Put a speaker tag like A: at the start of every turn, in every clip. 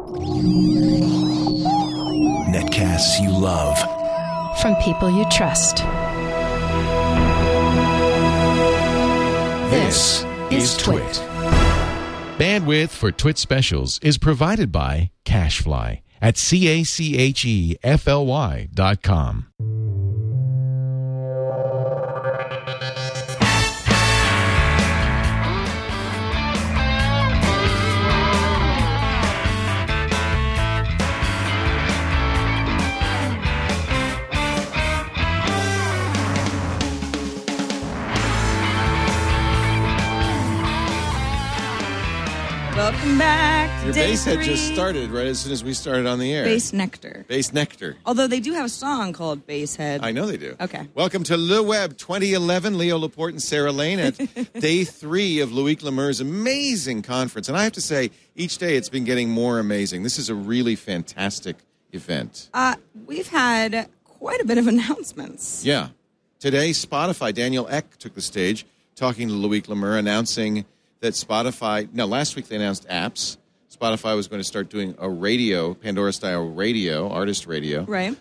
A: Netcasts you love.
B: From people you trust.
A: This is Twit.
C: Bandwidth for Twit specials is provided by CacheFly at CACHEFLY.com.
D: Welcome back to
E: Your
D: day
E: bass had
D: 3.
E: just started right as soon as we started on the air.
D: Bass Nectar.
E: Bass Nectar.
D: Although they do have a song called Basshead.
E: I know they do.
D: Okay.
E: Welcome to Le Web 2011. Leo Laporte and Sarah Lane at day 3 of Loic Le Mer's amazing conference. And I have to say, each day it's been getting more amazing. This is a really fantastic event.
D: We've had quite a bit of announcements.
E: Yeah. Today, Spotify, Daniel Ek took the stage talking to Loic Le Mer, announcing that Spotify, last week they announced apps. Spotify was going to start doing a radio, Pandora-style radio, artist radio.
D: Right.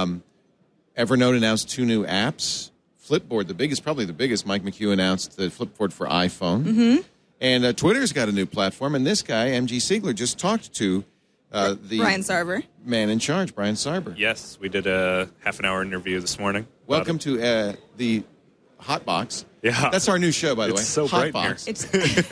E: Evernote announced 2 new apps. Flipboard, probably the biggest, Mike McHugh announced the Flipboard for iPhone.
D: Mm-hmm.
E: And Twitter's got a new platform, and this guy, MG Siegler, just talked to the
D: Brian Sarver.
E: man in charge, Brian Sarver.
F: Yes, we did a half-an-hour interview this morning.
E: Welcome to the Hotbox.
F: Yeah.
E: That's our new show, by the way.
F: It's so bright in here.
E: Hotbox.
D: It's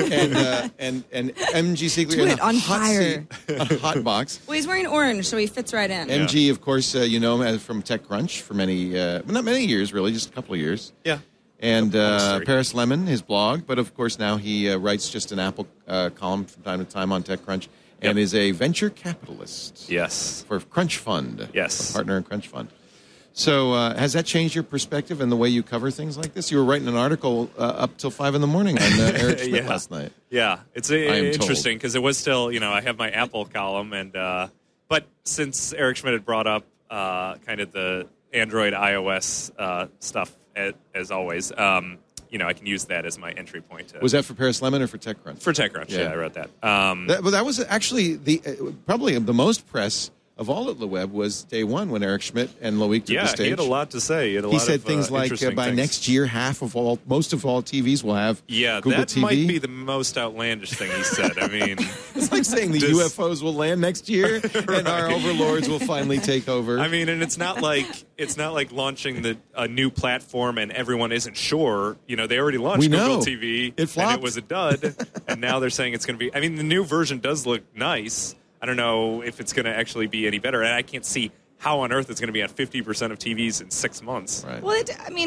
E: and MG Siegler
D: Twit
E: in a
D: on
E: hot
D: fire.
E: hot box.
D: Well, he's wearing orange, so he fits right in.
E: MG, of course, you know him from TechCrunch for many, not many years, really, just a couple of years.
F: Yeah.
E: And
F: Almost 3.
E: Paris Lemon, his blog, but of course now he writes just an Apple column from time to time on TechCrunch, and is a venture capitalist.
F: Yes.
E: For Crunch Fund.
F: Yes.
E: A partner in Crunch Fund. So has that changed your perspective and the way you cover things like this? You were writing an article up till 5 in the morning on Eric Schmidt last night.
F: Yeah, it's interesting because it was still, I have my Apple column, and but since Eric Schmidt had brought up kind of the Android, iOS stuff as always, I can use that as my entry point.
E: Was that for Paris Lemon or for TechCrunch?
F: For TechCrunch, yeah, I wrote that.
E: That was actually probably the most press of all at the web was day 1 when Eric Schmidt and Loic took the stage.
F: He had a lot to say.
E: He said things like, by next year, most of all TVs will have Google
F: that
E: TV.
F: might be the most outlandish thing he said. I mean,
E: it's like saying the UFOs will land next year and our overlords will finally take over.
F: I mean, and it's not like launching a new platform and everyone isn't sure. They already launched Google TV.
E: It flopped.
F: And it was a dud, and now they're saying it's going to be. I mean, the new version does look nice. I don't know if it's going to actually be any better, and I can't see how on earth it's going to be on 50% of TVs in 6 months.
E: Right.
D: Well,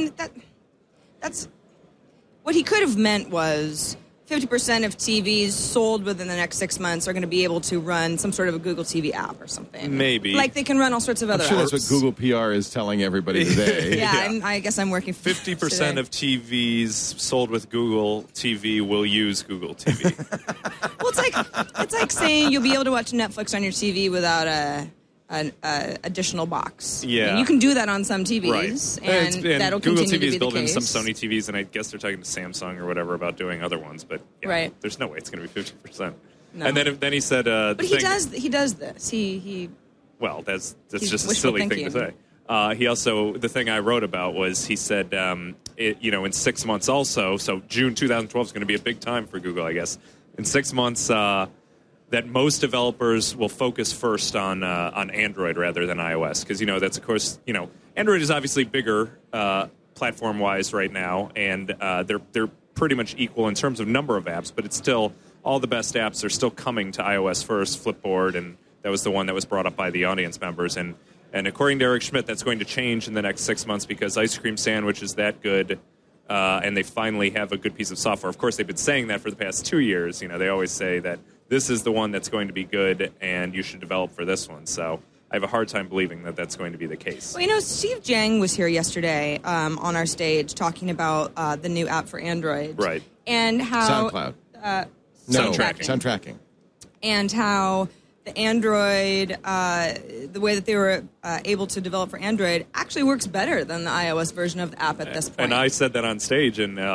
D: that's what he could have meant was 50% of TVs sold within the next 6 months are going to be able to run some sort of a Google TV app or something.
F: Maybe.
D: Like they can run all sorts of other
E: I'm sure
D: apps.
E: that's what Google PR is telling everybody today.
D: I guess I'm working for
F: 50% of TVs sold with Google TV will use Google TV.
D: Well, it's like saying you'll be able to watch Netflix on your TV without an additional box.
F: Yeah.
D: And you can do that on some TVs,
F: right.
D: and that'll
F: Google
D: continue
F: TV
D: to
F: is
D: be the
F: building
D: case.
F: some Sony TVs, and I guess they're talking to Samsung or whatever about doing other ones. But
D: right.
F: There's no way it's going to be 50%.
D: No.
F: And then he said,
D: but he does this. He.
F: Well, that's
D: he's
F: just a
D: wishful
F: silly thing to
D: thinking.
F: say. He also, the thing I wrote about was he said, in 6 months also, so June 2012 is going to be a big time for Google, I guess. In 6 months, that most developers will focus first on Android rather than iOS, because that's of course Android is obviously bigger platform-wise right now, and they're pretty much equal in terms of number of apps, but it's still all the best apps are still coming to iOS first. Flipboard, and that was the one that was brought up by the audience members, and according to Eric Schmidt, that's going to change in the next 6 months because Ice Cream Sandwich is that good. And they finally have a good piece of software. Of course, they've been saying that for the past 2 years. They always say that this is the one that's going to be good, and you should develop for this one. So I have a hard time believing that that's going to be the case.
D: Well, Steve Jang was here yesterday on our stage talking about the new app for Android.
F: Right.
D: And how...
E: SoundCloud.
F: Sound
E: tracking.
D: And how the Android, the way that they were able to develop for Android actually works better than the iOS version of the app at this point.
F: And I said that on stage, and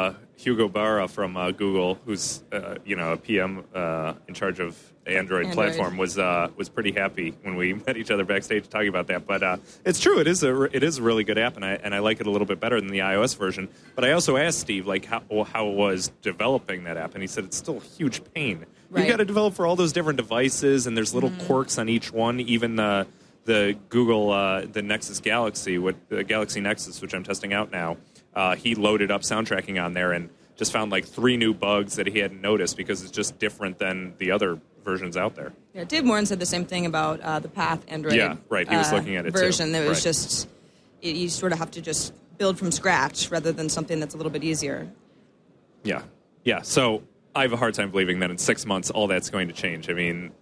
F: Hugo Barra from Google, who's a PM in charge of the Android platform, was pretty happy when we met each other backstage talking about that. But it's true; it is a really good app, and I like it a little bit better than the iOS version. But I also asked Steve how it was developing that app, and he said it's still a huge pain.
D: Right.
F: You got to develop for all those different devices, and there's little quirks on each one. Even the Google the Nexus Galaxy, the Galaxy Nexus, which I'm testing out now. He loaded up sound tracking on there and just found like 3 new bugs that he hadn't noticed because it's just different than the other versions out there.
D: Yeah, Dave Morin said the same thing about the Path Android.
F: Yeah, right. He was looking at it
D: version.
F: too.
D: That was
F: Right.
D: just you sort of have to just build from scratch rather than something that's a little bit easier.
F: Yeah. So I have a hard time believing that in 6 months all that's going to change. I mean,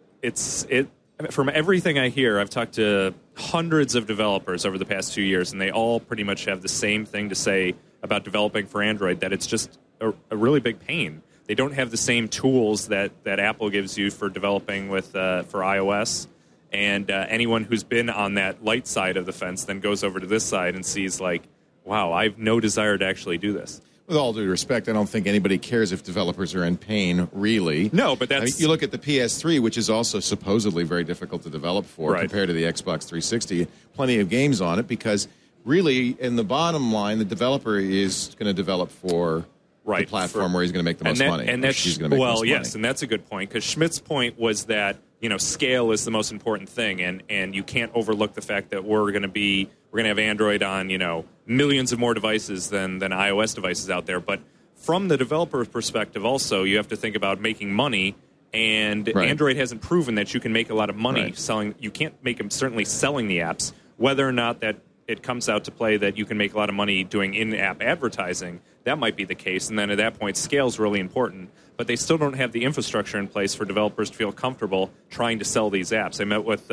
F: from everything I hear, I've talked to hundreds of developers over the past 2 years, and they all pretty much have the same thing to say about developing for Android, that it's just a really big pain. They don't have the same tools that Apple gives you for developing with for iOS. And anyone who's been on that light side of the fence then goes over to this side and sees like, wow, I have no desire to actually do this.
E: With all due respect, I don't think anybody cares if developers are in pain, really.
F: No, but that's...
E: I mean, you look at the PS3, which is also supposedly very difficult to develop for
F: Right.
E: compared to the Xbox 360. Plenty of games on it because really, in the bottom line, the developer is going to develop for the platform where he's going to make the most money.
F: And that's,
E: she's going to make the most
F: yes,
E: money.
F: and that's a good point, because Schmidt's point was that, scale is the most important thing, and you can't overlook the fact that we're going to have Android on, millions of more devices than iOS devices out there. But from the developer perspective also, you have to think about making money, and
E: Right.
F: Android hasn't proven that you can make a lot of money
E: Right.
F: selling. You can't make them certainly selling the apps, whether or not that it comes out to play that you can make a lot of money doing in-app advertising. That might be the case, and then at that point, scale is really important. But they still don't have the infrastructure in place for developers to feel comfortable trying to sell these apps. I met with,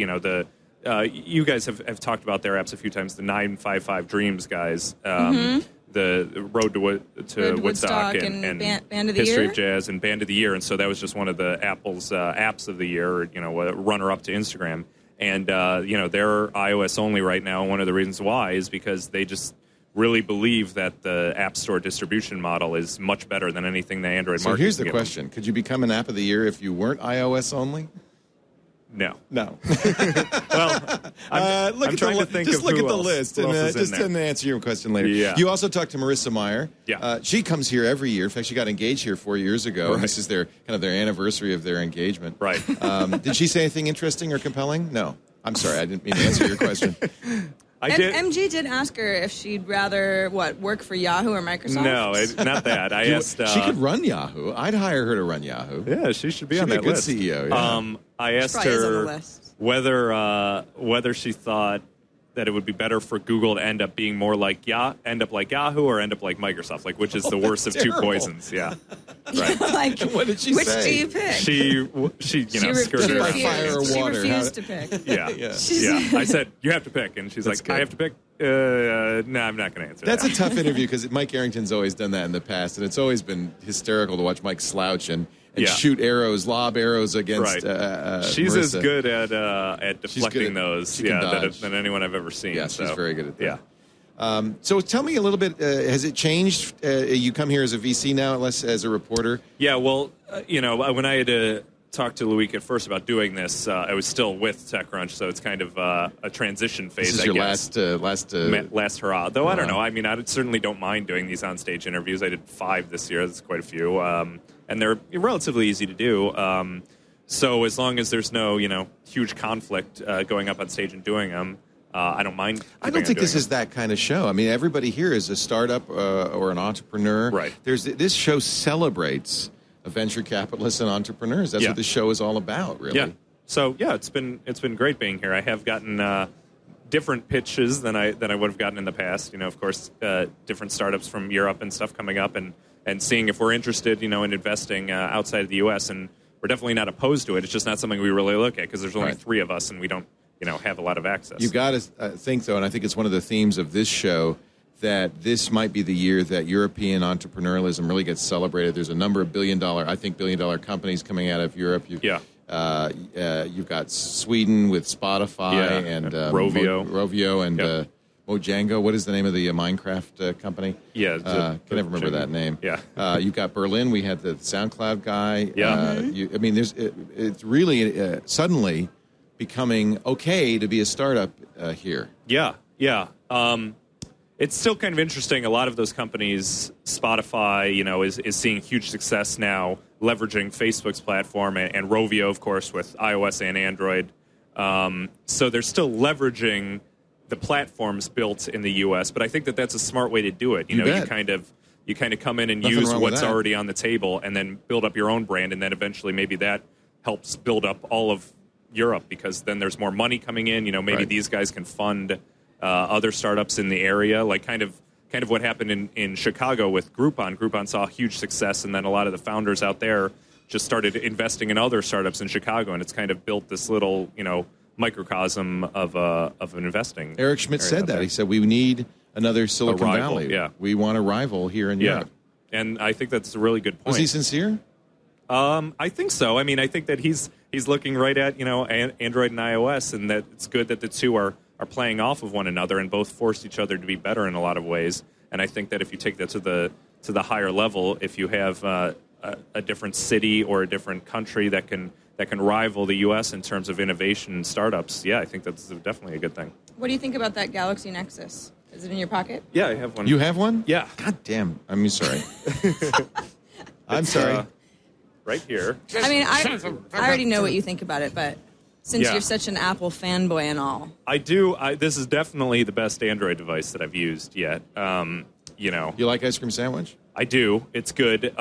F: you guys have talked about their apps a few times, the 955 Dreams guys, the Road to Woodstock
D: and Band of the
F: History
D: Year?
F: of Jazz and Band of the Year. And so that was just one of the Apple's apps of the year, runner-up to Instagram. And, they're iOS only right now. One of the reasons why is because they just really believe that the App Store distribution model is much better than anything the Android
E: So
F: market
E: here's
F: can
E: the
F: give them.
E: question. Could you become an app of the year if you weren't iOS only?
F: No.
E: No.
F: Well, I'm trying to think
E: just
F: of
E: look
F: who
E: at the
F: else-
E: list
F: who
E: and
F: else is in
E: just
F: there.
E: answer your question later.
F: Yeah.
E: You also talked to Marissa Meyer.
F: Yeah.
E: She comes here every year. In fact, she got engaged here 4 years ago.
F: Right.
E: And this is their anniversary of their engagement.
F: Right.
E: Did she say anything interesting or compelling? No. I'm sorry, I didn't mean to answer your question.
D: MG did ask her if she'd rather work for Yahoo or Microsoft.
F: No, not that. I asked.
E: She could run Yahoo. I'd hire her to run Yahoo.
F: Yeah, she should be
E: She'd
F: on
E: be a
F: that
E: good
F: list.
E: CEO, yeah.
F: I asked
D: probably is on the
F: her
D: list.
F: whether she thought that it would be better for Google to end up being more like end up like Yahoo or end up like Microsoft, like which is the worst of
E: terrible.
F: two poisons. Yeah, right.
D: Like,
E: What did she
D: which
E: say?
D: do you pick?
F: She skirted
E: by
F: around.
E: fire or
D: She
E: water.
D: refused to pick.
F: Yeah, yeah. I said you have to pick, and she's
E: That's
F: like,
E: good.
F: I have to pick. No, I'm not going to answer
E: That's
F: that.
E: a tough interview because Mike Arrington's always done that in the past, and it's always been hysterical to watch Mike slouch and
F: Yeah.
E: shoot lob arrows against
F: Right. She's as
E: Marissa.
F: good at deflecting
E: good.
F: those
E: She can dodge.
F: than anyone I've ever seen.
E: Yeah, she's
F: so,
E: very good at that.
F: Yeah.
E: So tell me a little bit, has it changed? You come here as a VC now, less as a reporter?
F: Yeah, well, when I had to talk to Loic at first about doing this, I was still with TechCrunch, so it's kind of a transition phase,
E: This is
F: I
E: your
F: guess.
E: last
F: hurrah. Though I don't
E: hurrah.
F: know. I mean, I certainly don't mind doing these on-stage interviews. I did 5 this year. That's quite a few. And they're relatively easy to do. So as long as there's no, huge conflict going up on stage and doing them, I don't mind.
E: I don't think this is that kind of show. I mean, everybody here is a startup or an entrepreneur.
F: Right.
E: This show celebrates venture capitalists and entrepreneurs. That's
F: Yeah.
E: what the show is all about, really.
F: Yeah. So yeah, it's been great being here. I have gotten different pitches than I would have gotten in the past. Of course, different startups from Europe and stuff coming up, and seeing if we're interested, in investing outside of the U.S. And we're definitely not opposed to it. It's just not something we really look at because there's only
E: Right.
F: 3 of us, and we don't have a lot of access.
E: You've got to think, though, and I think it's one of the themes of this show, that this might be the year that European entrepreneurialism really gets celebrated. There's a number of billion-dollar companies coming out of Europe. You've got Sweden with Spotify
F: Yeah,
E: and
F: Rovio.
E: Rovio and Mojang. What is the name of the Minecraft company?
F: Yeah,
E: can never remember that name.
F: Yeah.
E: You've got Berlin. We had the SoundCloud guy.
F: Yeah.
E: It's really suddenly becoming okay to be a startup here.
F: Yeah. It's still kind of interesting. A lot of those companies, Spotify, is seeing huge success now, leveraging Facebook's platform, and Rovio, of course, with iOS and Android. So they're still leveraging the platforms built in the U.S., but I think that that's a smart way to do it. You kind of come in and
E: Nothing
F: use
E: wrong with
F: what's
E: that.
F: already on the table, and then build up your own brand, and then eventually maybe that helps build up all of Europe, because then there's more money coming in. Maybe
E: Right.
F: these guys can fund other startups in the area, like kind of what happened in Chicago with Groupon. Groupon saw huge success, and then a lot of the founders out there just started investing in other startups in Chicago, and it's kind of built this little, microcosm of an investing.
E: Eric Schmidt
F: area
E: said
F: out
E: that.
F: there.
E: He said, we need another Silicon
F: rival,
E: Valley.
F: yeah.
E: We want a rival here in
F: Yeah,
E: Europe.
F: and I think that's a really good point.
E: Was he sincere?
F: I think so. I mean, I think that he's looking right at Android and iOS, and that it's good that the two are playing off of one another and both force each other to be better in a lot of ways. And I think that if you take that to the higher level, if you have a different city or a different country that can rival the U.S. in terms of innovation and startups, I think that's definitely a good thing.
D: What do you think about that Galaxy Nexus? Is it in your pocket?
F: Yeah, I have one.
E: You have one?
F: Yeah.
E: God damn. I'm sorry. I'm sorry.
F: Right here.
D: I mean, I already know what you think about it, but since
F: Yeah.
D: you're such an Apple fanboy and all.
F: I do. This is definitely the best Android device that I've used yet.
E: You like ice cream sandwich?
F: I do. It's good.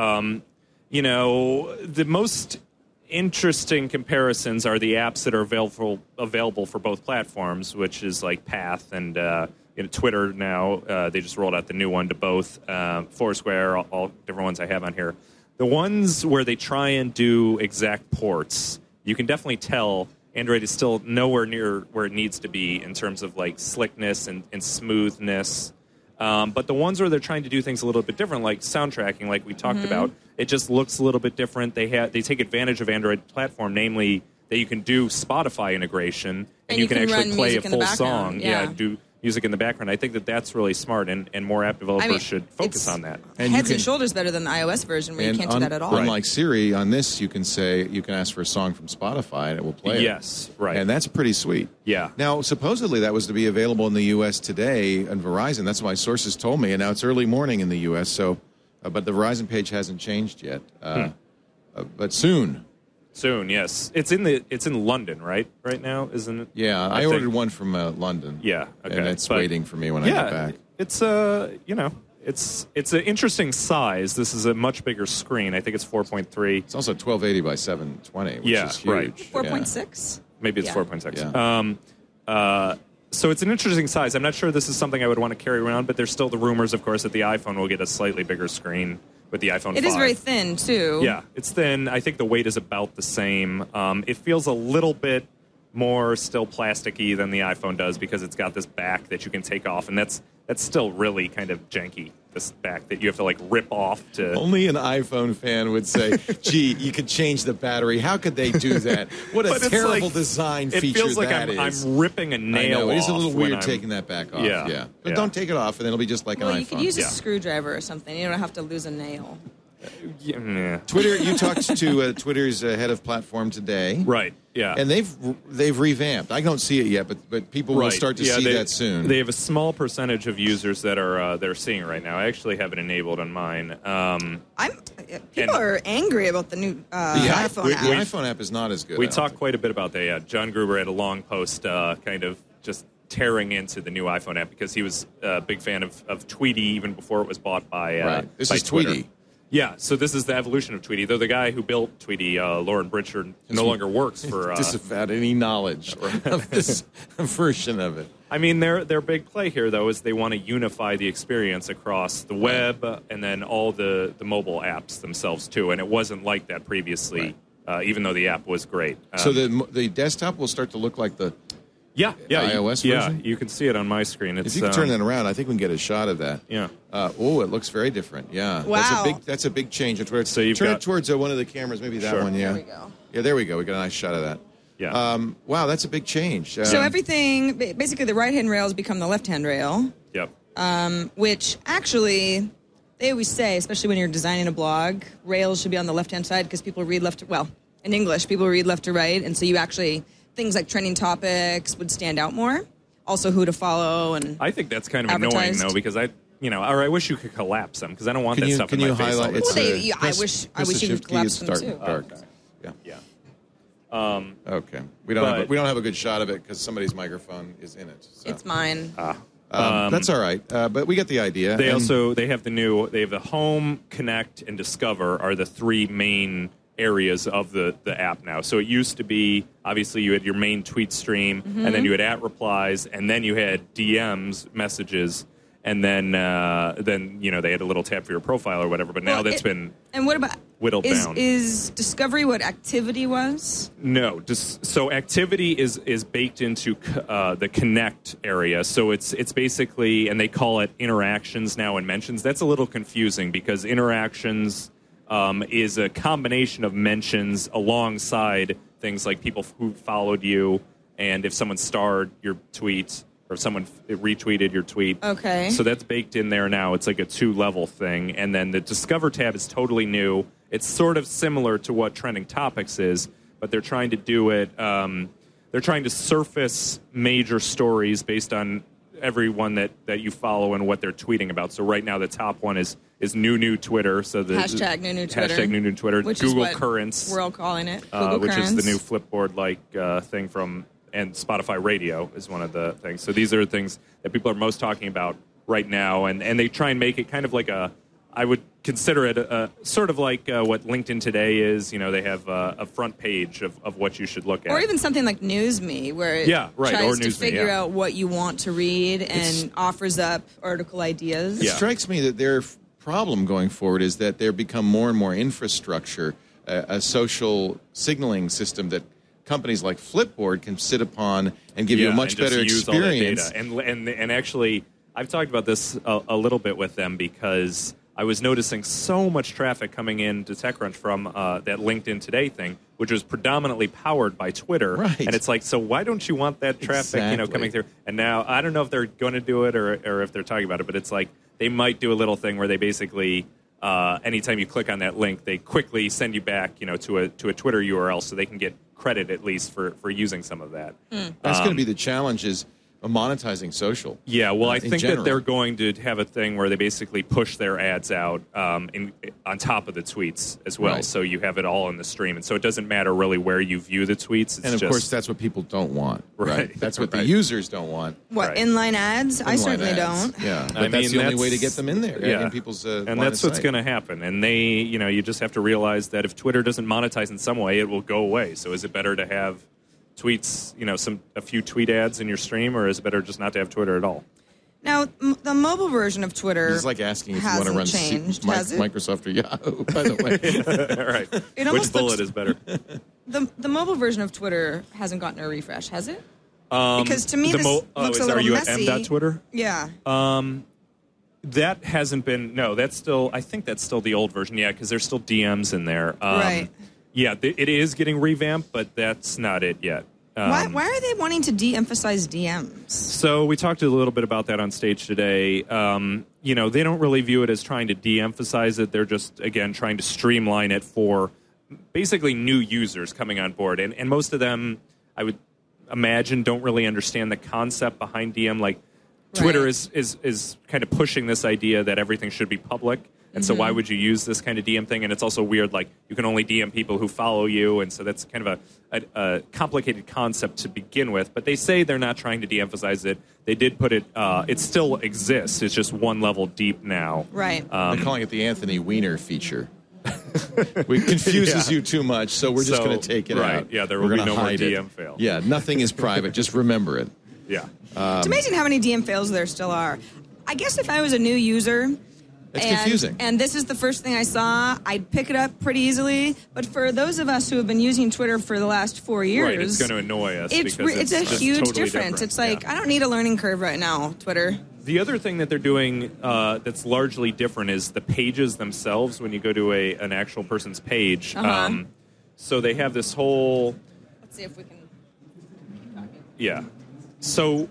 F: The most interesting comparisons are the apps that are available for both platforms, which is like Path and Twitter now. They just rolled out the new one to both. Foursquare, all different ones I have on here. The ones where they try and do exact ports, you can definitely tell Android is still nowhere near where it needs to be in terms of like slickness and smoothness. But the ones where they're trying to do things a little bit different, like sound tracking, like we talked about, it just looks a little bit different. They take advantage of Android platform, namely that you can do Spotify integration and you can actually
D: run
F: play a
D: music in the
F: full
D: background,
F: song.
D: yeah.
F: Do music in the background. I think that that's really smart, and more app developers should focus on that.
E: And
D: Heads
E: you
D: and
E: can-
D: shoulders better than the iOS version, where you can't do that at all.
E: Unlike Siri, on this you can ask for a song from Spotify and it will play it.
F: Yes, right.
E: And that's pretty sweet.
F: Yeah.
E: Now, supposedly that was to be available in the U.S. today on Verizon. That's what my sources told me. And now it's early morning in the U.S., so, but the Verizon page hasn't changed yet. But soon.
F: Soon, yes. It's in London, right? Right now, isn't it?
E: Yeah, I
F: think.
E: ordered one from London.
F: Yeah, okay.
E: And it's
F: But-
E: waiting for me when I get back.
F: It's it's an interesting size. This is a much bigger screen. I think it's 4.3.
E: It's also 1280 by 720, which
F: Yeah,
E: is huge.
F: right.
D: 4.6?
F: Maybe it's
D: Yeah.
F: 4.6.
E: Yeah.
F: So it's an interesting size. I'm not sure this is something I would want to carry around, but there's still the rumors, of course, that the iPhone will get a slightly bigger screen with the iPhone 5.
D: It is very thin, too.
F: Yeah, it's thin. I think the weight is about the same. It feels a little bit more still plasticky than the iPhone does because it's got this back that you can take off, and that's still really kind of janky, this back that you have to like rip off to...
E: Only an iPhone fan would say, gee, you could change the battery. How could they do that? What a
F: But it's
E: terrible
F: like-
E: design feature
F: It feels like
E: that
F: I'm
E: is.
F: ripping a
E: I
F: nail
E: know. It is a
F: off
E: little
F: when
E: weird
F: I'm-
E: taking that back off.
F: Yeah.
E: But
F: Yeah.
E: don't take it off, and then it'll be just like
D: Well,
E: an
D: you
E: iPhone.
D: could use a
F: Yeah.
D: screwdriver or something. You don't have to lose a nail.
F: Yeah.
E: Twitter. You talked to Twitter's head of platform today,
F: Right, yeah.
E: And they've revamped. I don't see it yet, but people will start to see that soon.
F: They have a small percentage of users that are seeing it right now. I actually have it enabled on mine.
D: People are angry about the new iPhone app.
E: The iPhone app is not as good.
F: We
E: I don't
F: talked
E: think.
F: quite a bit about that. Yeah. John Gruber had a long post kind of just tearing into the new iPhone app because he was a big fan of Tweety even before it was bought by
E: Right. This
F: by
E: is
F: Twitter.
E: Tweety.
F: Yeah, so this is the evolution of Tweety. Though the guy who built Tweety, Lauren Britchard, no longer works for...
E: disavowed any knowledge of this version of it.
F: I mean, their big play here, though, is they want to unify the experience across the web and then all the mobile apps themselves, too. And it wasn't like that previously, even though the app was great.
E: So the desktop will start to look like the...
F: yeah,
E: iOS
F: yeah,
E: version?
F: you can see it on my screen. It's,
E: If you can turn that around, I think we can get a shot of that.
F: Yeah.
E: It looks very different. Yeah.
D: Wow.
E: That's a big change.
F: So you've
E: turn
F: got-
E: it towards one of the cameras, maybe that
F: Sure.
E: one. Yeah.
D: There we go.
E: Yeah, there we go. We got a nice shot of that.
F: Yeah.
E: Wow, that's a big change.
D: So everything, basically the right-hand rail has become the left-hand rail,
F: Yep.
D: which actually, they always say, especially when you're designing a blog, rails should be on the left-hand side because people read in English, people read left to right, and so you actually, things like trending topics would stand out more. Also who to follow and
F: I think that's kind of annoying,
D: advertised.
F: though, because I wish you could collapse them, because I don't want
E: Can
F: that
E: you-
F: stuff
E: can
F: in
E: you
F: my face all
E: highlight-
F: the
E: it's
F: time.
D: Well,
E: a-
D: I
E: press-
D: wish
E: press
D: you
E: the
D: could
E: shift key,
D: collapse
E: it's
D: them too.
E: dark. Yeah.
F: Yeah.
E: Okay. We don't have a good shot of it because somebody's microphone is in it. So.
D: It's mine.
E: That's all right. But we get the idea.
F: They
E: And
F: have the Home, Connect, and Discover are the three main areas of the app now. So it used to be, obviously, you had your main tweet stream, and then you had @ replies, and then you had DMs, messages, and then they had a little tab for your profile or whatever. But now
D: Well,
F: that's been
D: And what about
F: whittled down.
D: Is Discovery what activity was?
F: No, so activity is baked into the Connect area. So it's basically, and they call it interactions now and mentions. That's a little confusing because interactions is a combination of mentions alongside things like people who followed you, and if someone starred your tweet or if someone retweeted your tweet.
D: Okay.
F: So that's baked in there now. It's like a 2-level thing. And then the Discover tab is totally new. It's sort of similar to what Trending Topics is, but they're trying to do it. They're trying to surface major stories based on everyone that you follow and what they're tweeting about. So right now the top one is new Twitter. So the
D: Hashtag new Twitter.
F: Hashtag new Twitter.
D: Which
F: Google
D: is what
F: Currents.
D: We're all calling it. Google
F: Which
D: Currents.
F: is the new Flipboard-like thing from, and Spotify Radio is one of the things. So these are the things that people are most talking about right now, and they try and make it kind of like I would consider it sort of like what LinkedIn Today is. They have a front page of what you should look at.
D: Or even something like NewsMe, where it
F: Yeah, right,
D: tries
F: or
D: to
F: NewsMe,
D: figure
F: yeah.
D: out what you want to read and offers up article ideas.
E: It
F: Yeah.
E: strikes me that their problem going forward is that there become more and more infrastructure, a social signaling system that companies like Flipboard can sit upon and give you a much
F: and just
E: better
F: use all that
E: experience.
F: data. And actually, I've talked about this a little bit with them because I was noticing so much traffic coming in to TechCrunch from that LinkedIn Today thing, which was predominantly powered by Twitter.
E: Right.
F: And it's like, so why don't you want that traffic,
E: Exactly.
F: coming through? And now I don't know if they're going to do it or if they're talking about it, but it's like they might do a little thing where they basically anytime you click on that link, they quickly send you back, to a Twitter URL so they can get credit at least for using some of that.
E: That's going to be the challenge is monetizing social.
F: Yeah, well, I
E: in
F: think
E: general.
F: that they're going to have a thing where they basically push their ads out on top of the tweets as well.
E: Right.
F: So you have it all in the stream. And so it doesn't matter really where you view the tweets. It's
E: And of
F: just,
E: course, that's what people don't want.
F: Right.
E: That's what the
F: Right.
E: users don't want.
D: What,
F: Right.
D: inline ads? I
E: Inline
D: certainly
E: ads.
D: don't.
E: Yeah, but
F: I
E: that's
F: mean,
E: the only way to
F: that's-
E: get them in there.
F: Yeah.
E: In people's
F: and
E: line
F: that's
E: of
F: what's
E: sight.
F: going to happen. And they, you just have to realize that if Twitter doesn't monetize in some way, it will go away. So is it better to have tweets, a few tweet ads in your stream, or is it better just not to have Twitter at all?
D: Now, the mobile version of Twitter
E: It's like asking if you want to
D: hasn't
E: run
D: changed, has it?
E: Microsoft or Yahoo, by the way.
F: All right.
D: It
F: Which
D: almost
F: bullet
D: looks-
F: is better?
D: The mobile version of Twitter hasn't gotten a refresh, has it? Because to me, this looks a
F: are
D: little
F: you
D: messy.
F: at m.twitter?
D: Yeah.
F: That hasn't been. No, that's still. I think that's still the old version. Yeah, because there's still DMs in there.
D: Right.
F: Yeah, it is getting revamped, but that's not it yet.
D: Why are they wanting to de-emphasize DMs?
F: So we talked a little bit about that on stage today. They don't really view it as trying to de-emphasize it. They're just, again, trying to streamline it for basically new users coming on board. And most of them, I would imagine, don't really understand the concept behind DM. Like, Twitter
D: Right.
F: is kind of pushing this idea that everything should be public. And so why would you use this kind of DM thing? And it's also weird, like, you can only DM people who follow you. And so that's kind of a complicated concept to begin with. But they say they're not trying to de-emphasize it. They did put it, it still exists. It's just one level deep now.
D: Right.
E: They're calling it the Anthony Weiner feature. It confuses
F: Yeah.
E: you too much, so we're just
F: So,
E: going to take it
F: right.
E: out.
F: Yeah, there
E: We're
F: will be
E: gonna
F: no more
E: hide it.
F: DM fail.
E: Yeah, nothing is private. Just remember it.
F: Yeah.
D: It's amazing how many DM fails there still are. I guess if I was a new user...
E: It's confusing.
D: And this is the first thing I saw, I'd pick it up pretty easily. But for those of us who have been using Twitter for the last 4 years...
F: Right, it's going to annoy us.
D: It's
F: because
D: a
F: just
D: huge
F: totally
D: difference.
F: different.
D: It's like,
F: Yeah.
D: I don't need a learning curve right now, Twitter.
F: The other thing that they're doing that's largely different is the pages themselves when you go to an actual person's page.
D: Uh-huh.
F: So they have this whole...
D: Let's see if we can...
F: Yeah. So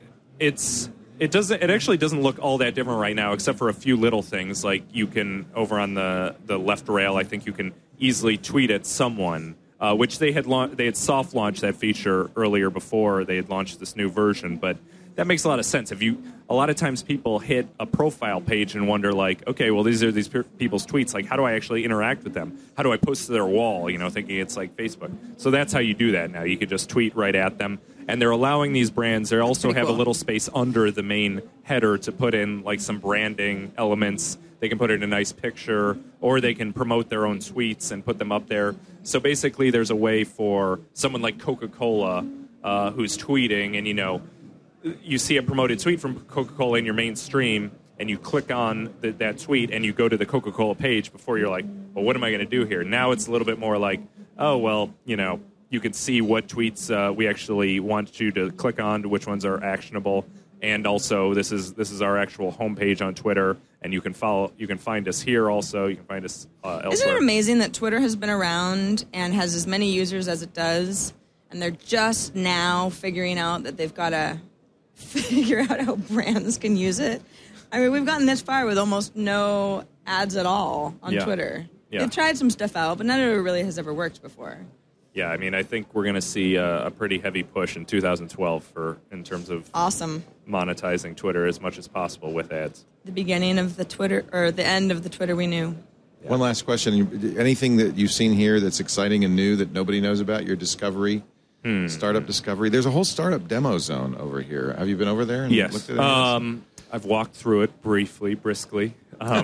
F: it actually doesn't look all that different right now, except for a few little things. Like you can, over on the left rail, I think you can easily tweet at someone, which they had soft launched that feature earlier before they had launched this new version. But that makes a lot of sense. A lot of times people hit a profile page and wonder, like, okay, well, these are these people's tweets. Like, how do I actually interact with them? How do I post to their wall? Thinking it's like Facebook. So that's how you do that now. You could just tweet right at them. And they're allowing these brands. They also have a little space under the main header to put in like some branding elements. They can put in a nice picture, or they can promote their own tweets and put them up there. So basically, there's a way for someone like Coca-Cola who's tweeting, and you see a promoted tweet from Coca-Cola in your main stream, and you click on that tweet, and you go to the Coca-Cola page before you're like, well, what am I going to do here? Now it's a little bit more like, oh, well, you can see what tweets we actually want you to click on, which ones are actionable, and also this is our actual homepage on Twitter, and you can find us here also. You can find us elsewhere.
D: Isn't it amazing that Twitter has been around and has as many users as it does, and they're just now figuring out that they've got to figure out how brands can use it? I mean, we've gotten this far with almost no ads at all on Twitter.
F: Yeah.
D: They've tried some stuff out, but none of it really has ever worked before.
F: Yeah, I mean, I think we're going to see a pretty heavy push in 2012 in terms of monetizing Twitter as much as possible with ads.
D: The beginning of the Twitter, or the end of the Twitter we knew.
E: Yeah. One last question. Anything that you've seen here that's exciting and new that nobody knows about? Your discovery, startup discovery? There's a whole startup demo zone over here. Have you been over there and looked at it?
F: I've walked through it briefly.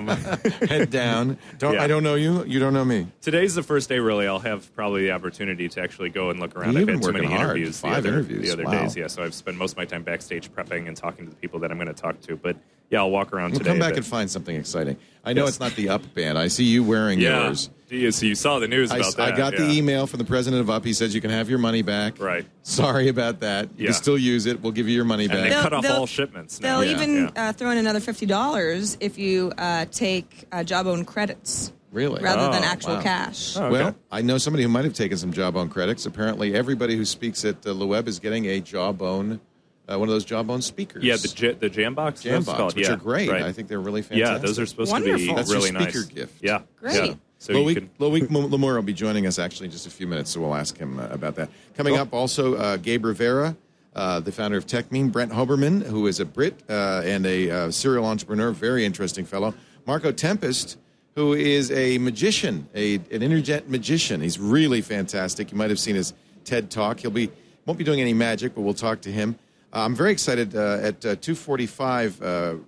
E: Head down. I don't know you. You don't know me.
F: Today's the first day, really. I'll have probably the opportunity to actually go and look around.
E: You've
F: I've had
E: been
F: too many
E: working hard.
F: interviews.
E: 5 interviews.
F: The other
E: Wow.
F: days, yeah. So I've spent most of my time backstage prepping and talking to the people that I'm going to talk to. But yeah, I'll walk around
E: We'll
F: today.
E: come back and find something exciting. I know it's not the Up band. I see you wearing yours.
F: So you saw the news about that.
E: I got the email from the president of Up. He says you can have your money back.
F: Right.
E: Sorry about that. You can still use it. We'll give you your money
F: And
E: back.
F: they cut off all shipments now.
D: They'll even throw in another $50 if you take Jawbone credits.
E: Really?
D: Rather than actual cash.
F: Oh, okay.
E: Well, I know somebody who might have taken some Jawbone credits. Apparently, everybody who speaks at LeWeb is getting a Jawbone, one of those Jawbone speakers.
F: Yeah, the Jambox.
E: Jambox, which are great.
F: Right.
E: I think they're really fantastic.
F: Yeah, those are supposed
D: Wonderful.
F: to be
E: That's your
F: really
E: speaker
F: nice.
E: gift.
F: Yeah.
D: Great.
F: Yeah. So you can.
E: Loic Lemure will be joining us actually in just a few minutes, so we'll ask him about that. Coming up also, Gabe Rivera, the founder of TechMeme, Brent Hoberman, who is a Brit and a serial entrepreneur, very interesting fellow. Marco Tempest, who is a magician, an internet magician. He's really fantastic. You might have seen his TED Talk. Won't be doing any magic, but we'll talk to him. I'm very excited at 2:45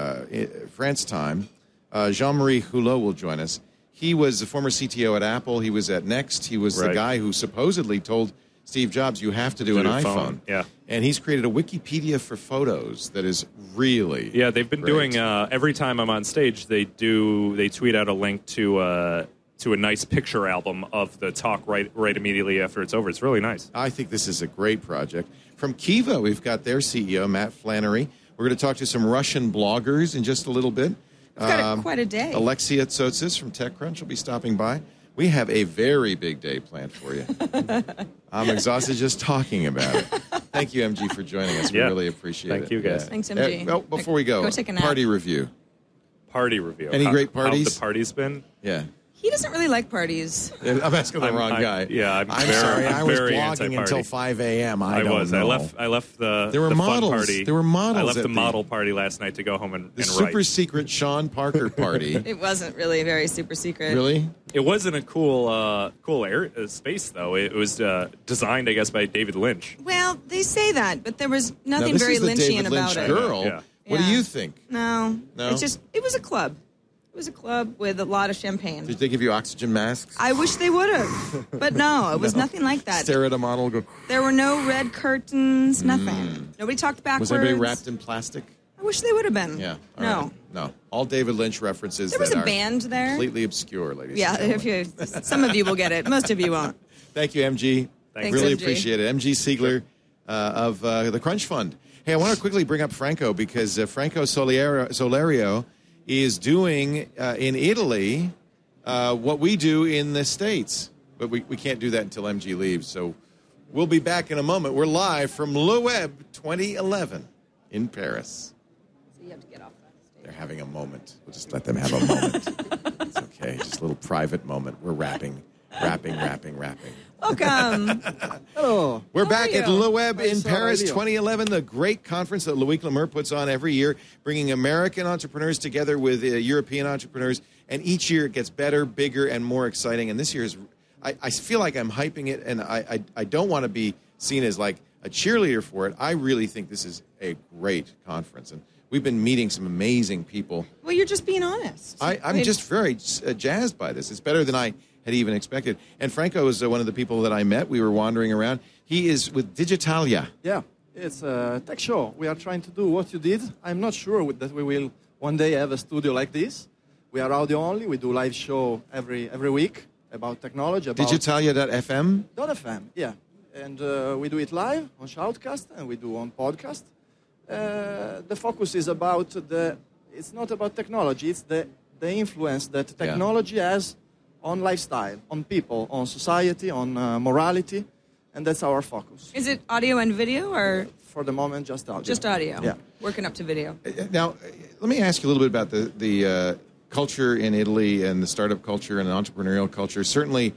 E: France time. Jean-Marie Hulot will join us. He was the former CTO at Apple. He was at Next. He was the guy who supposedly told Steve Jobs, you have to do an iPhone.
F: Yeah.
E: And he's created a Wikipedia for photos that is really
F: they've been
E: great.
F: doing, every time I'm on stage, they tweet out a link to a nice picture album of the talk right immediately after it's over. It's really nice.
E: I think this is a great project. From Kiva, we've got their CEO, Matt Flannery. We're going to talk to some Russian bloggers in just a little bit.
D: It's got quite a day.
E: Alexia Tsotsis from TechCrunch will be stopping by. We have a very big day planned for you. I'm exhausted just talking about it. Thank you, MG, for joining us. We really appreciate it.
F: Thank you, guys.
D: Thanks, MG.
E: Well, before we go
D: take a nap.
E: party review.
F: Party review.
E: Any great parties?
F: How the party's been?
E: Yeah.
D: He doesn't really like parties.
E: I'm asking the wrong guy.
G: I'm sorry. I was blogging until 5 a.m. I don't know.
F: I left the
E: There were
F: the
E: models.
F: fun party.
E: There were models
F: I left
E: at
F: the
E: the-
F: model party last night to go home and
E: The
F: write.
E: super secret Sean Parker party.
D: It wasn't really very super secret.
E: Really?
F: It wasn't a cool space though. It was designed, I guess, by David Lynch.
D: Well, they say that, but there was
E: Now,
D: nothing
E: this
D: very
E: is the
D: Lynchian
E: David
D: about
E: Lynch
D: it.
E: girl.
F: Yeah.
E: What do
D: Yeah.
E: you think?
D: No.
E: No?
D: It was a club. It was a club with a lot of champagne.
E: Did they give you oxygen masks?
D: I wish they would have. But no, it was nothing like that.
E: Stare at a model, go,
D: There were no red curtains, nothing. Nobody talked backwards.
E: was anybody wrapped in plastic?
D: I wish they would have been.
E: Yeah. All
D: No.
E: right. No. All David Lynch references
D: There was
E: that
D: a
E: are
D: band there.
E: completely obscure, ladies
D: Yeah,
E: and
D: if
E: gentlemen.
D: you, some of you will get it. Most of you won't.
E: Thank you, MG.
F: Thanks,
E: Really
D: MG.
E: appreciate it. MG Siegler of the Crunch Fund. Hey, I want to quickly bring up Franco because Franco Solario is doing in Italy what we do in the States. But we can't do that until MG leaves. So We'll be back in a moment. We're live from Le Web 2011 in Paris.
D: So you have to get off that stage.
E: They're having a moment. We'll just let them have a moment. It's okay. Just a little private moment. We're rapping.
D: Welcome.
G: Hello.
E: We're back at Le Web in
G: Nice,
E: Paris
G: how are you?
E: 2011, the great conference that Loic Le Meur puts on every year, bringing American entrepreneurs together with European entrepreneurs. And each year it gets better, bigger, and more exciting. And this year is, I feel like I'm hyping it, and I don't want to be seen as like a cheerleader for it. I really think this is a great conference. And we've been meeting some amazing people.
D: Well, you're just being honest.
E: I'm just very jazzed by this. It's better than I had even expected. And Franco is one of the people that I met. We were wandering around. He is with Digitalia.
H: Yeah, it's a tech show. We are trying to do what you did. I'm not sure that we will one day have a studio like this. We are audio only. We do live show every week about technology. About
E: Digitalia.fm?
H: .fm, yeah. And we do it live on Shoutcast and we do on podcast. The focus is about it's not about technology, it's the influence that technology has on lifestyle, on people, on society, on morality, and that's our focus.
D: Is it audio and video, or
H: For the moment, just audio.
D: just audio?
H: Yeah.
D: Working up to video.
E: Now, let me ask you a little bit about the culture in Italy and the startup culture and the entrepreneurial culture. Certainly,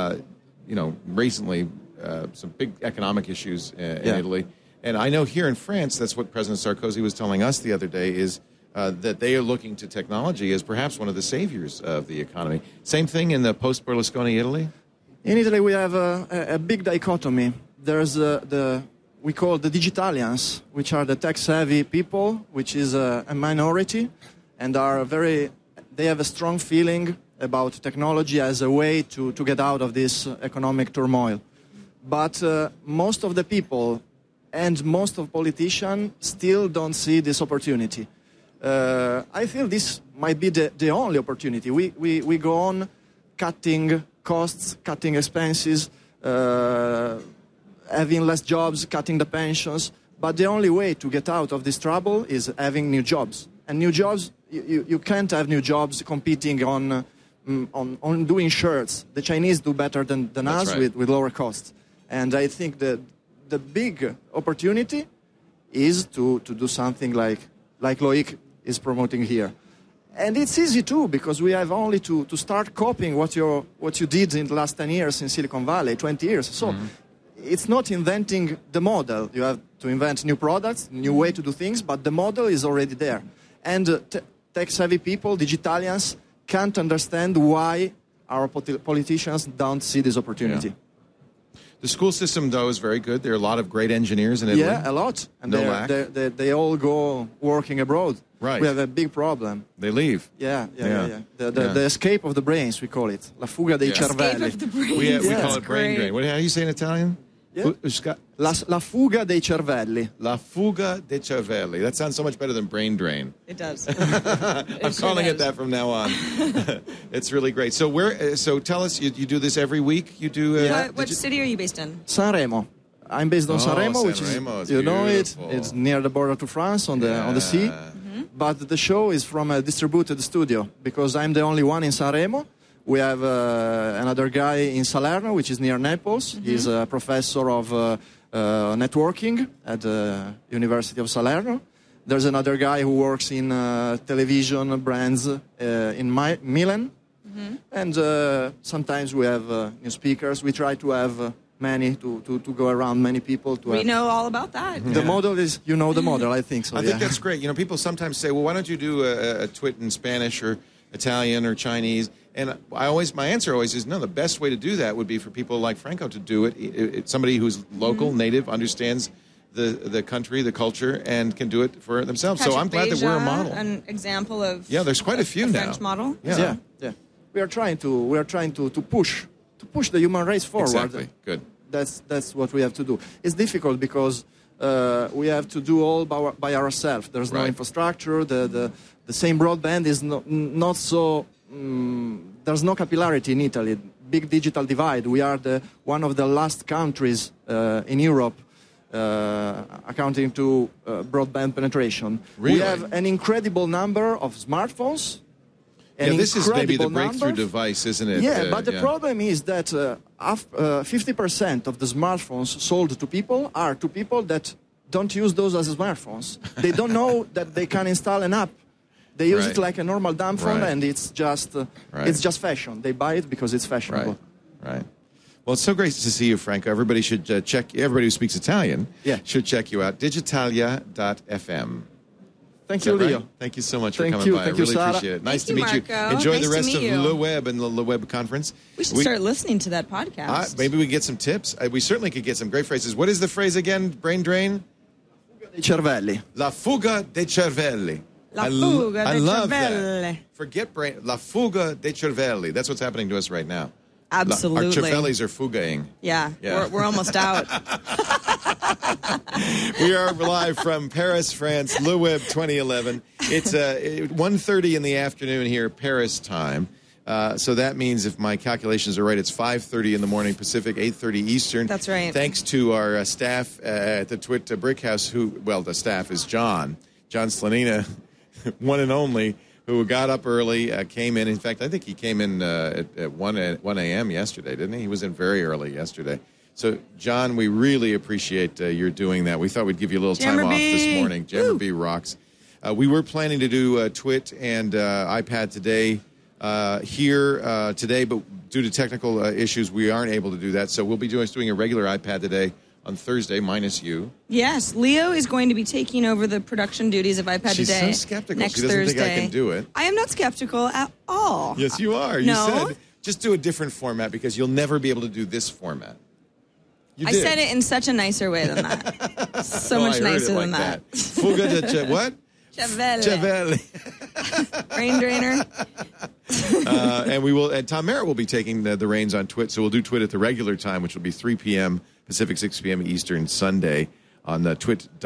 E: recently, some big economic issues in Italy. And I know here in France, that's what President Sarkozy was telling us the other day, is that they are looking to technology as perhaps one of the saviors of the economy. Same thing in the post-Berlusconi Italy?
H: In Italy, we have a big dichotomy. There's we call the Digitalians, which are the tech-savvy people, which is a minority, and they have a strong feeling about technology as a way to get out of this economic turmoil. But most of the people and most of politicians still don't see this opportunity. I feel this might be the only opportunity. We go on cutting costs, cutting expenses, having less jobs, cutting the pensions. But the only way to get out of this trouble is having new jobs. And new jobs, you can't have new jobs competing on doing shirts. The Chinese do better than us
E: right.
H: with lower costs. And I think that the big opportunity is to do something like Loic is promoting here. And it's easy too, because we have only to start copying what you did in the last 10 years in Silicon Valley, 20 years. So it's not inventing the model. You have to invent new products, new way to do things, but the model is already there. And tech-savvy people, Digitalians, can't understand why our politicians don't see this opportunity.
E: Yeah. The school system, though, is very good. There are a lot of great engineers in Italy.
H: Yeah, a lot. And
E: no lack.
H: They all go working abroad.
E: Right.
H: We have a big problem.
E: They leave.
H: Yeah. The escape of the brains, we call it. La fuga dei cervelli.
D: Escape of the brain.
E: We
H: Yeah.
E: call it brain drain. How do you say in Italian?
H: Yeah. La fuga dei cervelli.
E: La fuga dei cervelli. That sounds so much better than brain drain.
D: It does.
E: I'm calling it that from now on. It's really great. So So tell us, you do this every week? You do.
D: What city are you based in?
H: Sanremo. I'm based on Sanremo, which
E: Sanremo is
H: you know it.
E: beautiful.
H: It's near the border to France on the sea. But the show is from a distributed studio because I'm the only one in Sanremo. We have another guy in Salerno, which is near Naples. He's a professor of networking at the University of Salerno. There's another guy who works in television brands in Milan. And sometimes we have new speakers. We try to have many to go around, many people.
D: We know all about that.
H: The model is, the model, I think so.
E: I think that's great. People sometimes say, well, why don't you do a twit in Spanish or Italian or Chinese? And my answer always is, no, the best way to do that would be for people like Franco to do it. Somebody who's local, native, understands the country, the culture, and can do it for themselves. So I'm glad that we're a model.
D: An example of
E: there's quite a few now.
D: French model.
H: Yeah. We are trying to push the human race forward.
E: Exactly. Good.
H: That's what we have to do. It's difficult because we have to do all by ourselves. There's no infrastructure. The same broadband is not so. There's no capillarity in Italy. Big digital divide. We are one of the last countries in Europe accounting to broadband penetration.
E: Really?
H: We have an incredible number of smartphones.
E: this is maybe the breakthrough
H: numbers.
E: device, isn't it?
H: Yeah, but the problem is that 50% of the smartphones sold to people are to people that don't use those as smartphones. They don't know that they can install an app. They use it like a normal dumb phone, and it's just fashion. They buy it because it's fashionable.
E: Right. Well, it's so great to see you, Franco. Everybody should check. Everybody who speaks Italian should check you out. Digitalia.fm.
H: Thank you, Leo.
E: Right? Thank you so much for coming by. I really appreciate it. Nice to meet you. Enjoy the rest of Le Web and the Le Web conference.
D: We should start listening to that podcast.
E: Maybe we can get some tips. We certainly could get some great phrases. What is the phrase again, Brain Drain?
H: Dei cervelli.
E: La fuga dei cervelli.
D: La fuga
E: I
D: dei
E: love
D: cervelli.
E: that. Forget brain. La fuga dei cervelli. That's what's happening to us right now.
D: Absolutely.
E: Our cervellis are fugaing.
D: Yeah. We're almost out.
E: We are live from Paris, France, Le Web 2011. It's 1:30 in the afternoon here, Paris time. So that means, if my calculations are right, it's 5:30 in the morning Pacific, 8:30 Eastern.
D: That's right.
E: Thanks to our staff at the TWiT Brick House, the staff is John Slanina, one and only, who got up early, came in. In fact, I think he came in at 1 a.m. yesterday, didn't he? He was in very early yesterday. So, John, we really appreciate your doing that. We thought we'd give you a little time off this morning. Jammer B rocks. We were planning to do TWiT and iPad today today, but due to technical issues, we aren't able to do that. So we'll be doing a regular iPad today on Thursday, minus you.
D: Yes, Leo is going to be taking over the production duties of iPad
E: She's
D: today.
E: So skeptical.
D: Next
E: she doesn't
D: Thursday.
E: think I can do it.
D: I am not skeptical at all.
E: Yes, you are.
D: No.
E: You said just do a different format because you'll never be able to do this format.
D: I said it in such a nicer way than that. So much nicer than that.
E: Fuga de what?
D: Cervelli. Brain drainer.
E: And we will. And Tom Merritt will be taking the reins on TWiT, so we'll do TWiT at the regular time, which will be 3 p.m. Pacific, 6 p.m. Eastern, Sunday on the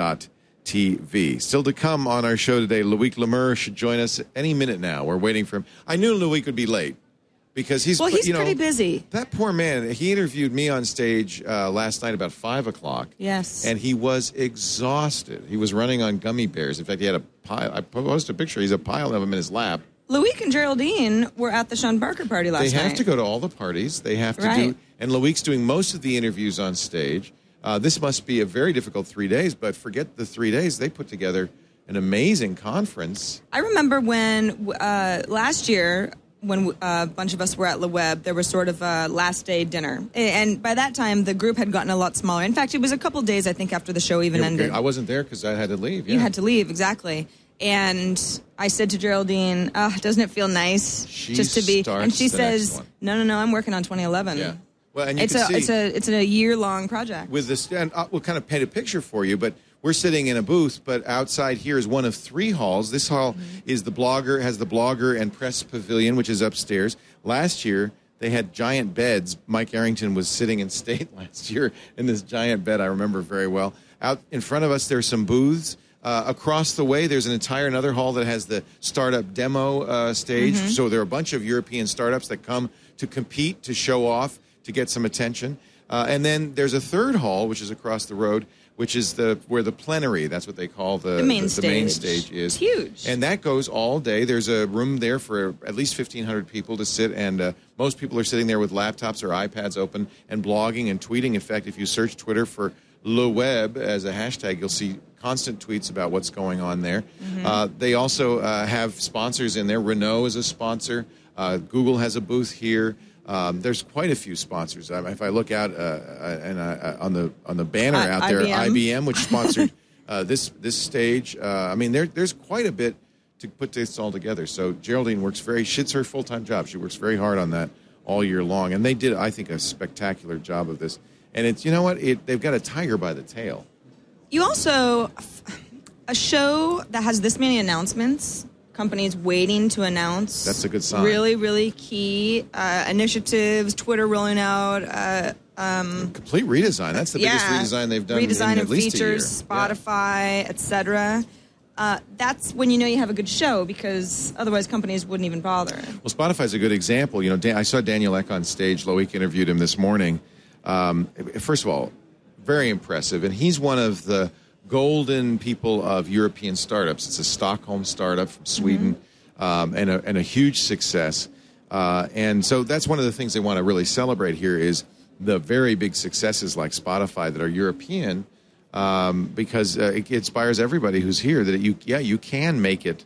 E: twit.tv. Still to come on our show today, Loic Le Meur should join us any minute now. We're waiting for him. I knew Loic would be late because he's
D: pretty busy.
E: That poor man. He interviewed me on stage last night about 5 o'clock.
D: Yes.
E: And he was exhausted. He was running on gummy bears. In fact, he had a pile. I posted a picture. He's a pile of them in his lap.
D: Loic and Geraldine were at the Sean Barker party last night.
E: They have to go to all the parties. They have to do, and Loic's doing most of the interviews on stage. This must be a very difficult 3 days, but forget the 3 days. They put together an amazing conference.
D: I remember when last year, when a bunch of us were at Le Web, there was sort of a last day dinner. And by that time, the group had gotten a lot smaller. In fact, it was a couple days, I think, after the show even ended.
E: I wasn't there because I had to leave.
D: You had to leave, exactly. And I said to Geraldine, doesn't it feel nice just to be? And she says, no, I'm working on 2011.
E: Yeah. Well, and
D: it's a year-long project.
E: With this, and we'll kind of paint a picture for you, but we're sitting in a booth, but outside here is one of 3 halls. This hall is the blogger and press pavilion, which is upstairs. Last year, they had giant beds. Mike Arrington was sitting in state last year in this giant bed, I remember very well. Out in front of us, there's some booths. Across the way, there's another hall that has the startup demo stage. So there are a bunch of European startups that come to compete, to show off, to get some attention. And then there's a third hall, which is across the road, which is where the plenary, that's what they call the main stage is.
D: It's huge.
E: And that goes all day. There's a room there for at least 1,500 people to sit, and most people are sitting there with laptops or iPads open and blogging and tweeting. In fact, if you search Twitter for Le Web as a hashtag, you'll see constant tweets about what's going on there. They also have sponsors in there. Renault is a sponsor. Google has a booth here. There's quite a few sponsors. If I look out on the banner out there, IBM, which sponsored this stage. There's quite a bit to put this all together. So Geraldine it's her full-time job. She works very hard on that all year long, and they did, I think, a spectacular job of this. And it's, you know what? They've got a tiger by the tail.
D: You also, a show that has this many announcements, companies waiting to announce.
E: That's a good sign.
D: Really, really key initiatives, Twitter rolling out.
E: Complete redesign. That's the biggest redesign they've done
D: redesign
E: in at least
D: features,
E: a year.
D: Spotify, etc. That's when you know you have a good show, because otherwise companies wouldn't even bother.
E: Well, Spotify's a good example. You know, I saw Daniel Ek on stage. Loic interviewed him this morning. First of all, very impressive. And he's one of the golden people of European startups. It's a Stockholm startup from Sweden. and a huge success. And so that's one of the things they want to really celebrate here is the very big successes like Spotify that are European, because it inspires everybody who's here that you can make it.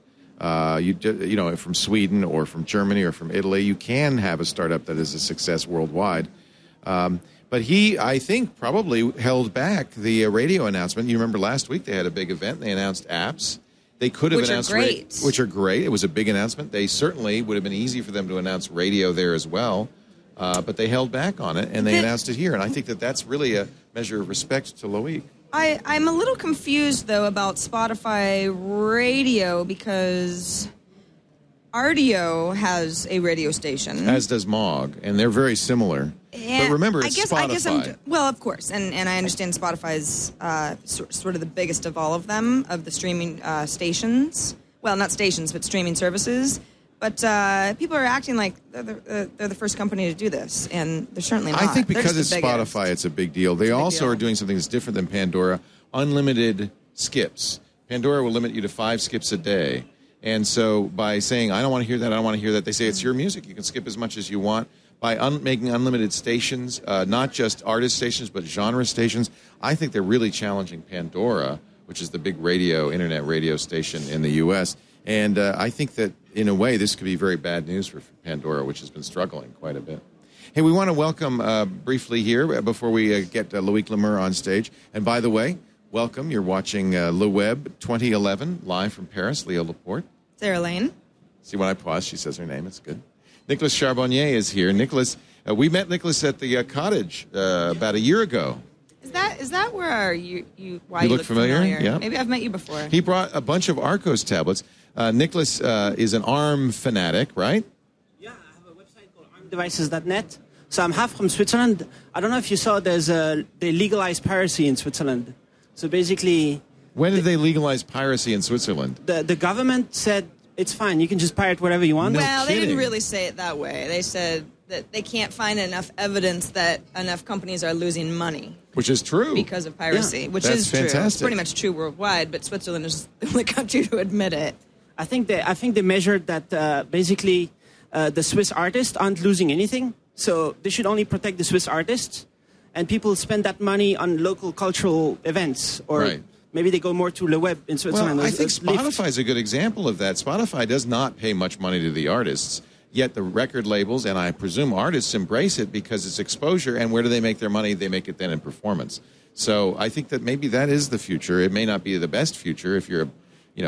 E: From Sweden or from Germany or from Italy, you can have a startup that is a success worldwide. But he, I think, probably held back the radio announcement. You remember last week they had a big event. They announced apps. They could have announced which are great. It was a big announcement. They certainly would have been easy for them to announce radio there as well. But they held back on it, and they announced it here. And I think that that's really a measure of respect to Loic.
D: I'm a little confused, though, about Spotify radio because RDO has a radio station.
E: As does Mog, and they're very similar. But remember, it's Spotify.
D: Well, of course, and I understand Spotify is sort of the biggest of all of them, of the streaming stations. Well, not stations, but streaming services. But people are acting like they're the first company to do this, and they're certainly not.
E: I think because it's Spotify, it's a big deal. They also are doing something that's different than Pandora, unlimited skips. Pandora will limit you to 5 skips a day. And so by saying, I don't want to hear that, I don't want to hear that, they say it's your music. You can skip as much as you want. By making unlimited stations, not just artist stations, but genre stations, I think they're really challenging Pandora, which is the big internet radio station in the U.S., and I think that, in a way, this could be very bad news for Pandora, which has been struggling quite a bit. Hey, we want to welcome briefly here, before we get Loic Le Meur on stage. And by the way, welcome. You're watching Le Web 2011, live from Paris. Leo Laporte.
D: Sarah Lane.
E: See, when I pause, she says her name. It's good. Nicholas Charbonnier is here. Nicholas, we met Nicholas at the cottage about a year ago.
D: Is that where you
E: look familiar? Yeah.
D: Maybe I've met you before.
E: He brought a bunch of Arcos tablets. Nicholas is an ARM fanatic, right?
I: Yeah, I have a website called armdevices.net. So I'm half from Switzerland. I don't know if you saw they legalized piracy in Switzerland. So basically...
E: When did they legalize piracy in Switzerland?
I: The government said it's fine. You can just pirate whatever you want.
D: Well, they didn't really say it that way. They said that they can't find enough evidence that enough companies are losing money.
E: Which is true.
D: Because of piracy, which
E: That's
D: is true.
E: Fantastic.
D: It's pretty much true worldwide, but Switzerland is the only country to admit it.
I: I think they measured that basically the Swiss artists aren't losing anything, so they should only protect the Swiss artists, and people spend that money on local cultural events, or maybe they go more to Le Web in Switzerland.
E: Well, I think Spotify is a good example of that. Spotify does not pay much money to the artists, yet the record labels, and I presume artists, embrace it because it's exposure, and where do they make their money? They make it then in performance. So I think that maybe that is the future. It may not be the best future if you're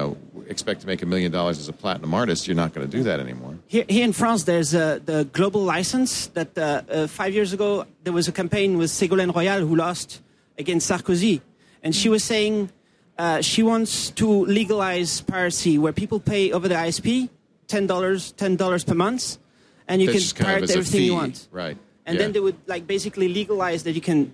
E: expect to make $1 million as a platinum artist, you're not going to do that anymore.
I: Here in France, there's the global license that 5 years ago, there was a campaign with Ségolène Royal who lost against Sarkozy. And she was saying she wants to legalize piracy where people pay over the ISP $10 per month, and you can pirate everything you want.
E: Right.
I: And then they would basically legalize that you can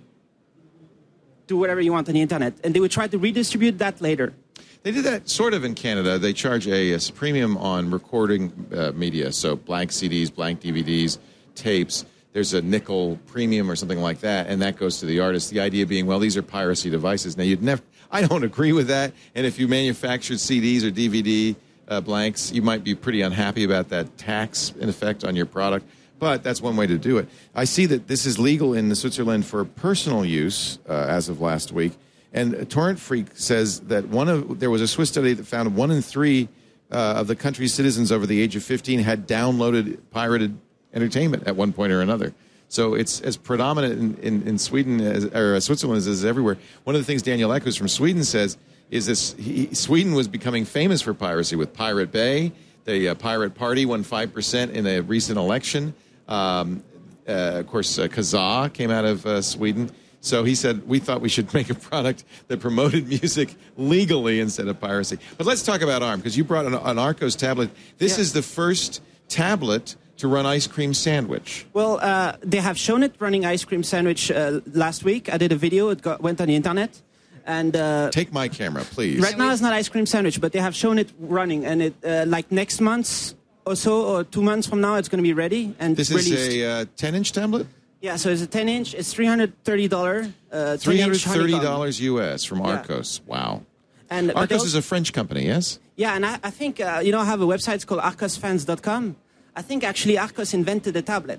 I: do whatever you want on the internet. And they would try to redistribute that later.
E: They did that sort of in Canada. They charge a premium on recording media, so blank CDs, blank DVDs, tapes. There's a nickel premium or something like that, and that goes to the artist. The idea being, well, these are piracy devices. Now, I don't agree with that, and if you manufactured CDs or DVD blanks, you might be pretty unhappy about that tax, in effect, on your product. But that's one way to do it. I see that this is legal in Switzerland for personal use as of last week. And Torrent Freak says that there was a Swiss study that found 1 in 3 of the country's citizens over the age of 15 had downloaded pirated entertainment at one point or another. So it's as predominant in Sweden or Switzerland as it is everywhere. One of the things Daniel Ek, who's from Sweden, says is this: Sweden was becoming famous for piracy with Pirate Bay. The Pirate Party won 5% in a recent election. Of course, Kazaa came out of Sweden. So he said, we thought we should make a product that promoted music legally instead of piracy. But let's talk about ARM, because you brought an Arcos tablet. This is the first tablet to run Ice Cream Sandwich.
I: Well, they have shown it running Ice Cream Sandwich last week. I did a video. It went on the internet. And
E: take my camera, please.
I: Right now it's not Ice Cream Sandwich, but they have shown it running. And it like next month or so, or 2 months from now, it's going to be ready and
E: released. This is a 10-inch tablet?
I: Yeah, so it's a 10-inch. It's $330.
E: $330 US from Arcos. Yeah. Wow.
I: And
E: Arcos is a French company, yes?
I: Yeah, and I think, I have a website, it's called arcosfans.com. I think actually Arcos invented the tablet.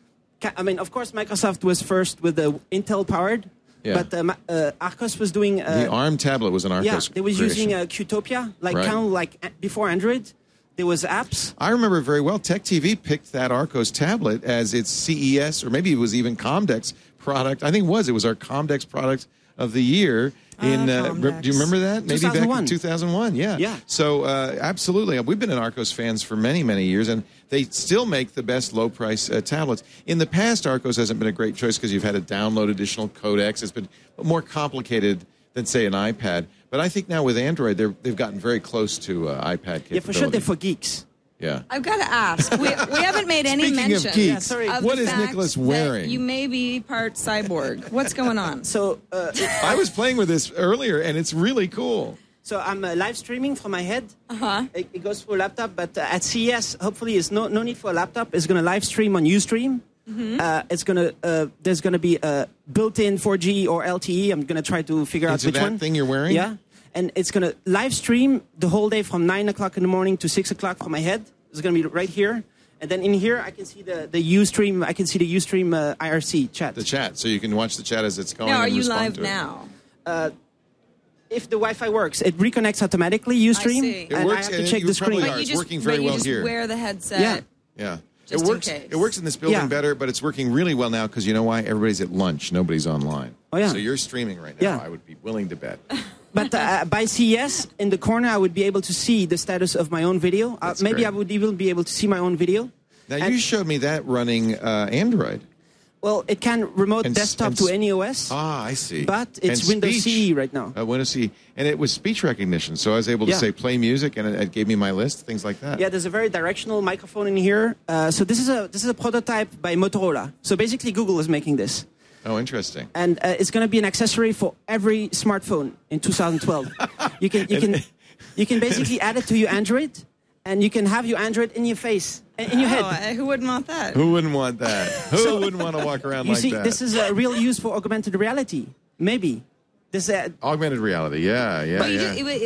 I: Of course, Microsoft was first with the Intel-powered, but Arcos was doing...
E: the ARM tablet was an Arcos
I: Yeah, they was
E: creation.
I: using Qtopia, kind of like before Android. There was apps.
E: I remember very well, Tech TV picked that Arcos tablet as its CES, or maybe it was even Comdex product. I think it was our Comdex product of the year. Do you remember that? Maybe
I: 2001.
E: back in 2001, yeah. So absolutely. We've been an Arcos fans for many, many years, and they still make the best low-price tablets. In the past, Arcos hasn't been a great choice because you've had to download additional codecs. It's been more complicated than, say, an iPad. But I think now with Android, they've gotten very close to iPad capability.
I: Yeah, for sure they're for geeks.
E: Yeah.
D: I've got to ask. We haven't made any
E: Speaking
D: mention
E: of geeks,
D: of
E: what
D: the
E: is
D: fact
E: Nicholas
D: that
E: wearing?
D: You may be part cyborg. What's going on?
I: So
E: I was playing with this earlier, and it's really cool.
I: So I'm live streaming from my head.
D: Uh-huh.
I: It goes through a laptop, but at CES, hopefully, it's no need for a laptop. It's going to live stream on Ustream.
D: Mm-hmm.
I: There's going to be a built-in 4G or LTE. I'm going to try to figure out which
E: that
I: one.
E: Thing you're wearing?
I: Yeah, and it's going to live stream the whole day from 9 o'clock in the morning to 6 o'clock from my head. It's going to be right here. And then in here, I can see the Ustream. I can see the Ustream IRC chat.
E: The chat, so you can watch the chat as it's going.
D: Now, are
E: and
D: you
E: respond
D: live
E: to it.
D: now?
I: If the Wi-Fi works, it reconnects automatically. Ustream,
D: I see.
E: It
I: and
E: works,
I: I have to
E: and
I: check
E: you
I: the screen.
E: probably
D: But
E: are.
D: you
E: It's
D: just,
E: working very
D: but you
E: well
D: just
E: here.
D: wear the headset.
I: Yeah.
E: Yeah.
D: Just
E: it works.
D: in case.
E: It works in this building
I: Yeah.
E: better, but it's working really well now because you know why? Everybody's at lunch. Nobody's online.
I: Oh, yeah.
E: So you're streaming right now.
I: Yeah.
E: I would be willing to bet.
I: But by CES, in the corner, I would be able to see the status of my own video. Maybe
E: great.
I: I would even be able to see my own video.
E: Now,
I: And-
E: you showed me that running Android.
I: Well, it can remote
E: And-
I: desktop
E: and-
I: to any OS,
E: Ah, I see.
I: but it's
E: And
I: Windows
E: speech.
I: CE right now.
E: Windows CE. And it was speech recognition. So I was able to
I: Yeah.
E: say play music, and it gave me my list, things like that.
I: Yeah, there's a very directional microphone in here. So this is a prototype by Motorola. So basically, Google is making this,
E: Oh, interesting.
I: and it's going to be an accessory for every smartphone in 2012. you can basically add it to your Android, and you can have your Android in your face, in your head.
D: Who wouldn't want that?
E: Who wouldn't want that? Who wouldn't want to walk around
I: You
E: like
I: see,
E: that?
I: this is a real use for augmented reality. Maybe. This,
E: Augmented reality. Yeah.
D: But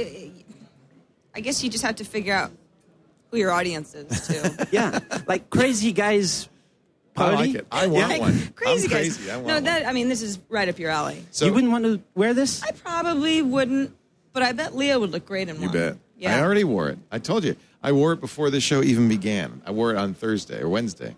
D: I guess you just have to figure out who your audience is, too.
I: yeah, like crazy guys
E: I
I: party.
E: like it. I want
D: Like,
E: one.
D: Crazy
E: I'm
D: guys.
E: crazy. I want
D: No,
E: one.
D: this is right up your alley.
E: So,
I: You wouldn't want to wear this?
D: I probably wouldn't, but I bet Leah would look great in
E: You
D: one.
E: bet.
D: Yeah.
E: I already wore it. I told you. I wore it before the show even began. I wore it on Thursday or Wednesday.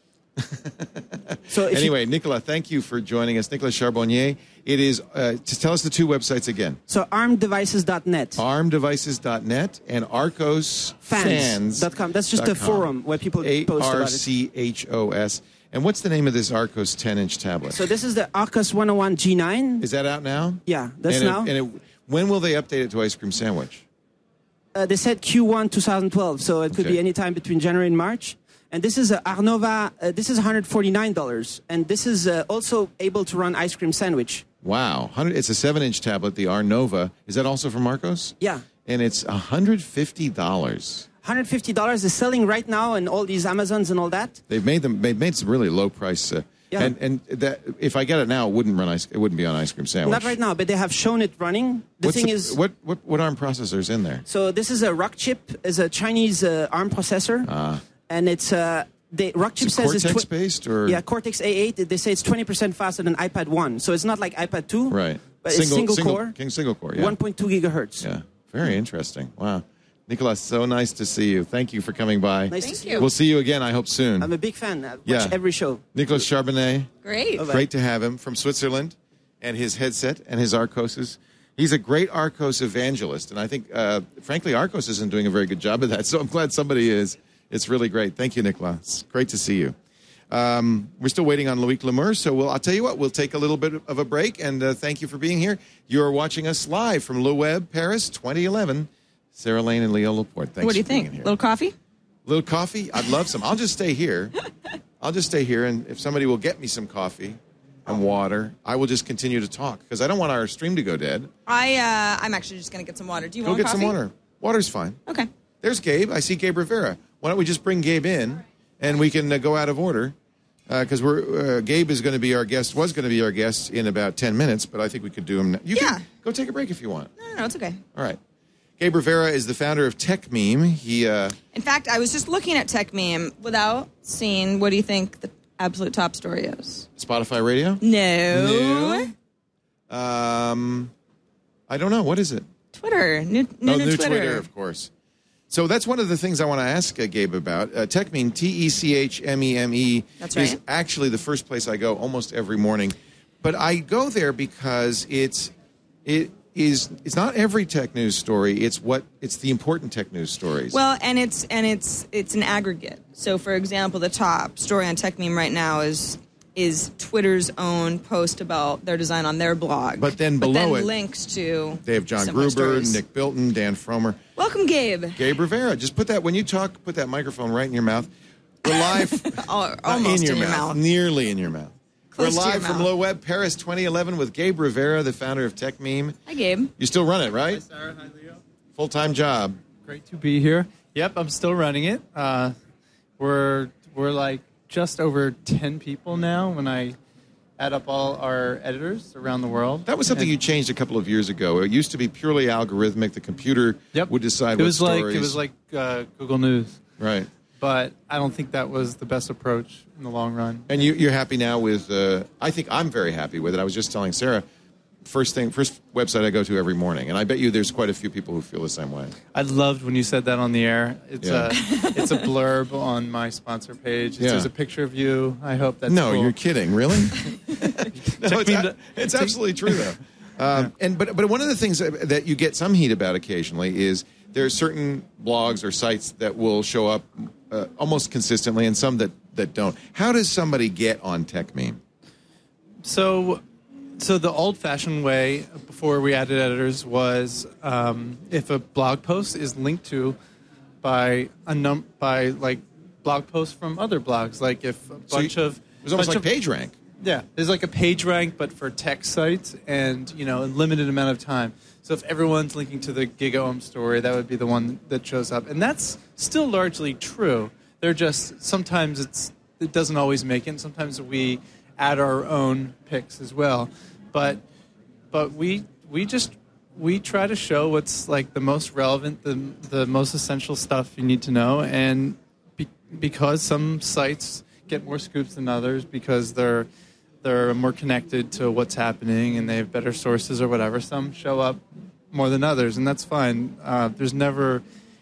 I: So if
E: Anyway, Nicolas, thank you for joining us. Nicolas Charbonnier. It is, just tell us the two websites again.
I: So armdevices.net.
E: armdevices.net and arcosfans.com.
I: That's just a forum where people post about it.
E: ARCHOS. And what's the name of this Arcos 10-inch tablet?
I: So this is the Arcos 101 G9.
E: Is that out now?
I: Yeah, that's
E: and
I: now.
E: When will they update it to Ice Cream Sandwich?
I: They said Q1 2012, so it could
E: Okay.
I: be any time between January and March. And this is a Arnova. This is $149, and this is also able to run Ice Cream Sandwich.
E: Wow. It's a 7-inch tablet, the Arnova. Is that also from Arcos?
I: Yeah.
E: And it's $150.
I: $150 is selling right now in all these Amazons and all that.
E: They've made some really low price.
I: Yeah.
E: And that if I get it now, it wouldn't be on Ice Cream Sandwich.
I: Not right now, but they have shown it running. The thing is,
E: what ARM processor's in there?
I: so this is a Rockchip, is a Chinese ARM processor, and it's the Rockchip
E: Is it
I: says it's
E: Cortex based or
I: yeah, Cortex A8. They say it's 20% faster than iPad 1, so it's not like iPad 2,
E: right?
I: But it's single core,
E: single core, yeah.
I: 1.2 gigahertz.
E: Yeah, very interesting. Wow, Nicolas, so nice to see you. Thank you for coming by.
I: Nice to
D: Thank
I: see
D: you.
E: We'll see you again, I hope soon.
I: I'm a big fan. I watch
E: Yeah.
I: every show.
E: Nicolas Charbonnet,
D: Great.
I: Okay.
E: great to have him from Switzerland, and his headset and his Arcoses. He's a great Arcos evangelist, and I think, frankly, Arcos isn't doing a very good job of that. So I'm glad somebody is. It's really great. Thank you, Nicolas. Great to see you. We're still waiting on Loic Le Meur, so I'll tell you what, we'll take a little bit of a break, and thank you for being here. You're watching us live from Le Web, Paris, 2011. Sarah Lane and Leo Laporte, thanks
D: What do you
E: for being
D: think?
E: here.
D: Little coffee?
E: Little coffee? I'd love some. I'll just stay here. And if somebody will get me some coffee and water, I will just continue to talk, because I don't want our stream to go dead.
D: I'm actually just going to get some water. Do you
E: Go
D: want
E: get
D: coffee?
E: some water. Water's fine.
D: Okay.
E: There's Gabe. I see Gabe Rivera. Why don't we just bring Gabe in, and we can go out of order, because Gabe is going to be our guest. Was going to be our guest in about 10 minutes, but I think we could do him. Now.
D: Yeah.
E: Go take a break if you want.
D: No, it's okay.
E: All right. Gabe Rivera is the founder of TechMeme. He,
D: in fact, I was just looking at TechMeme without seeing. What do you think the absolute top story is?
E: Spotify Radio?
D: No.
E: I don't know. What is it?
D: Twitter. New
E: Twitter, of course. So that's one of the things I want to ask Gabe about. TechMeme, TechMeme,
D: that's
E: is
D: right.
E: actually the first place I go almost every morning. But I go there because it's not every tech news story. It's the important tech news stories.
D: Well, and it's an aggregate. So, for example, the top story on TechMeme right now is Twitter's own post about their design on their blog.
E: But then below it,
D: links to
E: they have John
D: similar
E: Gruber,
D: stories.
E: Nick Bilton, Dan Fromer.
D: Welcome, Gabe.
E: Gabe Rivera. Just put that when you talk. Put that microphone right in your mouth. We're live.
D: Almost
E: in your mouth. Nearly in your mouth.
D: Close
E: We're
D: to
E: live
D: your
E: from
D: mouth.
E: Low Web Paris 2011 with Gabe Rivera, the founder of TechMeme.
D: Hi, Gabe.
E: You still run it, right?
J: Hi, Sarah. Hi, Leo.
E: Full-time job.
J: Great to be here. Yep, I'm still running it. We're like just over 10 people now when I add up all our editors around the world.
E: That was something you changed a couple of years ago. It used to be purely algorithmic. The computer would decide what stories.
J: It was like Google News.
E: Right.
J: But I don't think that was the best approach in the long run.
E: And you're happy now with, I think I'm very happy with it. I was just telling Sarah, first website I go to every morning. And I bet you there's quite a few people who feel the same way.
J: I loved when you said that on the air. It's it's a blurb on my sponsor page. There's a picture of you. I hope that's
E: No,
J: cool.
E: you're kidding. Really? No, it's absolutely true, though. But one of the things that you get some heat about occasionally is there are certain blogs or sites that will show up almost consistently and some that don't. How does somebody get on TechMeme?
J: So the old-fashioned way before we added editors was if a blog post is linked to by like blog posts from other blogs, like if a bunch of
E: it was almost like PageRank.
J: Yeah, there's like a PageRank, but for tech sites, and a limited amount of time. So if everyone's linking to the GigaOM story, that would be the one that shows up, and that's still largely true. They're just sometimes it doesn't always make it. And sometimes we add our own picks as well, but we try to show what's like the most relevant, the most essential stuff you need to know, and because some sites get more scoops than others because they're more connected to what's happening and they have better sources or whatever. Some show up more than others, and that's fine. There's never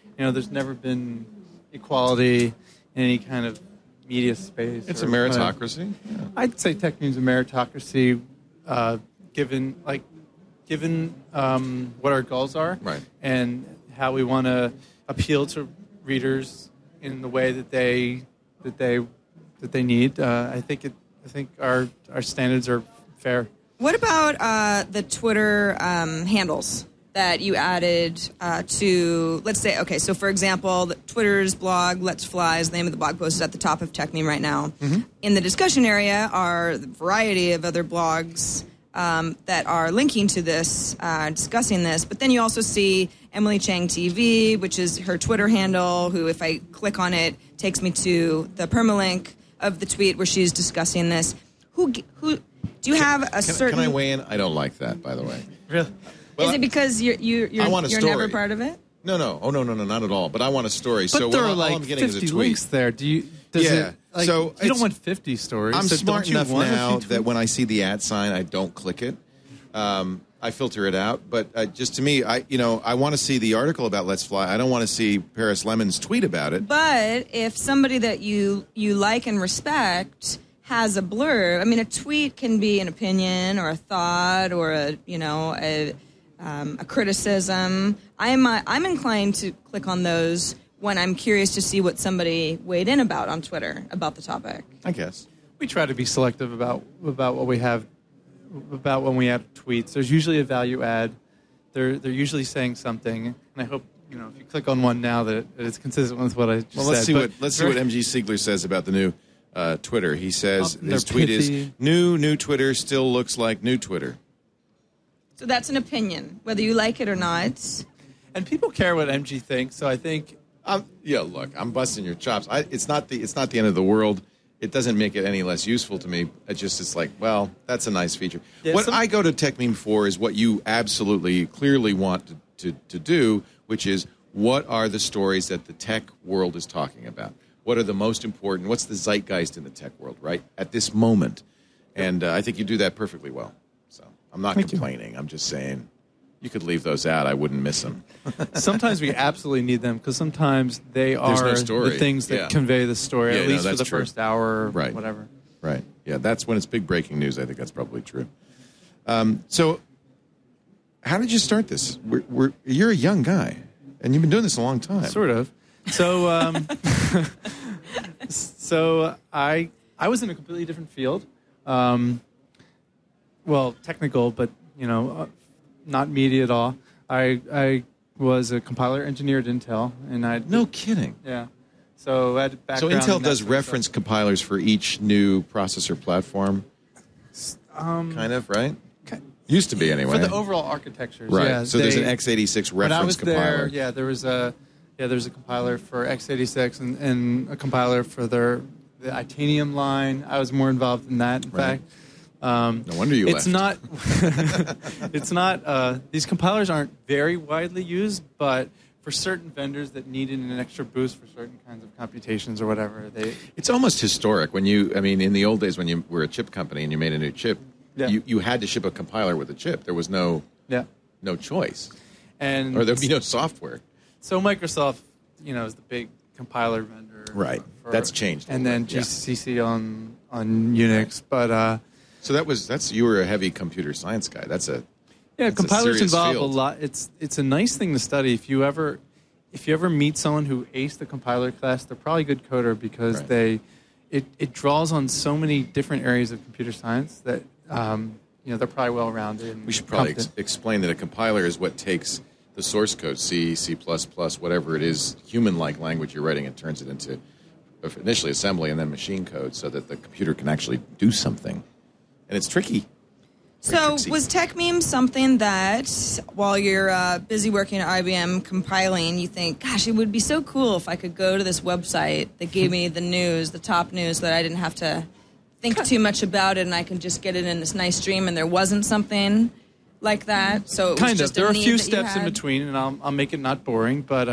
J: been equality in any kind of media space.
E: It's a meritocracy.
J: Yeah. I'd say TechMeme's a meritocracy, given what our goals are,
E: right,
J: and how we want to appeal to readers in the way that they need. I think our standards are fair.
D: What about the Twitter handles that you added to, let's say, okay, so for example, Twitter's blog, Let's Fly, is the name of the blog post, is at the top of TechMeme right now. Mm-hmm. In the discussion area are a variety of other blogs that are linking to this, discussing this, but then you also see Emily Chang TV, which is her Twitter handle, who, if I click on it, takes me to the permalink of the tweet where she's discussing this. Who do you have a certain...
E: Can I weigh in? I don't like that, by the way.
J: Really?
D: Well, is it because you're never part of it?
E: No. Oh, no, not at all. But I want a story.
J: But
E: so
J: there are
E: all
J: like
E: I'm getting
J: 50
E: is a tweet.
J: links there. You don't want 50 stories.
E: I'm
J: so
E: smart
J: don't you
E: enough
J: want
E: now that when I see the ad sign, I don't click it. I filter it out. But just to me, I want to see the article about Let's Fly. I don't want to see Paris Lemon's tweet about it.
D: But if somebody that you like and respect has a blurb, I mean, a tweet can be an opinion or a thought or a criticism. I'm inclined to click on those when I'm curious to see what somebody weighed in about on Twitter about the topic.
E: I guess
J: we try to be selective about what we have, about when we add tweets. There's usually a value add. They're usually saying something, and I hope if you click on one now that it's consistent with what I just said.
E: Let's see what MG Siegler says about the new Twitter. He says his tweet is new Twitter still looks like new Twitter.
D: So that's an opinion, whether you like it or not.
J: And people care what MG thinks, so I think...
E: look, I'm busting your chops. It's not the end of the world. it doesn't make it any less useful to me. It's like, well, that's a nice feature.
J: Yeah,
E: what I go to TechMeme for is what you absolutely clearly want to do, which is what are the stories that the tech world is talking about? What are the most important? What's the zeitgeist in the tech world, right, at this moment? And I think you do that perfectly well. So I'm not complaining. I'm just saying you could leave those out. I wouldn't miss them.
J: Sometimes we absolutely need them because sometimes they are the things that convey the story, at least for the first hour or whatever.
E: Right. Yeah, that's when it's big breaking news. I think that's probably true. So how did you start this? You're a young guy, and you've been doing this a long time.
J: Sort of. So, I was in a completely different field. Well, technical, but not media at all. I was a compiler engineer at Intel, and
E: no kidding.
J: Yeah. So I had a background.
E: So Intel does reference compilers for each new processor platform. Kind of, right? Used to be anyway.
J: For the overall architectures,
E: right?
J: Yeah,
E: so there's an x86 reference compiler.
J: There was a compiler for x86 and a compiler for the Itanium line. I was more involved in that, in fact.
E: No wonder you left.
J: It's not. These compilers aren't very widely used, but for certain vendors that needed an extra boost for certain kinds of computations or whatever,
E: It's almost historic when in the old days when you were a chip company and you made a new chip, you had to ship a compiler with a chip. There was no choice, or there'd be no software.
J: So Microsoft, is the big compiler vendor,
E: right? That's changed,
J: and then GCC on Unix, but.
E: So you were a heavy computer science guy.
J: Compilers involve
E: field.
J: a lot. It's a nice thing to study. If you ever meet someone who aced the compiler class, they're probably a good coder because it draws on so many different areas of computer science that they're probably well rounded.
E: We should probably explain that a compiler is what takes the source code, C, C++, whatever it is, human-like language you're writing, and turns it into initially assembly and then machine code, so that the computer can actually do something. And it's tricky.
D: So was TechMeme something that while you're busy working at IBM compiling, you think, gosh, it would be so cool if I could go to this website that gave me the news, the top news, so that I didn't have to think too much about it and I can just get it in this nice stream, and there wasn't something like that? So it was
J: kind
D: just
J: of. There are a few steps
D: had?
J: in between, and I'll make it not boring, but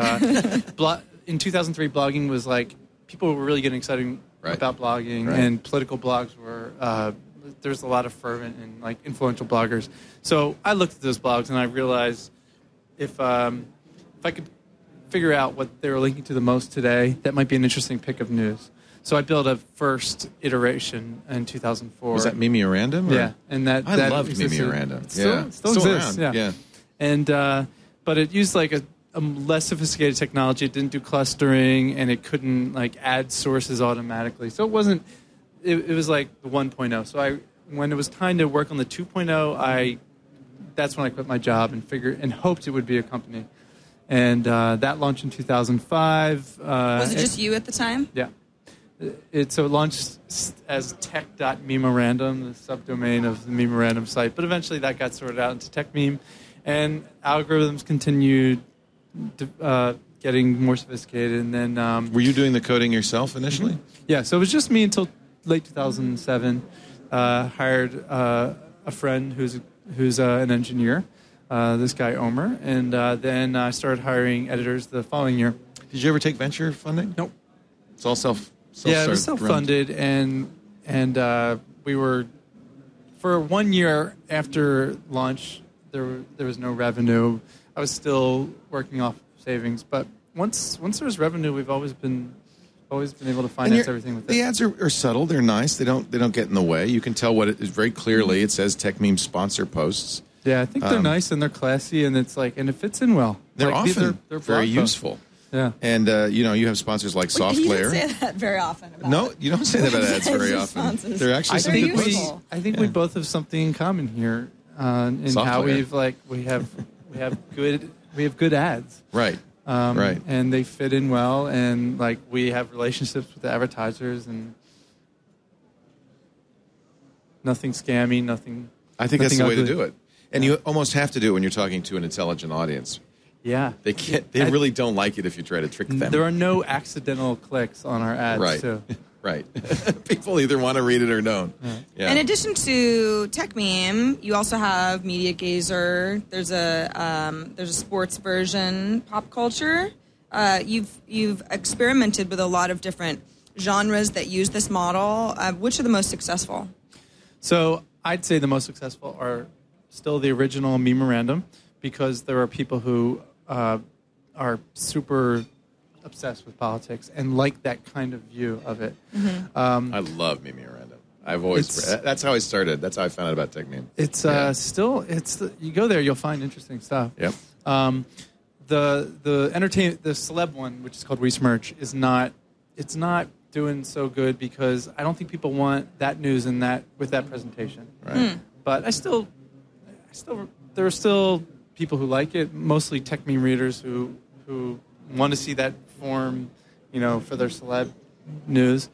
J: in 2003, blogging was like, people were really getting excited about blogging, and political blogs were... there's a lot of fervent and influential bloggers. So I looked at those blogs and I realized if I could figure out what they were linking to the most today, that might be an interesting pick of news. So I built a first iteration in 2004.
E: Was that Memorandum?
J: Yeah, and that
E: loved Memorandum.
J: It still exists.
E: Around. Yeah.
J: And but it used a less sophisticated technology. It didn't do clustering, and it couldn't add sources automatically. So it wasn't. It was like the 1.0. So when it was time to work on the 2.0, that's when I quit my job and hoped it would be a company. And that launched in 2005.
D: Was it just you at the time?
J: Yeah. It launched as tech.memorandum, the subdomain of the Memorandum site. But eventually that got sorted out into TechMeme. And algorithms continued getting more sophisticated. And then
E: were you doing the coding yourself initially?
J: Yeah, so it was just me until late 2007. Hired a friend who's an engineer, this guy Omer, and then I started hiring editors the following year.
E: Did you ever take venture funding?
J: Nope.
E: It's all self.
J: Yeah, it was self-funded, and we were for 1 year after launch. There was no revenue. I was still working off savings, but once there was revenue, we've always been able to finance everything with it.
E: The ads are subtle. They're nice. They don't get in the way. You can tell what it is very clearly. It says TechMeme sponsor posts.
J: Yeah, I think they're nice and they're classy, and it's and it fits in well.
E: They're often they're very useful.
J: Yeah,
E: and you have sponsors like SoftLayer.
D: You don't say that very often.
E: No, you don't say that about ads very often. They're actually some good posts.
J: I think we both have something in common here in how we have good ads.
E: Right.
J: Right, and they fit in well, and we have relationships with the advertisers, and nothing scammy, nothing.
E: I think that's the way to do it, and you almost have to do it when you're talking to an intelligent audience.
J: Yeah,
E: they can't. They really don't like it if you try to trick them.
J: There are no accidental clicks on our ads,
E: right?
J: Too.
E: Right. People either want to read it or don't. Yeah.
D: In addition to Tech Meme, you also have Media Gazer. There's a sports version, Pop Culture. You've experimented with a lot of different genres that use this model. Which are the most successful?
J: So I'd say the most successful are still the original Memorandum, because there are people who are super obsessed with politics and like that kind of view of it.
E: I love Memorandum. I've always that's how I started. That's how I found out about Tech Meme.
J: It's you go there, you'll find interesting stuff.
E: Yep.
J: The entertainment, the celeb one, which is called Resmerch, it's not doing so good because I don't think people want that news in that with that presentation.
E: Right.
J: But there are still people who like it, mostly Tech Meme readers who want to see that form, for their celeb news.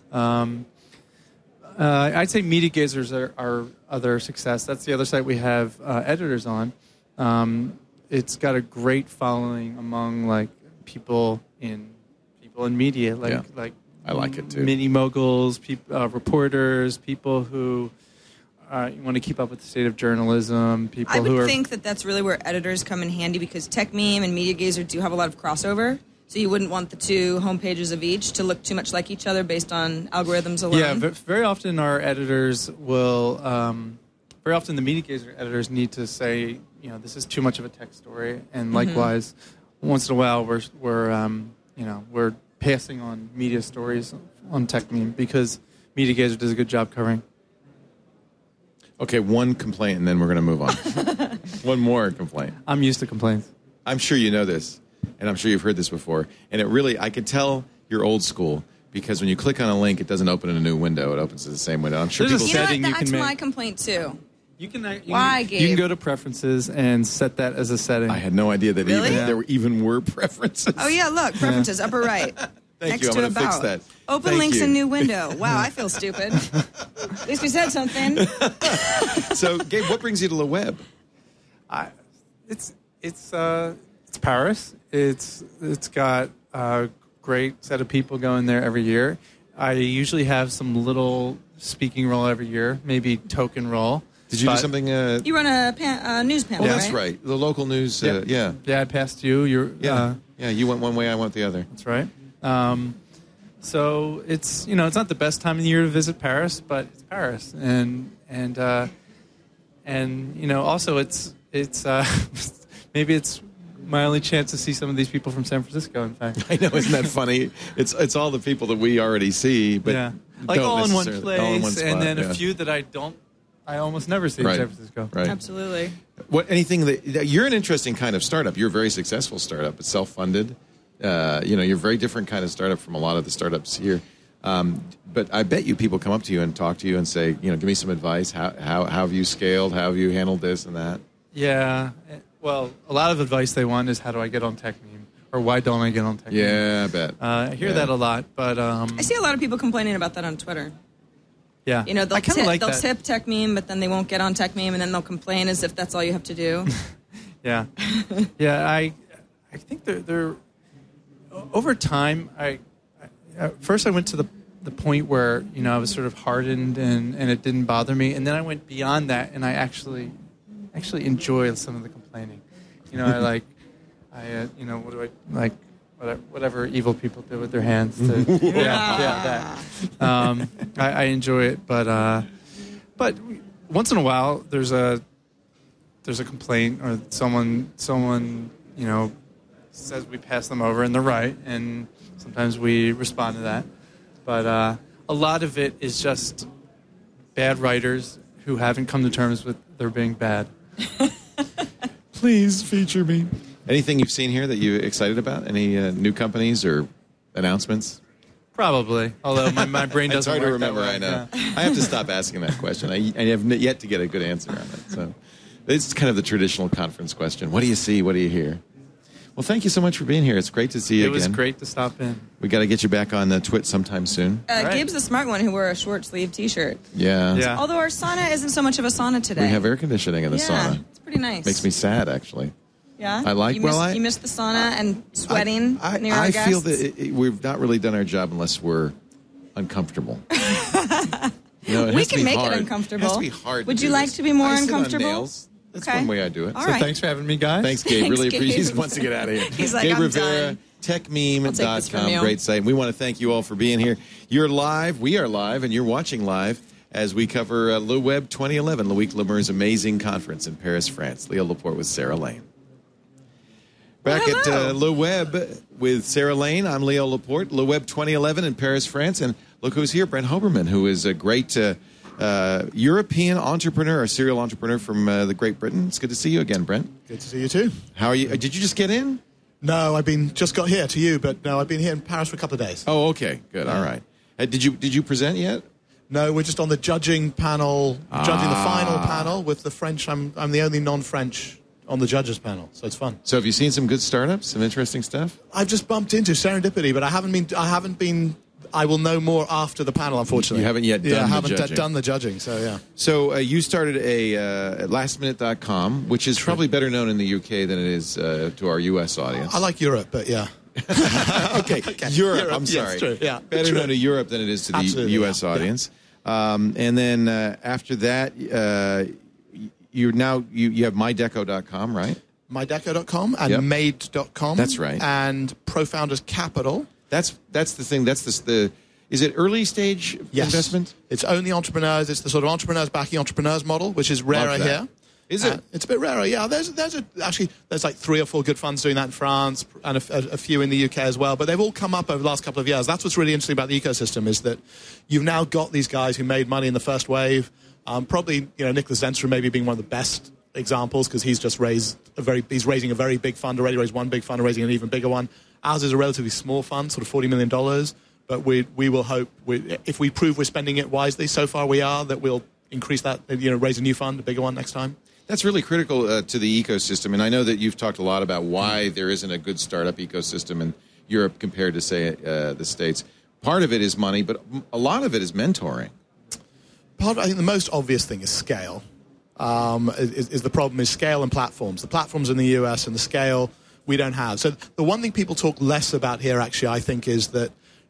J: I'd say Media Gazers are other success. That's the other site we have editors on. It's got a great following among people in media,
E: I like it too.
J: Mini moguls, reporters, people who want to keep up with the state of journalism. People
D: I would think that that's really where editors come in handy, because Tech Meme and Media Gazer do have a lot of crossover. So you wouldn't want the two homepages of each to look too much like each other based on algorithms alone.
J: Yeah, very often our editors will. Very often the Media Gazer editors need to say, this is too much of a tech story, and likewise, once in a while we're passing on media stories on Tech Meme because Media Gazer does a good job covering.
E: Okay, one complaint, and then we're going to move on. One more complaint.
J: I'm used to complaints.
E: I'm sure you know this, and I'm sure you've heard this before. And I can tell you're old school, because when you click on a link, it doesn't open in a new window. It opens in the same window. I'm sure
J: There's
E: people
J: a setting you can make.
D: That's my complaint, too.
J: You can
D: Gabe?
J: go to preferences and set that as a setting.
E: I had no idea that there even were preferences.
D: Oh, yeah, look, preferences, upper right.
E: Thank
D: Next
E: you. I'm going to fix
D: about.
E: that.
D: Open
E: Thank
D: links
E: you.
D: in new window. Wow, I feel stupid. At least we said something.
E: So, Gabe, what brings you to the web?
J: It's Paris. It's got a great set of people going there every year. I usually have some little speaking role every year, maybe token role.
E: Did you do something?
D: You run a news panel,
E: that's right. The local news. Yeah,
J: I passed you.
E: You went one way, I went the other.
J: That's right. So it's it's not the best time of the year to visit Paris, but it's Paris, and also it's maybe it's my only chance to see some of these people from San Francisco. In fact,
E: I know, isn't that funny? It's all the people that we already see, but
J: all in one place,
E: all in one spot,
J: and then a few that I almost never see in San Francisco.
E: Right.
D: Absolutely.
E: Anything that you're an interesting kind of startup. You're a very successful startup. It's self-funded. You're a very different kind of startup from a lot of the startups here. But I bet you people come up to you and talk to you and say, give me some advice. How have you scaled? How have you handled this and that?
J: Yeah. Well, a lot of advice they want is, how do I get on Tech Meme? Or why don't I get on Tech Meme?
E: Yeah, I bet.
J: I hear that a lot, but
D: I see a lot of people complaining about that on Twitter.
J: Yeah.
D: They'll tip Tech Meme, but then they won't get on Tech Meme, and then they'll complain as if that's all you have to do.
J: Yeah. Yeah, I think they're over time, first I went to the point where, I was sort of hardened and it didn't bother me. And then I went beyond that, and I actually enjoy some of the complaining. Whatever evil people do with their hands. I enjoy it, but once in a while there's a complaint, or someone says we pass them over, and they're right, and sometimes we respond to that. But a lot of it is just bad writers who haven't come to terms with their being bad.
E: Please feature me. Anything you've seen here that you're excited about? Any new companies or announcements?
J: Probably, although my brain doesn't work.
E: It's hard to remember, I know. I have to stop asking that question. I have yet to get a good answer on it. So it's kind of the traditional conference question. What do you see? What do you hear? Well, thank you so much for being here. It's great to see you again.
J: It was great to stop in.
E: We got to get you back on the Twit sometime soon.
D: Right. Gabe's the smart one who wore a short sleeve T-shirt.
E: Yeah.
D: Although our sauna isn't so much of a sauna today.
E: We have air conditioning in the sauna.
D: It's pretty nice.
E: Makes me sad, actually.
D: Yeah?
E: I like.
D: You missed the sauna and sweating near our guests?
E: I feel that we've not really done our job unless we're uncomfortable. It
D: we
E: has to
D: can
E: be
D: make
E: hard.
D: it uncomfortable.
E: It has to be hard.
D: Would
E: to
D: you
E: do
D: like
E: this.
D: to be more
E: I sit on
D: uncomfortable?
E: nails. That's
D: Okay.
E: one way I do it.
D: All
J: So
D: right.
J: thanks for having me, guys.
E: Thanks, Gabe.
D: Thanks,
E: Really
D: Gabe.
E: appreciate it. He wants to get out of here.
D: He's like,
E: Gabe
D: I'm
E: Rivera,
D: done. I'll take this from
E: techmeme.com.
D: you.
E: Great site. We want to thank you all for being here. You're live. We are live, and you're watching live as we cover Le Web 2011, Loic Le Mer's amazing conference in Paris, France. Leo Laporte with Sarah Lane. Back at Le Web with Sarah Lane, I'm Leo Laporte. Le Web 2011 in Paris, France. And look who's here, Brent Hoberman, who is a great European entrepreneur, a serial entrepreneur from the Great Britain. It's good to see you again, Brent.
G: Good to see you too.
E: How are you? Did you just get in?
G: No, just got here to you, but no, I've been here in Paris for a couple of days.
E: Oh, okay. Good. All right. Did you present yet?
G: No, we're just on the judging panel, judging the final panel with the French. I'm the only non-French on the judges panel, so it's fun.
E: So have you seen some good startups, some interesting stuff?
G: I've just bumped into serendipity, but I haven't been. I will know more after the panel, unfortunately.
E: You haven't yet done the judging.
G: Done the judging, so yeah.
E: So you started at lastminute.com, which is probably better known in the UK than it is to our U.S. audience.
G: I like Europe, but yeah.
E: Okay. Europe, I'm sorry.
G: Yes, true. Yeah,
E: better known to Europe than it is to the U.S. audience. Yeah. And then after that, you have mydeco.com, right?
G: Mydeco.com and made.com.
E: That's right.
G: And ProFounders Capital.
E: That's the thing. That's the is it early stage investment?
G: It's only entrepreneurs. It's the sort of entrepreneurs backing entrepreneurs model, which is rarer here.
E: Is it?
G: It's a bit rarer. Yeah. There's like 3 or 4 good funds doing that in France and a few in the UK as well. But they've all come up over the last couple of years. That's what's really interesting about the ecosystem is that you've now got these guys who made money in the first wave. Probably Nicholas Zenstra maybe being one of the best examples because he's just he's raising a very big fund already. Raised one big fund, raising an even bigger one. Ours is a relatively small fund, sort of $40 million, but we will hope, if we prove we're spending it wisely, so far we are, that we'll increase that, raise a new fund, a bigger one next time.
E: That's really critical to the ecosystem, and I know that you've talked a lot about why there isn't a good startup ecosystem in Europe compared to, say, the States. Part of it is money, but a lot of it is mentoring.
G: I think the most obvious thing is scale. Is the problem is scale and platforms. The platforms in the US and the scale we don't have. So the one thing people talk less about here, actually, I think, is that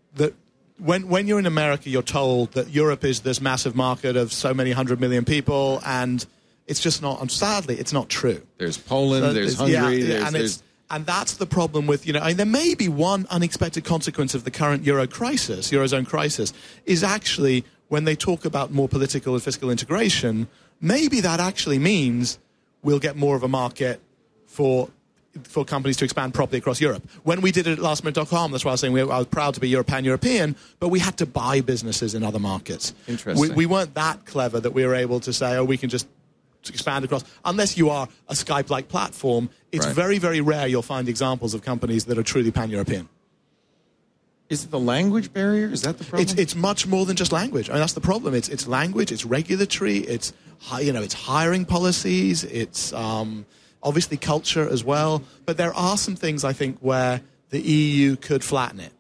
G: when you're in America, you're told that Europe is this massive market of so many 100 million people, and it's just not. Sadly, it's not true.
E: There's Poland, there's Hungary,
G: and that's the problem with and there may be one unexpected consequence of the current Eurozone crisis, is actually when they talk about more political and fiscal integration, maybe that actually means we'll get more of a market for companies to expand properly across Europe. When we did it at lastminute.com, that's why I was saying I was proud to be Pan-European, but we had to buy businesses in other markets.
E: Interesting.
G: We weren't that clever that we were able to say, we can just expand across. Unless you are a Skype-like platform, it's very, very rare you'll find examples of companies that are truly Pan-European.
E: Is it the language barrier? Is that the problem?
G: It's much more than just language. I mean, that's the problem. It's language, it's regulatory, it's hiring policies, it's obviously culture as well. But there are some things I think where the EU could flatten it.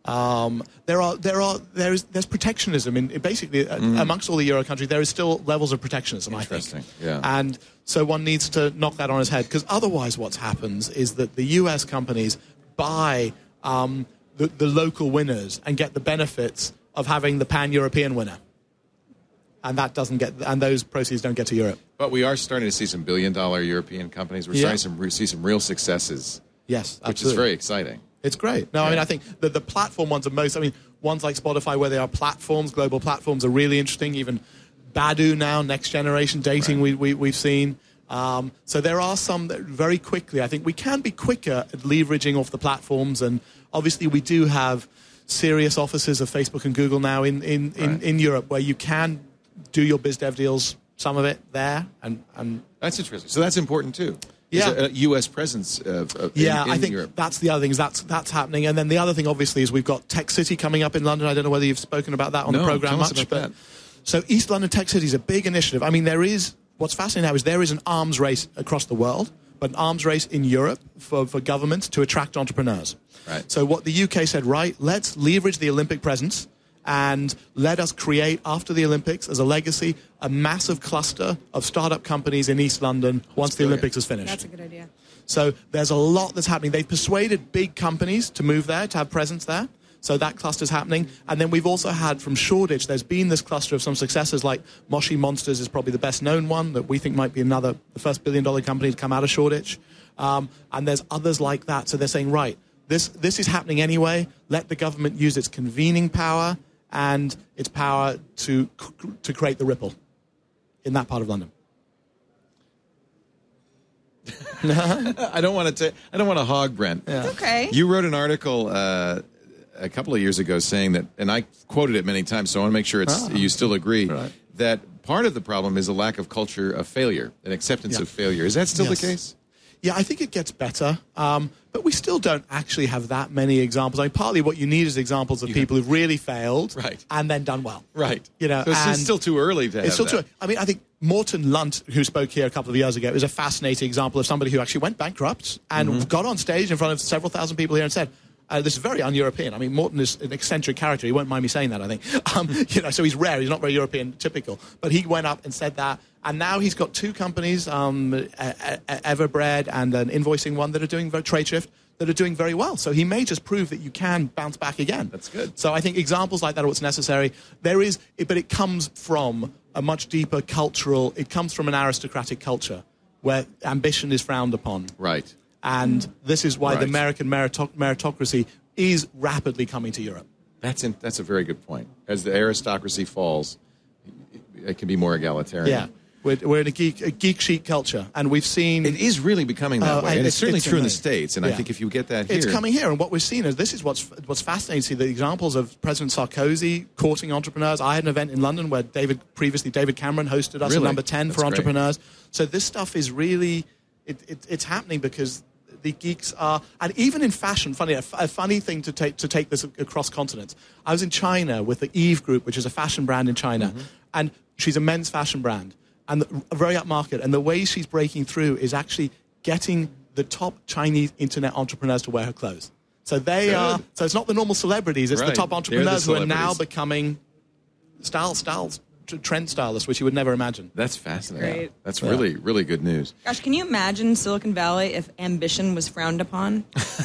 G: There's protectionism in basically amongst all the Euro countries. There is still levels of protectionism, I think.
E: Yeah.
G: And so one needs to knock that on its head, because otherwise what happens is that the US companies buy the local winners and get the benefits of having the pan-European winner. And those proceeds don't get to Europe.
E: But we are starting to see some billion-dollar European companies. We're starting to see some real successes.
G: Yes, absolutely.
E: Which is very exciting.
G: It's great. No, I mean, I think that the platform ones are most. I mean, ones like Spotify, where they are platforms, global platforms, are really interesting. Even Badoo now, next generation dating, we've seen. So there are some that very quickly. I think we can be quicker at leveraging off the platforms, and obviously we do have serious offices of Facebook and Google now in Europe, where you can do your biz dev deals, some of it there, and
E: that's interesting. So that's important too.
G: Yeah,
E: a U.S. presence in
G: I think
E: Europe.
G: That's the other thing. That's happening. And then the other thing, obviously, is we've got Tech City coming up in London. I don't know whether you've spoken about that on the program much. But so East London Tech City is a big initiative. I mean, what's fascinating now is there is an arms race across the world, but an arms race in Europe for governments to attract entrepreneurs.
E: Right.
G: So what the UK said, let's leverage the Olympic presence and let us create, after the Olympics, as a legacy, a massive cluster of startup companies in East London once the Olympics is finished.
D: That's a good idea.
G: So there's a lot that's happening. They've persuaded big companies to move there, to have presence there. So that cluster's happening. And then we've also had from Shoreditch, there's been this cluster of some successes, like Moshi Monsters is probably the best known one that we think might be the first billion-dollar company to come out of Shoreditch. And there's others like that. So they're saying, right, this is happening anyway. Let the government use its convening power and its power to create the ripple in that part of London.
E: I don't want to hog Brent.
G: Yeah.
D: Okay.
E: You wrote an article a couple of years ago saying that, and I quoted it many times, so I want to make sure you still agree, that part of the problem is a lack of culture of failure, an acceptance of failure. Is that still the case?
G: Yeah, I think it gets better, but we still don't actually have that many examples. I mean, partly what you need is examples of people who've really failed and then done well.
E: Right.
G: You know,
E: so it's still too early to have
G: It's still
E: that.
G: too early. I mean, I think Morton Lunt, who spoke here a couple of years ago, is a fascinating example of somebody who actually went bankrupt and got on stage in front of several thousand people here and said, this is very un-European. I mean, Morton is an eccentric character. He won't mind me saying that, I think. You know, so he's rare. He's not very European typical. But he went up and said that. And now he's got two companies, Everbread and an invoicing one that are doing TradeShift, that are doing very well. So he may just prove that you can bounce back again.
E: That's good.
G: So I think examples like that are what's necessary. But it comes from a much deeper cultural, it comes from an aristocratic culture where ambition is frowned upon.
E: Right.
G: And this is why the American meritocracy is rapidly coming to Europe.
E: That's a very good point. As the aristocracy falls, it can be more egalitarian.
G: Yeah. We're in a geek chic culture, and we've seen...
E: It is really becoming that way, and it's certainly true in the
G: amazing.
E: States, and I think if you get that here...
G: It's coming here, and what we're seeing is this is what's fascinating to see, the examples of President Sarkozy courting entrepreneurs. I had an event in London where David Cameron hosted us at number 10 for entrepreneurs. So this stuff is really... It's happening because the geeks are... And even in fashion, a funny thing to take this across continents. I was in China with the Eve Group, which is a fashion brand in China, and she's a men's fashion brand. And very upmarket. And the way she's breaking through is actually getting the top Chinese internet entrepreneurs to wear her clothes. So So it's not the normal celebrities. It's the top entrepreneurs who are now becoming trend stylists, which you would never imagine.
E: That's fascinating.
D: Great.
E: That's really, really good news.
D: Gosh, can you imagine Silicon Valley if ambition was frowned upon?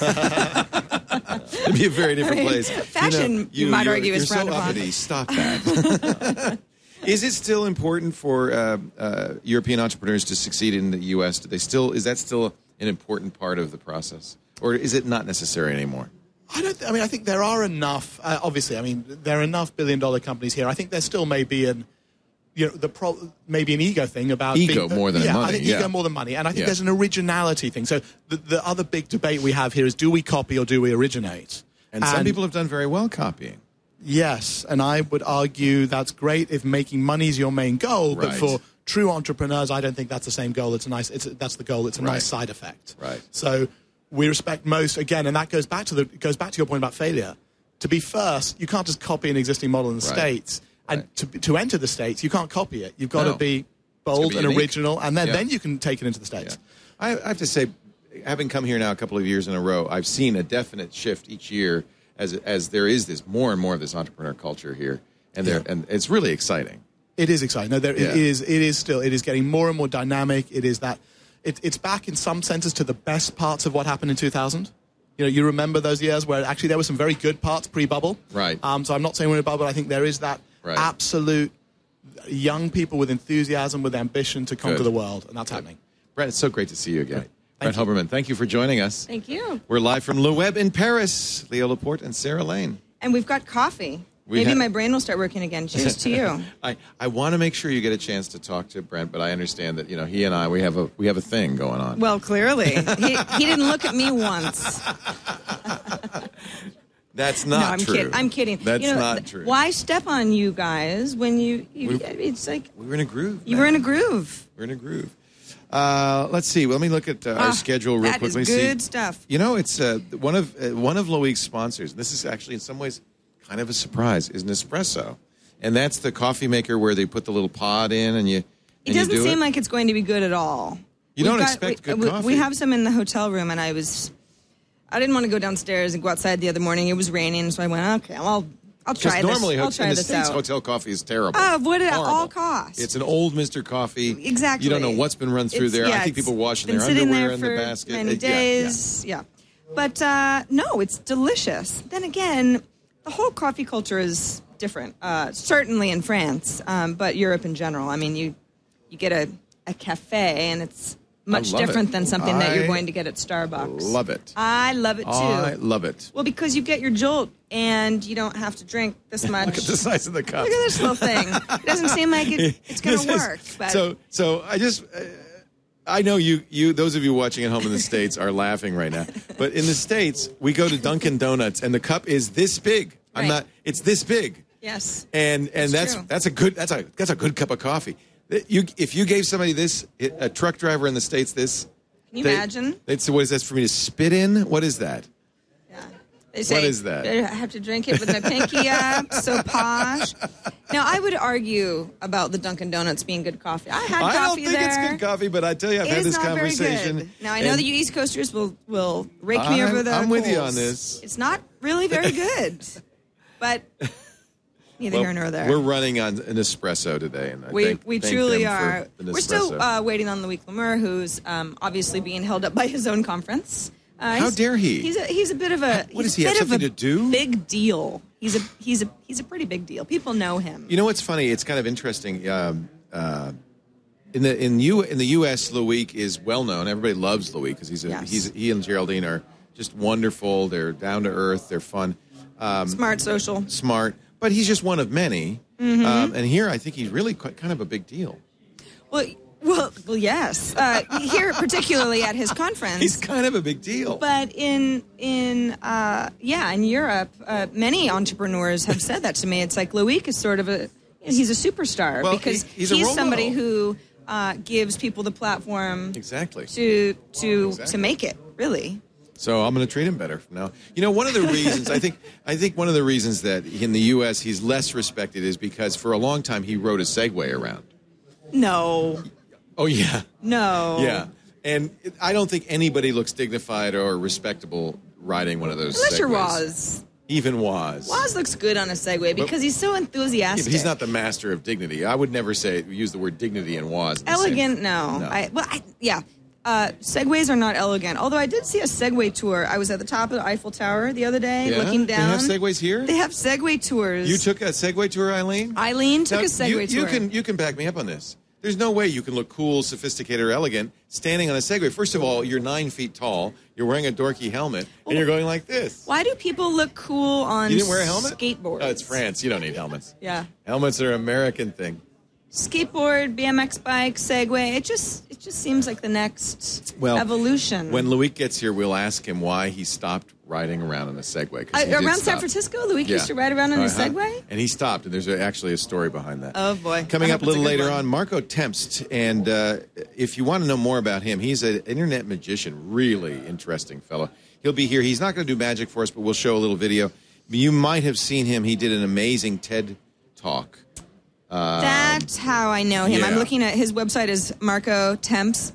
E: It'd be a very different place.
D: Fashion, you might argue, is frowned upon.
E: Uppity. Stop that. Is it still important for European entrepreneurs to succeed in the U.S.? Is that still an important part of the process, or is it not necessary anymore?
G: I think there are enough. Obviously, there are enough billion-dollar companies here. I think there still may be maybe an ego thing about
E: more than money.
G: I think ego more than money, and I think there's an originality thing. So the other big debate we have here is: do we copy or do we originate?
E: And some people have done very well copying.
G: Yes, and I would argue that's great if making money is your main goal, but for true entrepreneurs, I don't think that's the same goal. That's the goal. It's a nice side effect.
E: Right.
G: So we respect most again, and that goes back to your point about failure. To be first, you can't just copy an existing model in the States, and to enter the States, you can't copy it. You've got to be bold and original, and then you can take it into the States.
E: Yeah. I have to say, having come here now a couple of years in a row, I've seen a definite shift each year. As there is this more and more of this entrepreneur culture here, and it's really exciting.
G: It is exciting. No, it is getting more and more dynamic. It is that it's back in some senses to the best parts of what happened in 2000. You remember those years where actually there were some very good parts pre-bubble.
E: Right.
G: So I'm not saying we're in a bubble. I think there is that absolute young people with enthusiasm, with ambition to conquer the world, and that's happening.
E: Brent, it's so great to see you again. Brent Hoberman, thank you for joining us.
D: Thank you.
E: We're live from Le Web in Paris. Leo Laporte and Sarah Lane.
D: And we've got coffee. Maybe my brain will start working again. Cheers to you.
E: I want to make sure you get a chance to talk to Brent, but I understand that he and I we have a thing going on.
D: Well, clearly he didn't look at me once.
E: That's not true.
D: I'm kidding.
E: That's not true.
D: Why step on you guys when it's like
E: we were in a groove.
D: You were in a groove.
E: We're in a groove. Let's see. Let me look at our schedule real quickly.
D: That is good stuff.
E: It's one of Loic's sponsors. This is actually in some ways kind of a surprise. Is Nespresso, and that's the coffee maker where they put the little pod in and you.
D: It doesn't seem like it's going to be good at all.
E: You don't expect good coffee.
D: We have some in the hotel room, and I didn't want to go downstairs and go outside the other morning. It was raining, so I went, okay, I'll try this.
E: Normally,
D: I'll try
E: in the
D: this
E: States,
D: out.
E: hotel coffee is terrible.
D: What at all costs?
E: It's an old Mr. Coffee.
D: Exactly.
E: You don't know what's been run through there. I think people washing their underwear in the basket.
D: Many days. Yeah. But no, it's delicious. Then again, the whole coffee culture is different. Certainly in France, but Europe in general. I mean, you get a cafe, and it's much different than something that you're going to get at Starbucks.
E: Love it.
D: I love it too.
E: I love it.
D: Well, because you get your jolt, and you don't have to drink this much.
E: Look at the size of the cup.
D: Look at this little thing. It doesn't seem like it's going to work. But
E: So I just. I know you. Those of you watching at home in the States are laughing right now. But in the States, we go to Dunkin' Donuts, and the cup is this big.
D: Right.
E: It's this big.
D: Yes.
E: And that's a good cup of coffee. If you gave somebody this, a truck driver in the States, this.
D: Can you imagine?
E: They'd say, "What is that for me to spit in? What is that?"
D: Yeah. They say,
E: what is that?
D: I have to drink it with my pinky up. So posh. Now, I would argue about the Dunkin' Donuts being good coffee. I had
E: I don't
D: coffee
E: think
D: there.
E: it's good coffee, but I tell you, I've had this conversation.
D: Very good. Now, I know that you East Coasters will rake me over the
E: I'm with you
D: coals.
E: on this.
D: It's not really very good, but neither here nor there.
E: We're running on an espresso today, and
D: we
E: thank
D: truly
E: them
D: are.
E: for the
D: We're still
E: Nespresso.
D: waiting on Loic Le Meur, who's obviously being held up by his own conference.
E: How dare he?
D: He's a bit of a.
E: What does
D: he's
E: he
D: a
E: have
D: bit of
E: something
D: a
E: to do?
D: Big deal. He's a pretty big deal. People know him.
E: You know what's funny? It's kind of interesting. In the U.S., Loic is well known. Everybody loves Loic because he and Geraldine are just wonderful. They're down to earth. They're fun.
D: Smart, social.
E: Smart, but he's just one of many.
D: Mm-hmm.
E: And here, I think he's really kind of a big deal.
D: Well, yes. Here, particularly at his conference,
E: He's kind of a big deal.
D: But in Europe, many entrepreneurs have said that to me. It's like Loic is sort of he's a superstar because
E: he's a role
D: somebody
E: model.
D: who gives people the platform
E: Exactly.
D: to make it, really.
E: So I'm going to treat him better from now. You know, one of the reasons I think one of the reasons that in the U.S. he's less respected is because for a long time he rode a Segway around.
D: No.
E: Oh yeah.
D: No.
E: Yeah, and I don't think anybody looks dignified or respectable riding one of those.
D: Unless you're
E: Segways.
D: Woz.
E: Even Woz.
D: Woz looks good on a Segway because he's so
E: Yeah,
D: enthusiastic.
E: but he's not the master of dignity. I would never use the word dignity in Woz. in the
D: Elegant,
E: same-
D: no. Segways are not elegant. Although I did see a Segway tour. I was at the top of the Eiffel Tower the other day,
E: Yeah?
D: looking
E: They
D: down.
E: have Segways here?
D: They have Segway tours.
E: You took a Segway tour, Eileen?
D: Eileen took
E: Now,
D: a Segway tour.
E: You can back me up on this. There's no way you can look cool, sophisticated, or elegant standing on a Segway. First of all, you're 9 feet tall. You're wearing a dorky helmet, and you're going like this.
D: Why do people look cool on
E: You didn't wear a helmet?
D: skateboards?
E: Oh, it's France. You don't need helmets.
D: Yeah.
E: Helmets are an American thing.
D: Skateboard, BMX bike, Segway. It just seems like the next evolution.
E: When Loic gets here, we'll ask him why he stopped riding around on a Segway. 'Cause he did
D: around San
E: stop.
D: Francisco, Loic used to ride around on a Segway?
E: And he stopped, and there's actually a story behind that.
D: Oh, boy.
E: Coming
D: I
E: up a
D: hope it's
E: little
D: good
E: later
D: one.
E: on, Marco Tempst. And if you want to know more about him, he's an internet magician, really interesting fellow. He'll be here. He's not going to do magic for us, but we'll show a little video. You might have seen him. He did an amazing TED Talk.
D: That's how I know him.
E: yeah.
D: I'm looking at his website is Marco Tempest,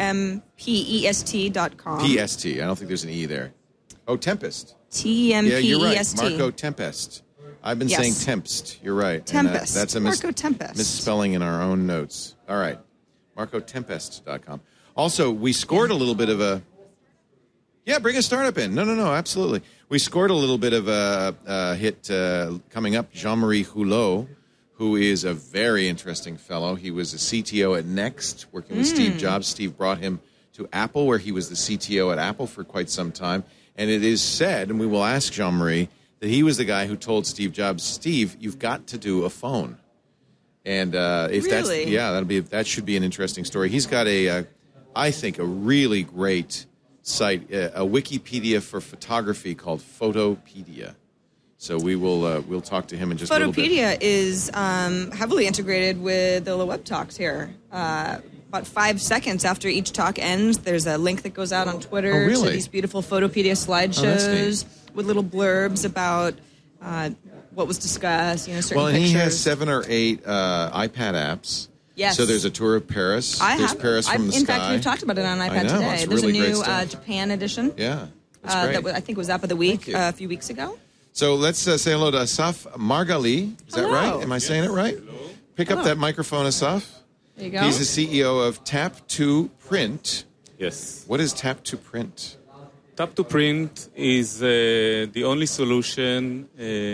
D: TEMPEST.com.
E: PST. I don't think there's an E there. Oh, Tempest.
D: TEMPEST.
E: Yeah, you're right. Marco Tempest. I've been
D: Yes.
E: saying Tempst. You're right.
D: Tempest.
E: And, that's a
D: Marco Tempest.
E: misspelling in our own notes. All right. MarcoTempest.com. Also, we scored a little bit of a... Yeah, bring a startup in. No, absolutely. We scored a little bit of a hit coming up. Jean-Marie Hulot, who is a very interesting fellow. He was a CTO at Next, working with Steve Jobs. Steve brought him to Apple, where he was the CTO at Apple for quite some time. And it is said, and we will ask Jean-Marie, that he was the guy who told Steve Jobs, Steve, you've got to do a phone. And if
D: Really?
E: that should be an interesting story. He's got I think, a really great site, a Wikipedia for photography called Photopedia. So we'll talk to him in just a little bit.
D: Photopedia is heavily integrated with the Web Talks here. About 5 seconds after each talk ends, there's a link that goes out on Twitter
E: Oh, really?
D: to these beautiful Photopedia slideshows with little blurbs about what was discussed, certain
E: Well, and
D: pictures.
E: he has 7 or 8 iPad apps.
D: Yes.
E: So there's a tour of Paris. There's Paris from the
D: in
E: sky.
D: fact, we've talked about it on iPad
E: I know,
D: today.
E: it's
D: There's
E: really
D: a
E: great
D: new
E: stuff.
D: Japan edition.
E: Yeah, that's great.
D: That was, I think was App of the Week
E: Thank you.
D: a few weeks ago.
E: So let's say hello to Asaf Margali. Is that
D: Hello.
E: right? Am I saying it right? Pick up
D: Hello.
E: that microphone, Asaf.
D: There you go.
E: He's the CEO of Tap2Print.
F: Yes.
E: What is Tap2Print?
K: Tap to Print is the only solution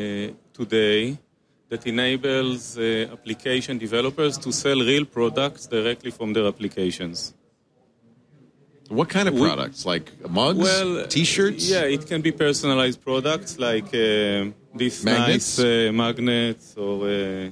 K: today that enables application developers to sell real products directly from their applications.
E: What kind of products? Like mugs?
K: Well,
E: T-shirts?
K: Yeah, it can be personalized products like these
E: Magnets?
K: nice magnets or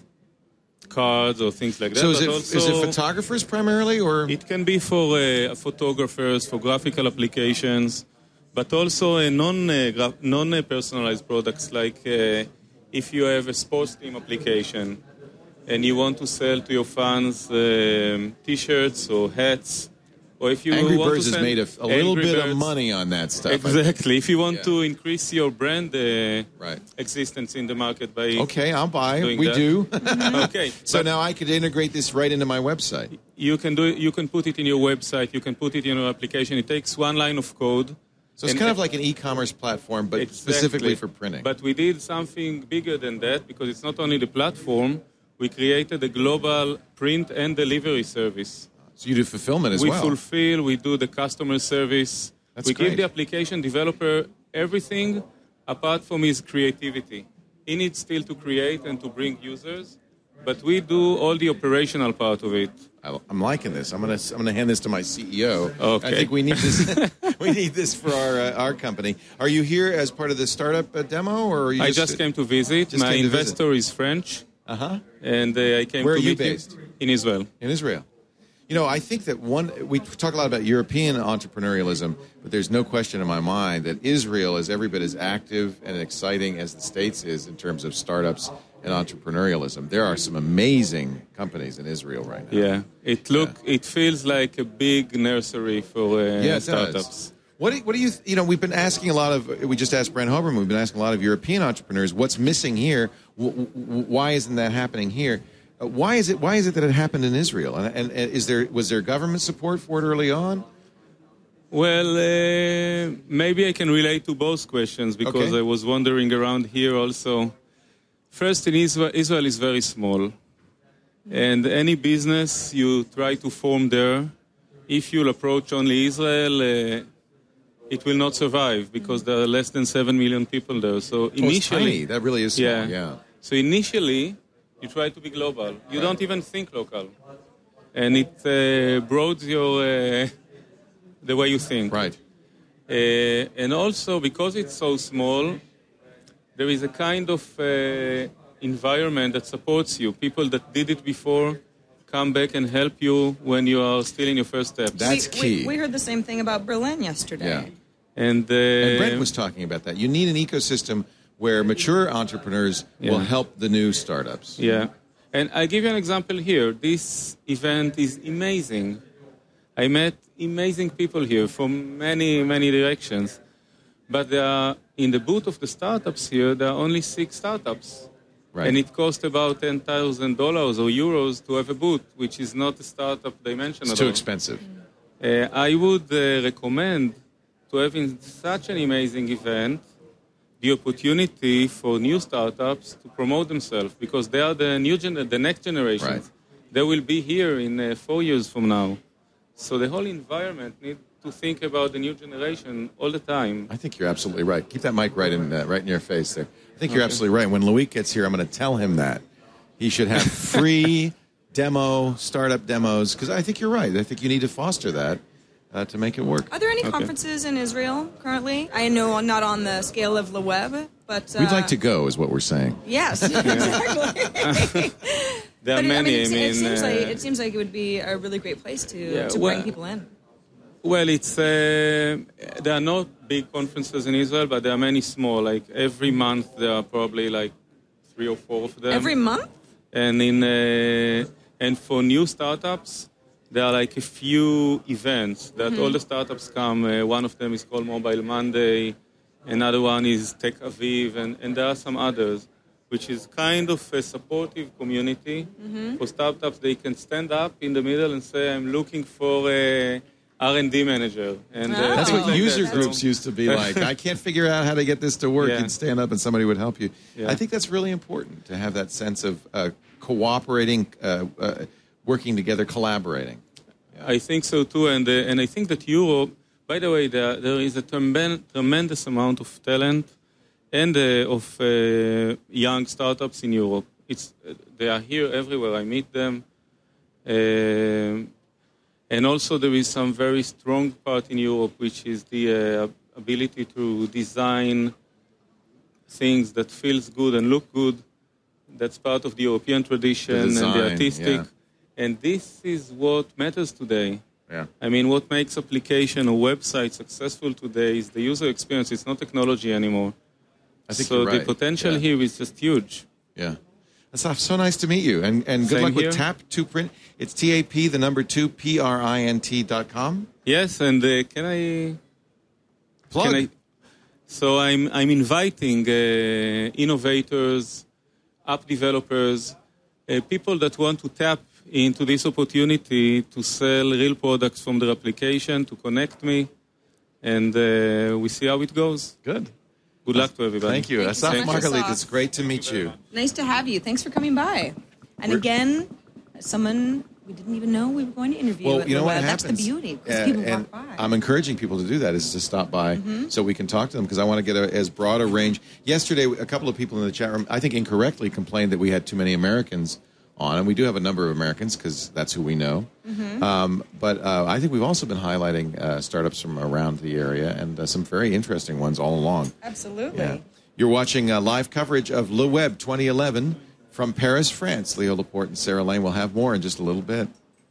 K: cards or things like that.
E: So
K: But
E: is it photographers primarily, or?
K: It can be for photographers, for graphical applications, but also non-personalized products like if you have a sports team application and you want to sell to your fans T-shirts or hats, or if you
E: Angry
K: want
E: Birds
K: to
E: has made a little bit of money on that stuff.
K: Exactly. If you want to increase your brand existence in the market by
E: okay, I'll buy. We
K: that.
E: do.
K: Okay.
E: So now I could integrate this right into my website.
K: You can do it. You can put it in your website. You can put it in your application. It takes one line of code.
E: So it's kind of like an e-commerce platform, but specifically for printing.
K: But we did something bigger than that because it's not only the platform. We created a global print and delivery service.
E: So you do fulfillment as
K: well?
E: well?
K: We fulfill. We do the customer service.
E: That's
K: we
E: great.
K: give the application developer everything apart from his creativity. He needs still to create and to bring users, but we do all the operational part of it.
E: I'm liking this. I'm gonna hand this to my CEO.
K: Okay.
E: I think we need this. We need this for our company. Are you here as part of the startup demo, or are you
K: I just came to visit. My investor is French. And I came
E: Where
K: to
E: are you
K: meet
E: based?
K: him in Israel.
E: In Israel. You know, I think that we talk a lot about European entrepreneurialism, but there's no question in my mind that Israel is every bit as active and exciting as the States is in terms of startups and entrepreneurialism. There are some amazing companies in Israel right now.
K: Yeah, it feels like a big nursery for startups.
E: Does. What do you, we've been asking we just asked Brent Hoberman, we've been asking a lot of European entrepreneurs, what's missing here? Why isn't that happening here? Why is it that it happened in Israel? And was there government support for it early on?
K: Well, maybe I can relate to both questions because I was wandering around here also. First, in Israel is very small. And any business you try to form there, if you'll approach only Israel, it will not survive because there are less than 7 million people there. So initially,
E: it's tiny. That really is small, yeah.
K: So initially, you try to be global. You don't even think local. And it broadens the way you think.
E: Right.
K: And also, because it's so small, there is a kind of environment that supports you. People that did it before come back and help you when you are still in your first steps.
E: That's key.
D: We heard the same thing about Berlin yesterday.
E: Yeah.
K: And
E: Brent was talking about that. You need an ecosystem where mature entrepreneurs will help the new startups.
K: Yeah. And I give you an example here. This event is amazing. I met amazing people here from many, many directions. But there are, in the booth of the startups here, there are only 6 startups.
E: Right.
K: And it costs about $10,000 or euros to have a booth, which is not a startup dimension.
E: It's too expensive.
K: I would recommend to having such an amazing event the opportunity for new startups to promote themselves because they are the next generation.
E: Right.
K: They will be here in 4 years from now. So the whole environment needs to think about the new generation all the time.
E: I think you're absolutely right. Keep that mic right in your face there. I think you're absolutely right. When Loic gets here, I'm going to tell him that. He should have free startup demos, because I think you're right. I think you need to foster that to make it work.
D: Are there any conferences in Israel currently? I know not on the scale of LeWeb, but...
E: We'd like to go, is what we're saying.
D: Yes, exactly.
K: There are many.
D: It seems like it would be a really great place to bring people in.
K: Well, there are not big conferences in Israel, but there are many small. Like every month, there are probably like 3 or 4 of them.
D: Every month?
K: And and for new startups, there are like a few events that all the startups come. One of them is called Mobile Monday. Another one is Tech Aviv, and there are some others, which is kind of a supportive community for startups. They can stand up in the middle and say, I'm looking for a R&D manager. And
E: that's what user groups used to be like. I can't figure out how to get this to work. You'd stand up and somebody would help you. Yeah. I think that's really important to have that sense of cooperating, working together, collaborating.
K: I think so too, and I think that Europe, By the way, there is a tremendous amount of talent and of young startups in Europe. They are here everywhere. I meet them. And also there is some very strong part in Europe, which is the ability to design things that feels good and look good. That's part of the European tradition and the artistic.
E: Yeah.
K: And this is what matters today.
E: Yeah.
K: I mean, what makes application or website successful today is the user experience. It's not technology anymore.
E: I think
K: so
E: you're right.
K: the potential here is just huge.
E: Yeah. Asaf, so nice to meet you. And good
K: Same
E: luck
K: here.
E: with Tap2Print. It's TAP, the number 2, PRINT.com.
K: Yes, and can I...
E: Plug.
K: So I'm inviting innovators, app developers, people that want to tap into this opportunity to sell real products from their application, to connect me, and we see how it goes.
E: Good.
K: Good luck to everybody.
E: Thank you.
D: Thank you so
E: Asaf
D: much,
E: Margalit,
D: Asaf.
E: it's great to meet you.
D: Nice to have you. Thanks for coming by. And again, someone we didn't even know we were going to interview.
E: Well,
D: at
E: you know
D: the
E: what
D: web.
E: happens?
D: That's the beauty, because people
E: and
D: walk by.
E: I'm encouraging people to do that, is to stop by so we can talk to them, because I want to get as broad a range. Yesterday, a couple of people in the chat room, I think incorrectly, complained that we had too many Americans on, and we do have a number of Americans, because that's who we know. But I think we've also been highlighting startups from around the area, and some very interesting ones all along.
D: Absolutely.
E: Yeah. You're watching live coverage of Le Web 2011 from Paris, France. Leo Laporte and Sarah Lane will have more in just a little bit.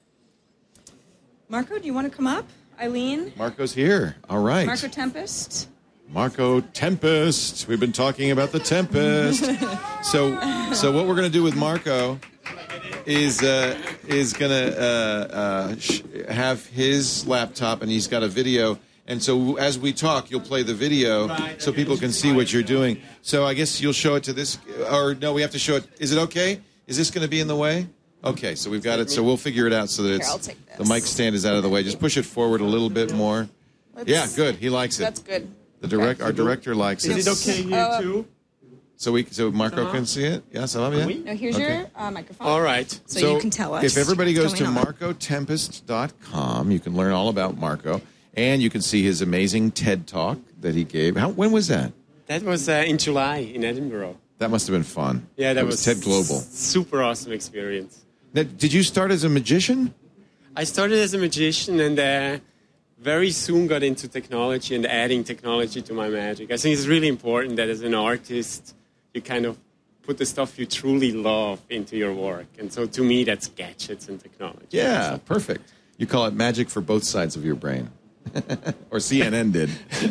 D: Marco, do you want to come up? Eileen?
E: Marco's here. All right.
D: Marco Tempest?
E: Marco Tempest. We've been talking about the Tempest. So what we're going to do with Marco is going to have his laptop, and he's got a video. And so as we talk, you'll play the video so people can see what you're doing. So I guess you'll show it to this, or no, we have to show it. Is it okay? Is this going to be in the way? Okay, so we've got it. So we'll figure it out so that
D: I'll
E: it's
D: take this.
E: the mic stand is out of the way. Just push it forward a little bit more. Yeah, good. He likes it.
D: That's good.
E: Our director likes it.
L: Is it okay here too?
E: So Marco can see it. Yeah, so yeah.
D: Now here's your microphone.
L: All right.
D: So you can tell us.
E: If everybody goes
D: what's
E: to
D: going on.
E: marcotempest.com, you can learn all about Marco, and you can see his amazing TED Talk that he gave. When was that?
L: That was in July in Edinburgh.
E: That must have been fun.
L: Yeah, that was
E: TED Global.
L: Super awesome experience.
E: Now, did you start as a magician?
L: I started as a magician and very soon got into technology and adding technology to my magic. I think it's really important that as an artist, you kind of put the stuff you truly love into your work. And so to me, that's gadgets and technology.
E: Yeah, perfect. You call it magic for both sides of your brain. Or CNN did.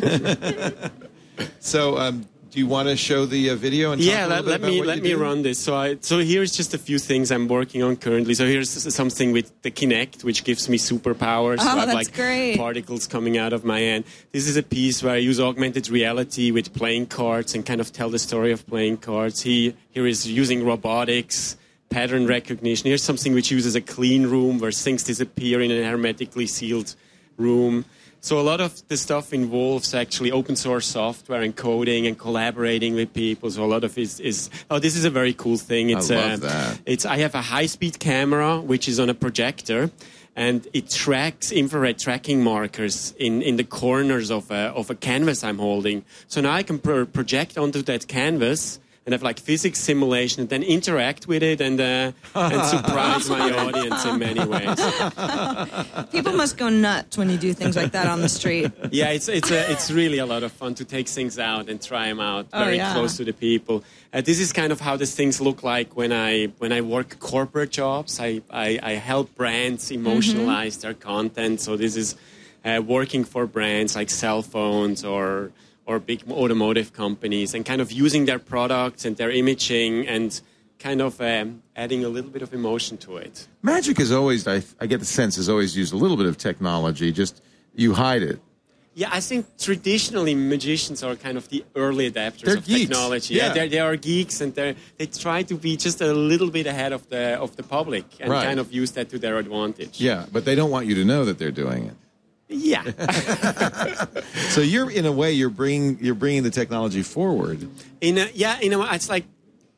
E: So, do you want to show the video and talk a little bit
L: let
E: about what
L: me
E: you do?
L: run this. So here's just a few things I'm working on currently. So here's something with the Kinect, which gives me superpowers. So I have
D: that's great.
L: particles coming out of my hand. This is a piece where I use augmented reality with playing cards and kind of tell the story of playing cards. Here is using robotics, pattern recognition. Here's something which uses a clean room where things disappear in an hermetically sealed room. So a lot of the stuff involves actually open source software and coding and collaborating with people. So a lot of it is this is a very cool thing.
E: I love that.
L: I have a high-speed camera which is on a projector, and it tracks infrared tracking markers in the corners of a canvas I'm holding. So now I can project onto that canvas and have like physics simulation, and then interact with it and surprise my audience in many ways.
D: People must go nuts when you do things like that on the street.
L: Yeah, it's really a lot of fun to take things out and try them out very close to the people. This is kind of how these things look like when I work corporate jobs. I help brands emotionalize their content. So this is working for brands like cell phones or big automotive companies, and kind of using their products and their imaging and kind of adding a little bit of emotion to it.
E: Magic is always, I get the sense, is always used a little bit of technology, just you hide it.
L: Yeah, I think traditionally magicians are kind of the early adapters of
E: geeks.
L: technology.
E: Yeah.
L: They are geeks, and they try to be just a little bit ahead of the public and
E: Right.
L: kind of use that to their advantage.
E: Yeah, but they don't want you to know that they're doing it.
L: Yeah.
E: So you're, in a way, you're bringing the technology forward.
L: It's like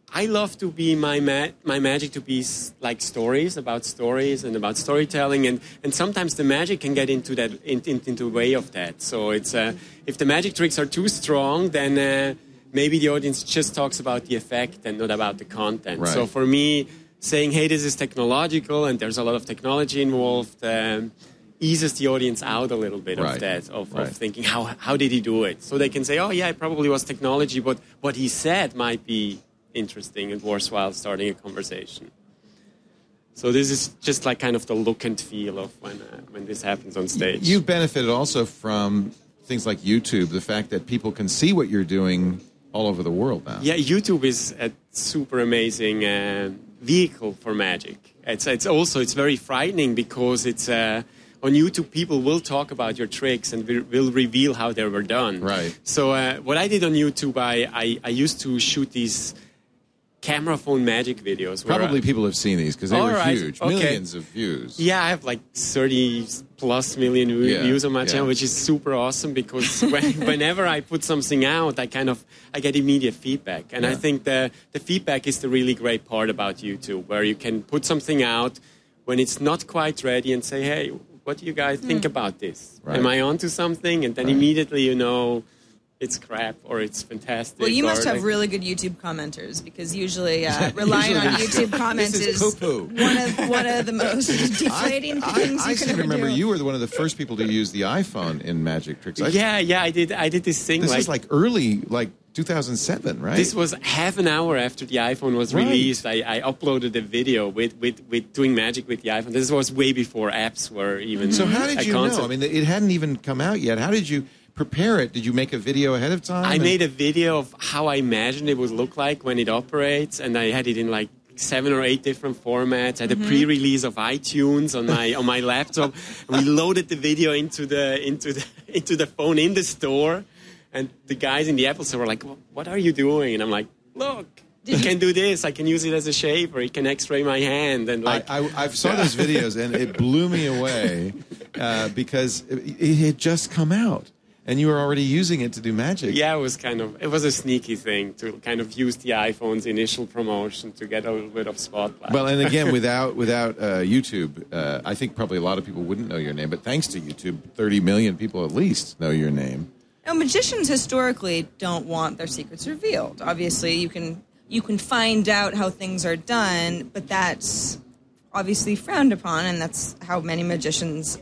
L: I love to be my magic to be like stories and about storytelling, and sometimes the magic can get into that into the way of that. So it's if the magic tricks are too strong, then maybe the audience just talks about the effect and not about the content.
E: Right.
L: So for me, saying, hey, this is technological and there's a lot of technology involved, eases the audience out a little bit of that, of thinking, how did he do it? So they can say, oh, yeah, it probably was technology, but what he said might be interesting and worthwhile starting a conversation. So this is just like kind of the look and feel of when this happens on stage.
E: You've benefited also from things like YouTube, the fact that people can see what you're doing all over the world now.
L: Yeah, YouTube is a super amazing vehicle for magic. It's very frightening because it's on YouTube people will talk about your tricks and will reveal how they were done.
E: Right.
L: So what I did on YouTube, I used to shoot these camera phone magic videos.
E: Probably people have seen these because they were huge. Okay. Millions of views.
L: Yeah, I have like 30 plus million views on my channel, which is super awesome because whenever I put something out, I get immediate feedback. And I think the feedback is the really great part about YouTube, where you can put something out when it's not quite ready and say, hey, what do you guys think about this? Right. Am I onto something? And then immediately you know it's crap or it's fantastic.
D: Well, you must have really good YouTube commenters because usually relying on YouTube comments is one of the most deflating things you can ever
E: remember
D: do.
E: you were one of the first people to use the iPhone in magic tricks.
L: I did this thing.
E: This is like early, like 2007, right?
L: This was half an hour after the iPhone was released. I uploaded a video with doing magic with the iPhone. This was way before apps were even.
E: So how did you know? I mean, it hadn't even come out yet. How did you prepare it? Did you make a video ahead of time?
L: I made a video of how I imagined it would look like when it operates, and I had it in like 7 or 8 different formats. I had a pre-release of iTunes on my laptop. We loaded the video into the phone in the store, and the guys in the Apple store were like, "What are you doing?" And I'm like, "Look, you can do this. I can use it as a shaper. It can X-ray my hand." And like,
E: I saw those videos, and it blew me away because it had just come out. And you were already using it to do magic.
L: Yeah, it was a sneaky thing to kind of use the iPhone's initial promotion to get a little bit of spotlight.
E: Well, and again, without YouTube, I think probably a lot of people wouldn't know your name. But thanks to YouTube, 30 million people at least know your name.
D: Now, magicians historically don't want their secrets revealed. Obviously, you can find out how things are done, but that's obviously frowned upon, and that's how many magicians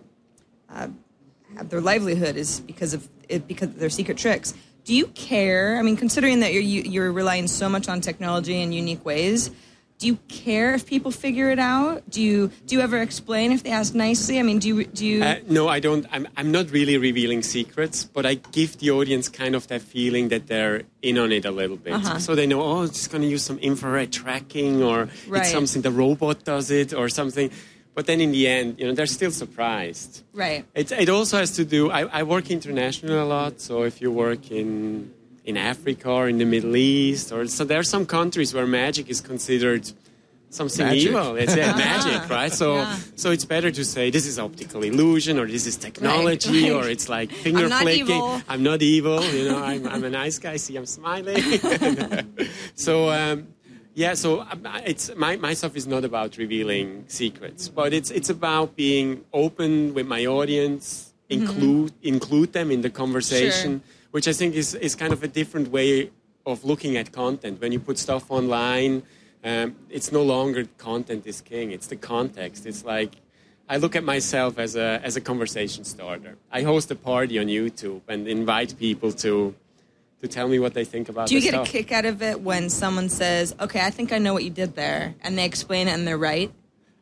D: have their livelihood is because of their secret tricks. Do you care? I mean, considering that you're relying so much on technology in unique ways, do you care if people figure it out? Do you ever explain if they ask nicely? I mean, do you?
L: No, I don't. I'm not really revealing secrets, but I give the audience kind of that feeling that they're in on it a little bit, so they know. Oh, it's going to use some infrared tracking, or it's something the robot does it, or something. But then in the end, they're still surprised.
D: Right.
L: It also has to do, I work internationally a lot, so if you work in Africa or in the Middle East, so there are some countries where magic is considered something evil. It's magic, right? So it's better to say this is optical illusion, or this is technology, or it's like finger flicking. I'm not evil. I'm a nice guy. See, I'm smiling. So... so it's my stuff is not about revealing secrets, but it's about being open with my audience, include them in the conversation, which I think is kind of a different way of looking at content. When you put stuff online, it's no longer content is king; it's the context. It's like I look at myself as a conversation starter. I host a party on YouTube and invite people to tell me what they think about.
D: Do you get a kick out of it when someone says, "Okay, I think I know what you did there," and they explain it and they're right?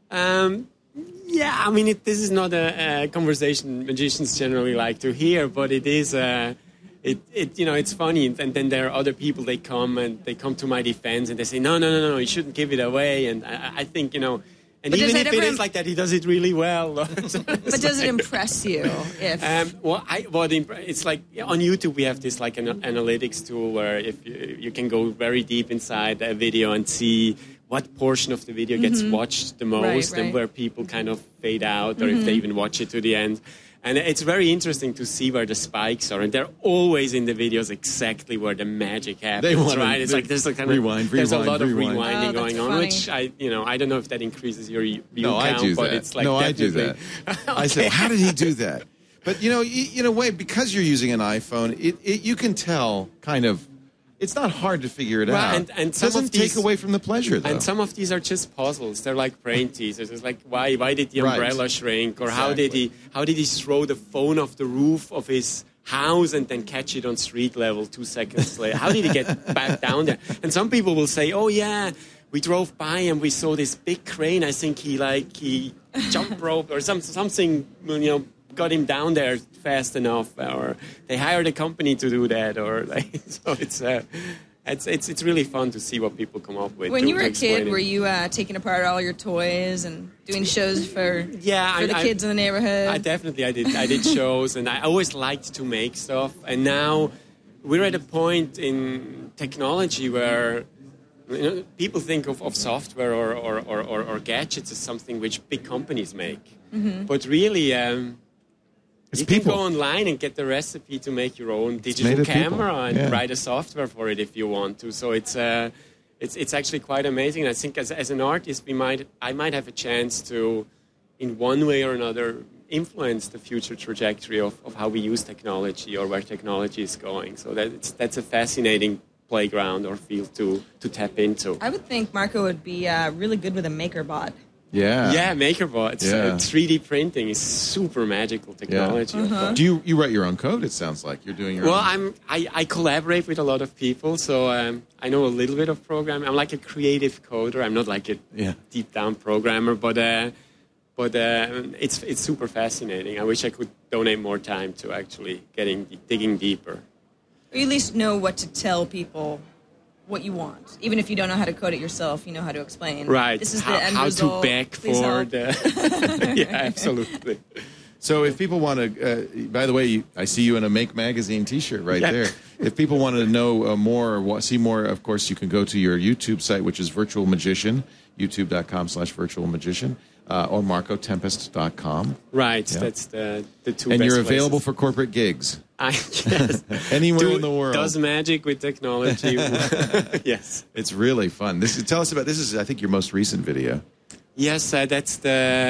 L: Yeah, I mean, this is not a conversation magicians generally like to hear, but it is. It's funny, and then there are other people. They come to my defense and they say, "No, you shouldn't give it away." And I think And but even if it is like that, he does it really well.
D: But does it impress you? If
L: it's like on YouTube we have this like an analytics tool where if you can go very deep inside a video and see what portion of the video gets watched the most and where people kind of fade out or if they even watch it to the end. And it's very interesting to see where the spikes are, and they're always in the videos exactly where the magic happens.
E: They want
L: right? It's like there's a kind
E: rewind,
L: of there's a lot of
E: rewind.
L: rewinding going on,
D: funny.
L: which I don't know if that increases your view
E: No,
L: count,
E: I do
L: but
E: that.
L: it's like
E: no, I
L: definitely.
E: do that. I said, how did he do that? But in a way, because you're using an iPhone, you can tell kind of. It's not hard to figure it out.
L: And
E: it
L: some
E: doesn't
L: of these,
E: take away from the pleasure, though.
L: And some of these are just puzzles. They're like brain teasers. It's like why did the
E: Right.
L: umbrella shrink, or
E: Exactly.
L: how did he throw the phone off the roof of his house and then catch it on street level 2 seconds later? How did he get back down there? And some people will say, oh yeah, we drove by and we saw this big crane. I think he jump rope or something, got him down there fast enough, or they hired a company to do that, or so it's really fun to see what people come up with.
D: When you were a kid,
L: explain it.
D: were you taking apart all your toys and doing shows for the kids in the neighborhood?
L: I did shows, and I always liked to make stuff. And now we're at a point in technology where people think of software or gadgets as something which big companies make.
D: Mm-hmm.
L: But really,
E: It's
L: you
E: people.
L: can go online and get the recipe to make your own
E: made
L: digital
E: of people.
L: camera and
E: Yeah.
L: write a software for it if you want to. So it's actually quite amazing. And I think as an artist, I might have a chance to, in one way or another, influence the future trajectory of how we use technology or where technology is going. So that's a fascinating playground or field to tap into.
D: I would think Marco would be really good with a MakerBot.
E: Yeah.
L: Yeah, MakerBot.
E: Yeah.
L: 3D printing is super magical technology.
D: Uh-huh.
E: Do you write your own code? It sounds like you're doing your
L: Well,
E: own.
L: I collaborate with a lot of people, so I know a little bit of programming. I'm like a creative coder. I'm not like a deep down programmer, but it's super fascinating. I wish I could donate more time to actually digging deeper.
D: Or you at least know what to tell people what you want. Even if you don't know how to code it yourself, you know how to explain.
L: Right.
D: This is
L: how,
D: the end
L: how
D: result.
L: to beg
D: Please
L: for
D: help.
L: the... Yeah, absolutely.
E: So if people want to, by the way, I see you in a Make Magazine T-shirt right
L: Yeah.
E: there. If people wanted to know more or see more, of course, you can go to your YouTube site, which is Virtual Magician, youtube.com/Virtual Magician, or marcotempest.com.
L: Right,
E: Yeah.
L: that's the two
E: And
L: best
E: you're available
L: places.
E: for corporate gigs.
L: Yes.
E: Anywhere in the world.
L: Does magic with technology. Yes.
E: It's really fun. Tell us about this. Is I think your most recent video.
L: Yes, that's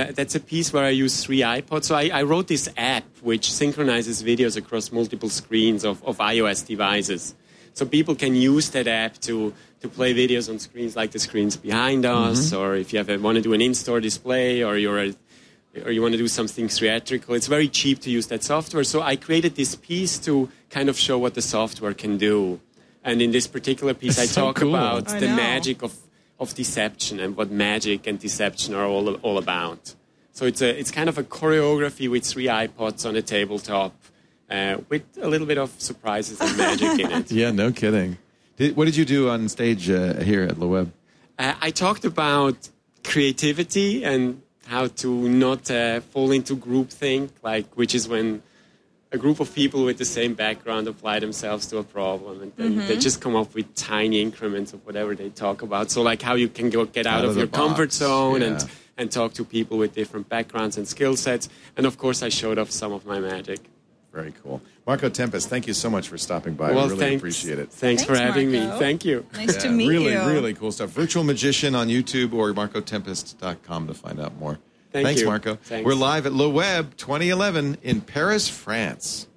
L: a piece where I use 3 iPods. So I wrote this app which synchronizes videos across multiple screens of iOS devices. So people can use that app to play videos on screens like the screens behind us, or if you want to do an in-store display, or you want to do something theatrical. It's very cheap to use that software. So I created this piece to kind of show what the software can do. And in this particular piece, I talk about the magic of deception and what magic and deception are all about. So it's kind of a choreography with 3 iPods on a tabletop with a little bit of surprises and magic in it.
E: Yeah, no kidding. What did you do on stage here at Loeb?
L: I talked about creativity and how to not fall into groupthink, which is when a group of people with the same background apply themselves to a problem, and then they just come up with tiny increments of whatever they talk about. So like how you can get out of
E: the
L: your comfort
E: box.
L: zone
E: Yeah.
L: and talk to people with different backgrounds and skill sets. And of course, I showed off some of my magic.
E: Very cool. Marco Tempest, thank you so much for stopping by.
L: Well,
E: we really
L: thanks.
E: appreciate it.
L: Thanks for having
D: Marco.
L: me. Thank you.
D: Nice to meet
E: really,
D: you.
E: really cool stuff. Virtual Magician on YouTube or marcotempest.com to find out more. Thanks,
L: you.
E: Marco.
L: Thanks.
E: We're live at Loeb 2011 in Paris, France.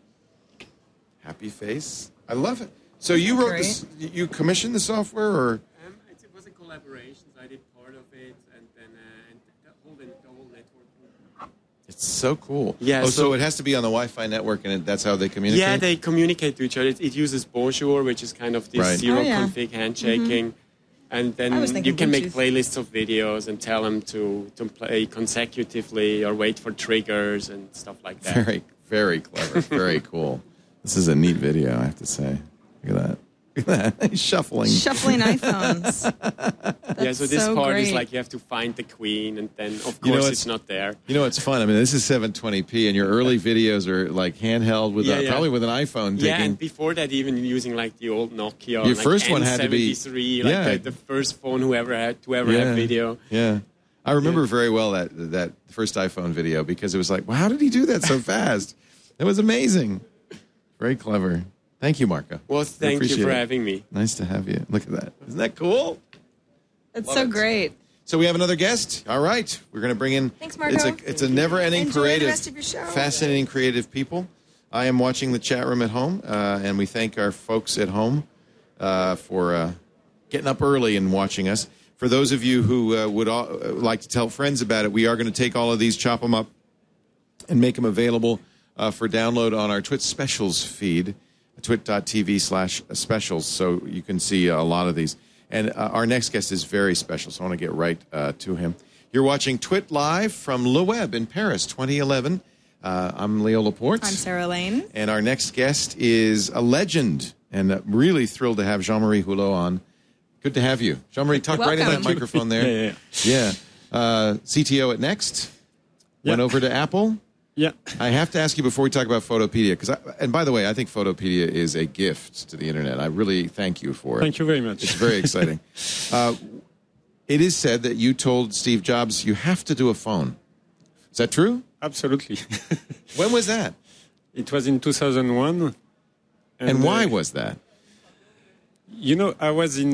E: Happy face. I love it. So you wrote this, you commissioned the software, or?
L: It was a collaboration. I did part of it, and then the whole network.
E: It's so cool.
L: Yeah,
E: Oh, so
L: so-
E: it has to be on the Wi-Fi network, and that's how they communicate?
L: Yeah, they communicate to each other. It uses Bonjour, which is kind of this
E: Right.
L: zero
D: Oh, yeah.
L: config handshaking. And
D: I was
L: then
D: thinking
L: you can make
D: Bluetooth.
L: playlists of videos and tell them to play consecutively or wait for triggers and stuff like that.
E: Very, very clever. Very cool. This is a neat video, I have to say. Look at that. Look at that. He's shuffling.
D: Shuffling iPhones.
L: Yeah, so this
D: so
L: part is
D: great.
L: like you have to find the queen, and then of
E: You know,
L: course
E: it's-
L: it's not there.
E: You know, it's fun. I mean, this is 720p, and your early videos are like handheld with
L: Yeah, yeah.
E: probably with an iPhone.
L: Yeah,
E: taking,
L: and before that, even using like the old Nokia.
E: Your
L: like
E: first one had to be-
L: N73,
E: yeah.
L: like the first phone whoever had video.
E: Yeah. I remember very well that first iPhone video because it was like, well, how did he do that so fast? It was amazing. Very clever. Thank you, Marco.
L: Well, thank you for having me.
E: Nice to have you. Look at that. Isn't that cool?
D: It's so great.
E: So we have another guest. All right. We're going to bring in...
D: Thanks, Marco.
E: It's a never-ending parade
D: the rest of your show.
E: Fascinating, creative people. I am watching the chat room at home, and we thank our folks at home for getting up early and watching us. For those of you who would like to tell friends about it, we are going to take all of these, chop them up, and make them available for download on our Twit Specials feed, twit.tv/specials, so you can see a lot of these. And our next guest is very special, so I want to get right to him. You're watching Twit Live from Le Web in Paris, 2011. I'm Leo Laporte.
D: I'm Sarah Lane.
E: And our next guest is a legend, and really thrilled to have Jean-Marie Hulot on. Good to have you. Jean-Marie, talk right in that microphone there. Yeah. CTO at Next. Went over to Apple.
M: Yeah.
E: I have to ask you before we talk about Photopedia, and by the way, I think Photopedia is a gift to the internet. I really thank you for it.
M: Thank you very much.
E: It's very exciting. It is said that you told Steve Jobs you have to do a phone. Is that true?
M: Absolutely.
E: When was that?
M: It was in 2001.
E: And why was that?
M: You know, I was in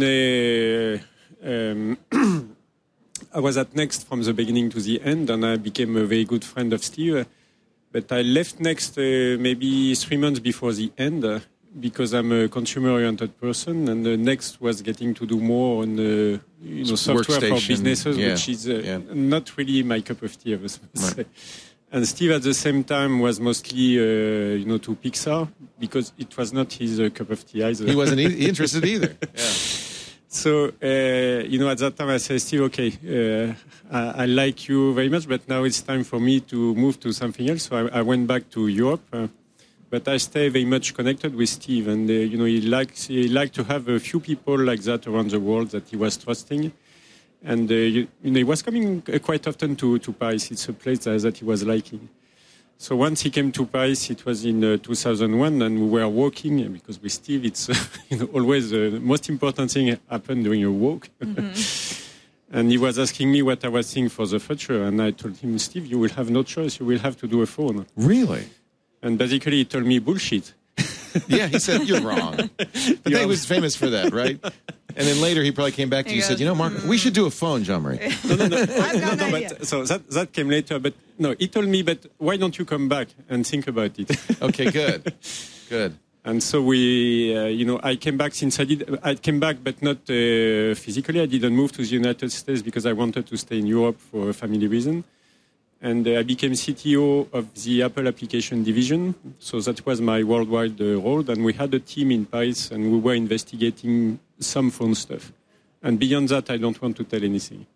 M: I was at Next from the beginning to the end, and I became a very good friend of Steve. But I left Next maybe 3 months before the end because I'm a consumer-oriented person, and Next was getting to do more on software for businesses, which is not really my cup of tea, I must say. And Steve, at the same time, was mostly, to Pixar because it was not his cup of tea either.
E: He wasn't interested either. Yeah.
M: So, at that time I said, Steve, okay, I like you very much, but now it's time for me to move to something else. So I went back to Europe, but I stay very much connected with Steve. And, he liked to have a few people like that around the world that he was trusting. And, he was coming quite often to Paris. It's a place that he was liking. So once he came to Paris, it was in 2001, and we were walking, because with Steve, it's always the most important thing happened during a walk. Mm-hmm. And he was asking me what I was thinking for the future, and I told him, Steve, you will have no choice. You will have to do a phone.
E: Really?
M: And basically, he told me bullshit.
E: Yeah, he said, you're wrong. But he was famous for that, right? And then later he probably came back to you and said, Mark, we should do a phone, Jean-Marie.
M: So that came later. But no, he told me, but why don't you come back and think about it?
E: Okay, good.
M: And so I came back I came back, but not physically. I didn't move to the United States because I wanted to stay in Europe for a family reason. And I became CTO of the Apple application division. So that was my worldwide role. And we had a team in Paris, and we were investigating some phone stuff. And beyond that, I don't want to tell anything.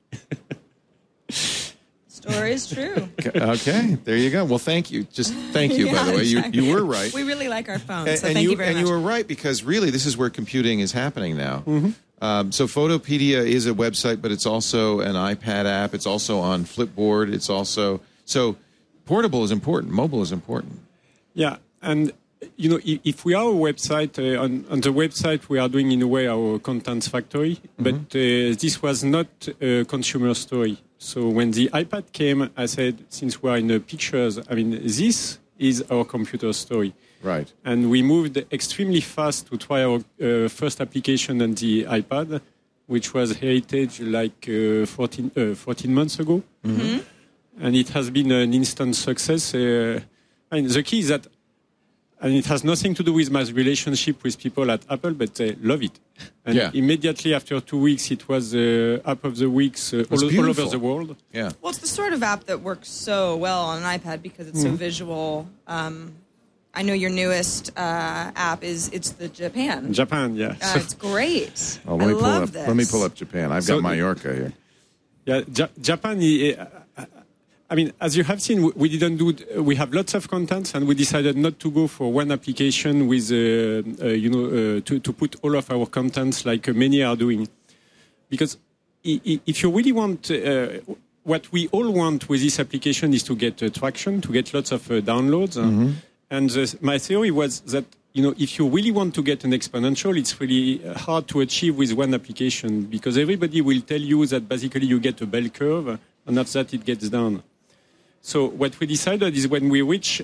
D: Story is true.
E: Okay, there you go. Well, thank you. Just thank you, by the way.
D: Exactly.
E: You were right.
D: We really like our phones, so thank you very much.
E: And you were right, because really this is where computing is happening now.
M: Mm-hmm.
E: So Photopedia is a website, but it's also an iPad app. It's also on Flipboard. It's also... So portable is important. Mobile is important.
M: Yeah, and... if we are a website, on the website we are doing in a way our content factory, but this was not a consumer story. So when the iPad came, I said, since we are in the pictures, this is our computer story.
E: Right.
M: And we moved extremely fast to try our first application on the iPad, which was Heritage 14 months ago.
E: Mm-hmm.
M: And it has been an instant success. The key is that and it has nothing to do with my relationship with people at Apple, but they love it. And immediately after 2 weeks, it was App of the Week all over the world.
E: Yeah.
D: Well, it's the sort of app that works so well on an iPad because it's so visual. I know your newest app it's the Japan.
M: Japan, yeah.
D: It's great.
E: Oh,
D: I love this.
E: Let me pull up Japan. I've got Mallorca here.
M: Yeah, Japan... as you have seen, we have lots of contents, and we decided not to go for one application with, to put all of our contents like many are doing. Because if you really want, what we all want with this application is to get traction, to get lots of downloads.
E: Mm-hmm.
M: And my theory was that, if you really want to get an exponential, it's really hard to achieve with one application because everybody will tell you that basically you get a bell curve. and after that it gets down. So what we decided is when we reach,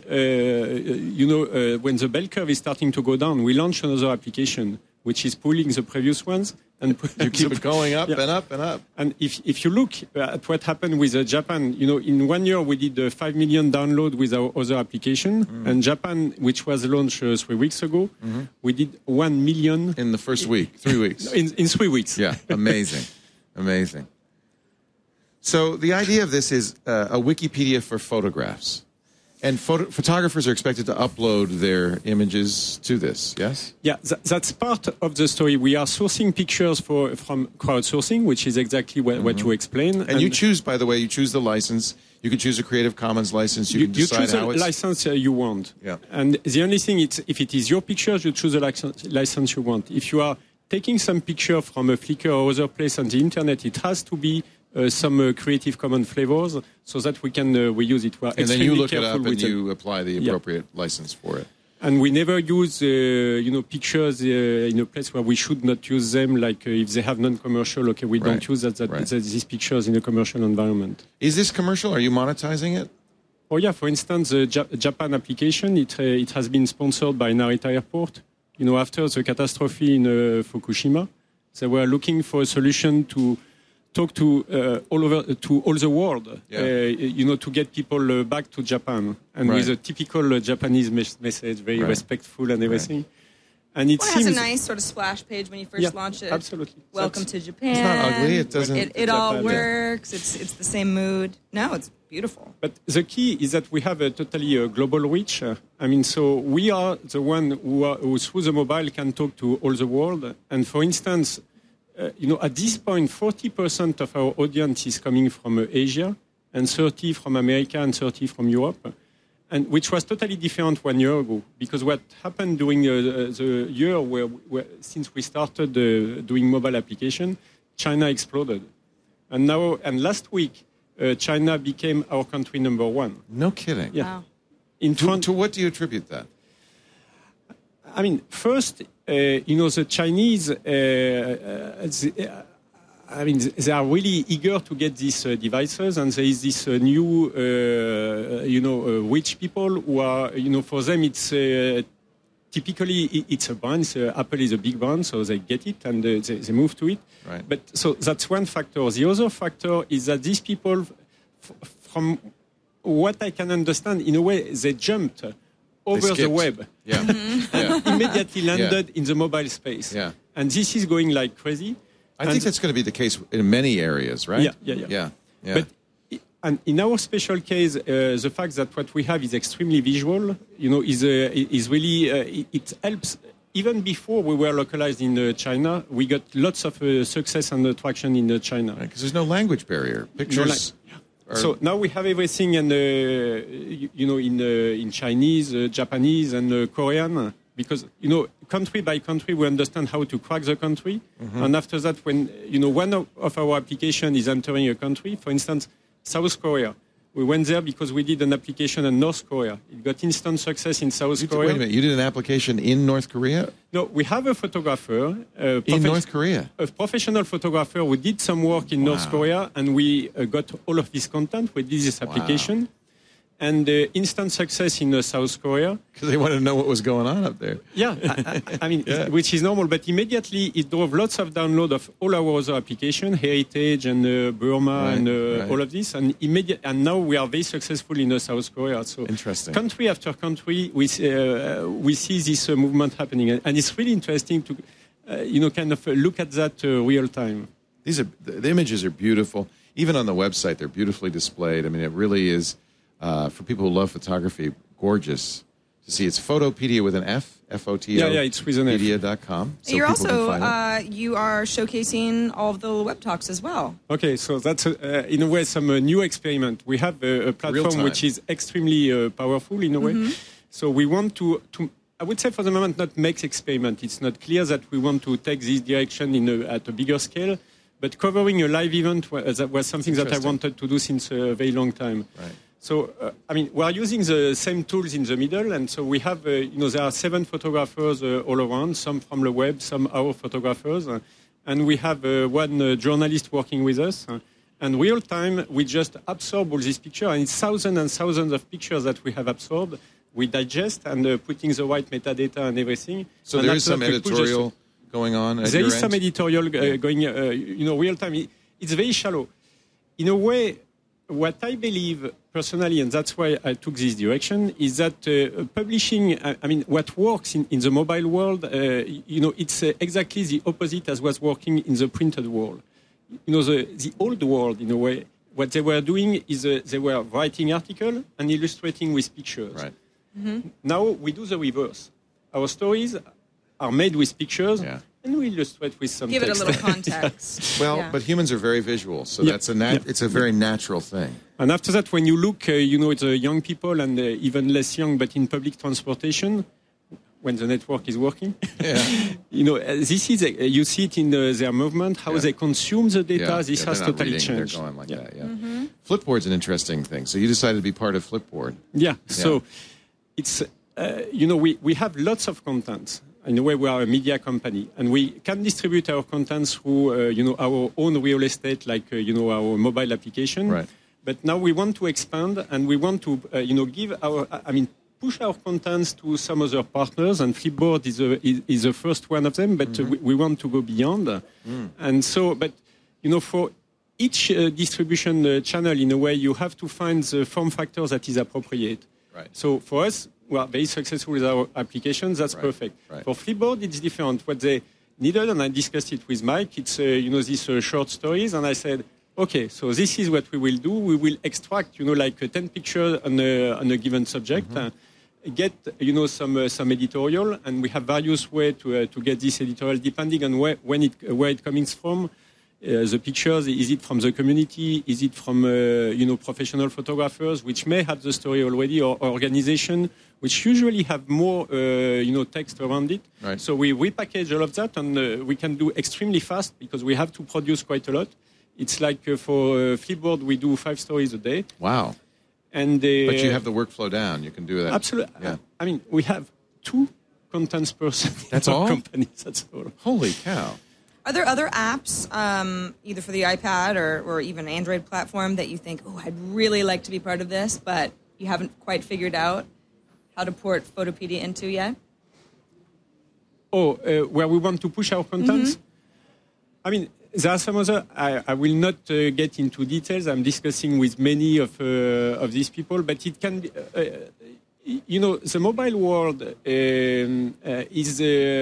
M: when the bell curve is starting to go down, we launch another application, which is pulling the previous ones. And
E: you keep it going up and up and up.
M: And if you look at what happened with Japan, in 1 year we did 5 million downloads with our other application. And Japan, which was launched 3 weeks ago, we did 1 million.
E: In the first week, 3 weeks.
M: In 3 weeks.
E: Yeah, amazing. Amazing. So the idea of this is a Wikipedia for photographs. And photographers are expected to upload their images to this, yes?
M: Yeah, that's part of the story. We are sourcing pictures from crowdsourcing, which is exactly what you explained.
E: And you choose, by the way, you choose the license. You can choose a Creative Commons license. You can decide
M: choose
E: how
M: a license you want.
E: Yeah.
M: And the only thing is, if it is your pictures, you choose a license you want. If you are taking some picture from a Flickr or other place on the internet, it has to be some Creative Commons flavors so that we can reuse it.
E: And then you look it up and you apply the appropriate license for it.
M: And we never use, pictures in a place where we should not use them. Like if they have non-commercial, okay, we don't use these pictures in a commercial environment.
E: Is this commercial? Are you monetizing it?
M: Oh yeah. For instance, the Japan application, it has been sponsored by Narita Airport. After the catastrophe in Fukushima, they were looking for a solution to talk to all the world, to get people back to Japan, and with a typical Japanese message, very respectful and everything. And it
D: has a nice sort of splash page when you first launch it.
M: Absolutely.
D: Welcome to Japan.
E: It's not ugly. It doesn't.
D: It all works. It's the same mood. No, it's beautiful.
M: But the key is that we have a totally global reach. So we are the one who through the mobile can talk to all the world. And for instance, at this point, 40% of our audience is coming from Asia, and 30% from America, and 30% from Europe, and which was totally different 1 year ago. Because what happened during the year since we started doing mobile application, China exploded, and last week, China became our country number 1.
E: No kidding.
M: Yeah.
E: Wow. To what do you attribute that?
M: First, the Chinese, they are really eager to get these devices, and there is this new, rich people who are, for them it's typically it's a brand. Apple is a big brand, so they get it and they move to it.
E: Right.
M: But so that's one factor. The other factor is that these people, from what I can understand, in a way, they jumped over the web.
E: Yeah.
M: Immediately landed in the mobile space.
E: Yeah.
M: And this is going like crazy.
E: I think that's going to be the case in many areas, right?
M: Yeah. But in our special case, the fact that what we have is extremely visual, is really, it helps. Even before we were localized in China, we got lots of success and attraction in China.
E: Because there's no language barrier. Pictures.
M: So now we have everything, and in Chinese, Japanese, and Korean, because country by country we understand how to crack the country, and after that, when one of our application is entering a country, for instance, South Korea, we went there because we did an application in North Korea. It got instant success in South Korea.
E: Wait a minute, you did an application in North Korea?
M: No, we have a photographer.
E: In North Korea?
M: A professional photographer who did some work in North Korea, and we got all of this content. We did this application. And instant success in South Korea.
E: Because they wanted to know what was going on up there.
M: Yeah, which is normal. But immediately it drove lots of download of all our other applications, Heritage and Burma and all of this. And now we are very successful in South Korea. So
E: interesting.
M: Country after country, we see this movement happening. And it's really interesting to, kind of look at that real time.
E: The images are beautiful. Even on the website, they're beautifully displayed. It really is... for people who love photography, gorgeous to see. It's Photopedia with an F, F-O-T-O.
M: Yeah, it's with an F.
E: Pedia.com.
D: So you're also, you are showcasing all of the web talks as well.
M: Okay, so that's, in a way, some new experiment. We have a platform which is extremely powerful in a way. So we want to, I would say for the moment, not make experiment. It's not clear that we want to take this direction at a bigger scale. But covering a live event was something that I wanted to do since a very long time.
E: Right.
M: So, we are using the same tools in the middle, and so we have, there are 7 photographers all around, some from the web, some our photographers, and we have one journalist working with us, And real time, we just absorb all these pictures, and it's thousands and thousands of pictures that we have absorbed. We digest and putting the right metadata and everything.
E: So
M: and
E: there is some editorial going on at
M: there
E: your
M: is some
E: end?
M: editorial going, real time. It's very shallow. In a way, what I believe personally, and that's why I took this direction, is that publishing, what works in the mobile world, it's exactly the opposite as was working in the printed world. The old world, in a way, what they were doing is they were writing articles and illustrating with pictures.
E: Right.
D: Mm-hmm.
M: Now we do the reverse. Our stories are made with pictures, and we illustrate with some
D: Give
M: text.
D: it a little context.
E: Well, but humans are very visual, so that's it's a very natural thing.
M: And after that, when you look, at the young people and even less young, but in public transportation, when the network is working, this is you see it in their movement, how they consume the data. This has totally changed.
E: They're going like that. Yeah.
D: Mm-hmm.
E: Flipboard's an interesting thing. So you decided to be part of Flipboard.
M: Yeah. So it's we have lots of content. In a way, we are a media company, and we can distribute our contents through our own real estate, like our mobile application.
E: Right.
M: But now we want to expand, and we want to give push our contents to some other partners, and Flipboard is the first one of them. But we want to go beyond, and so for each distribution channel, in a way, you have to find the form factor that is appropriate.
E: Right.
M: So for us, we are very successful with our applications. That's perfect.
E: Right.
M: For Flipboard, it's different. What they needed, and I discussed it with Mike, it's these short stories, and I said, okay, so this is what we will do. We will extract, 10 pictures on a given subject, get, some editorial, and we have various ways to get this editorial depending on where it comes from. The pictures, is it from the community? Is it from, professional photographers, which may have the story already, or organization, which usually have more, text around it.
E: Right.
M: So we repackage all of that, and we can do extremely fast because we have to produce quite a lot. It's like for Flipboard, we do 5 stories a day.
E: Wow.
M: And
E: but you have the workflow down. You can do that.
M: Absolutely.
E: Yeah.
M: We have 2 contents person.
E: That's
M: in our
E: all?
M: companies. That's all.
E: Holy cow.
D: Are there other apps, either for the iPad or even Android platform, that you think, I'd really like to be part of this, but you haven't quite figured out how to port Photopedia into yet?
M: Where we want to push our contents? There are some other. I will not get into details. I'm discussing with many of these people, but it can be. The mobile world is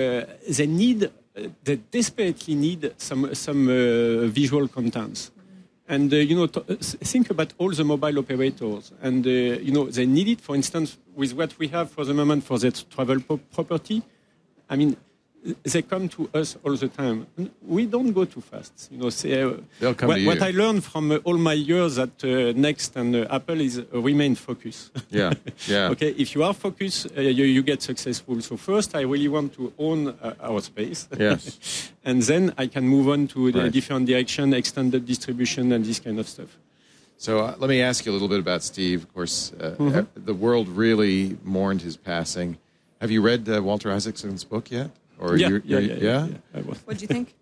M: they desperately need some visual contents. And, think about all the mobile operators. And, they need it, for instance, with what we have for the moment for that travel property. They come to us all the time. We don't go too fast.
E: They'll come to you.
M: What I learned from all my years at Next and Apple is remain focused.
E: Yeah.
M: Okay, if you are focused, you get successful. So first, I really want to own our space.
E: Yes.
M: And then I can move on to the
E: Right.
M: different direction, extended distribution, and this kind of stuff.
E: So let me ask you a little bit about Steve. Of course, the world really mourned his passing. Have you read Walter Isaacson's book yet? Or
M: Yeah.
D: What do you think?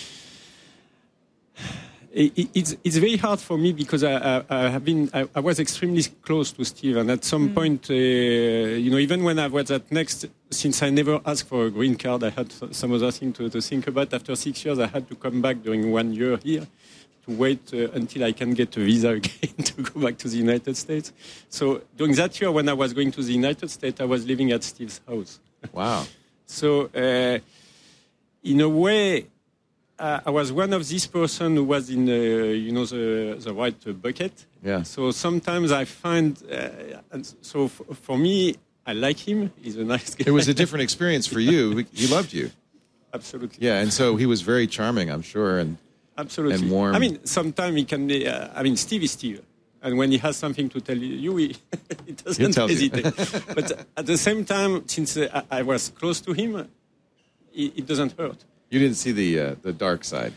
M: It's very hard for me because I was extremely close to Steve, and at some point, even when I was at Next, since I never asked for a green card, I had some other thing to think about. After 6 years, I had to come back during 1 year here to wait until I can get a visa again to go back to the United States. So during that year, when I was going to the United States, I was living at Steve's house.
E: Wow.
M: So, in a way, I was one of these person who was in, the right bucket.
E: Yeah.
M: So sometimes I find, for me, I like him. He's a nice guy.
E: It was a different experience for you. He loved you.
M: Absolutely.
E: Yeah, and so he was very charming, I'm sure, and
M: absolutely
E: and warm.
M: Sometimes he can be. Steve is Steve. And when he has something to tell you, he doesn't hesitate. But at the same time, since I was close to him, it doesn't hurt.
E: You didn't see the dark side.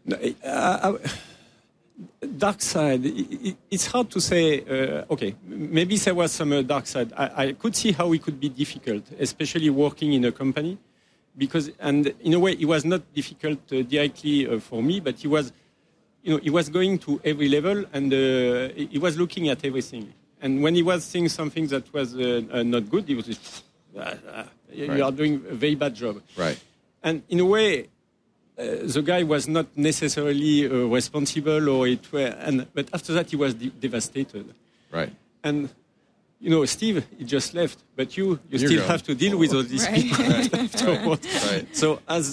M: Dark side, it's hard to say. Okay, maybe there was some dark side. I could see how it could be difficult, especially working in a company, and in a way, it was not difficult directly for me, but it was he was going to every level, and he was looking at everything. And when he was seeing something that was not good, he was just, you are doing a very bad job.
E: Right.
M: And in a way, the guy was not necessarily responsible, but after that he was devastated.
E: Right.
M: And Steve, he just left, but you still have to deal with all these people afterwards.
E: Right.
M: So as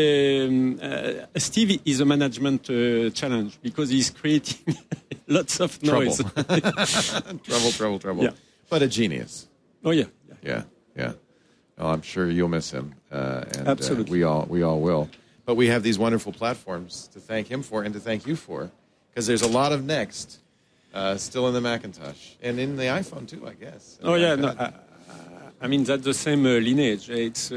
M: Steve is a management challenge because he's creating lots of noise.
E: Trouble.
M: Yeah.
E: But a genius.
M: Oh yeah.
E: Yeah. Oh, I'm sure you'll miss him. And,
M: Absolutely.
E: We all will. But we have these wonderful platforms to thank him for and to thank you for, because there's a lot of Next still in the Macintosh and in the iPhone too, I guess.
M: Oh yeah, no, I mean that's the same lineage. It's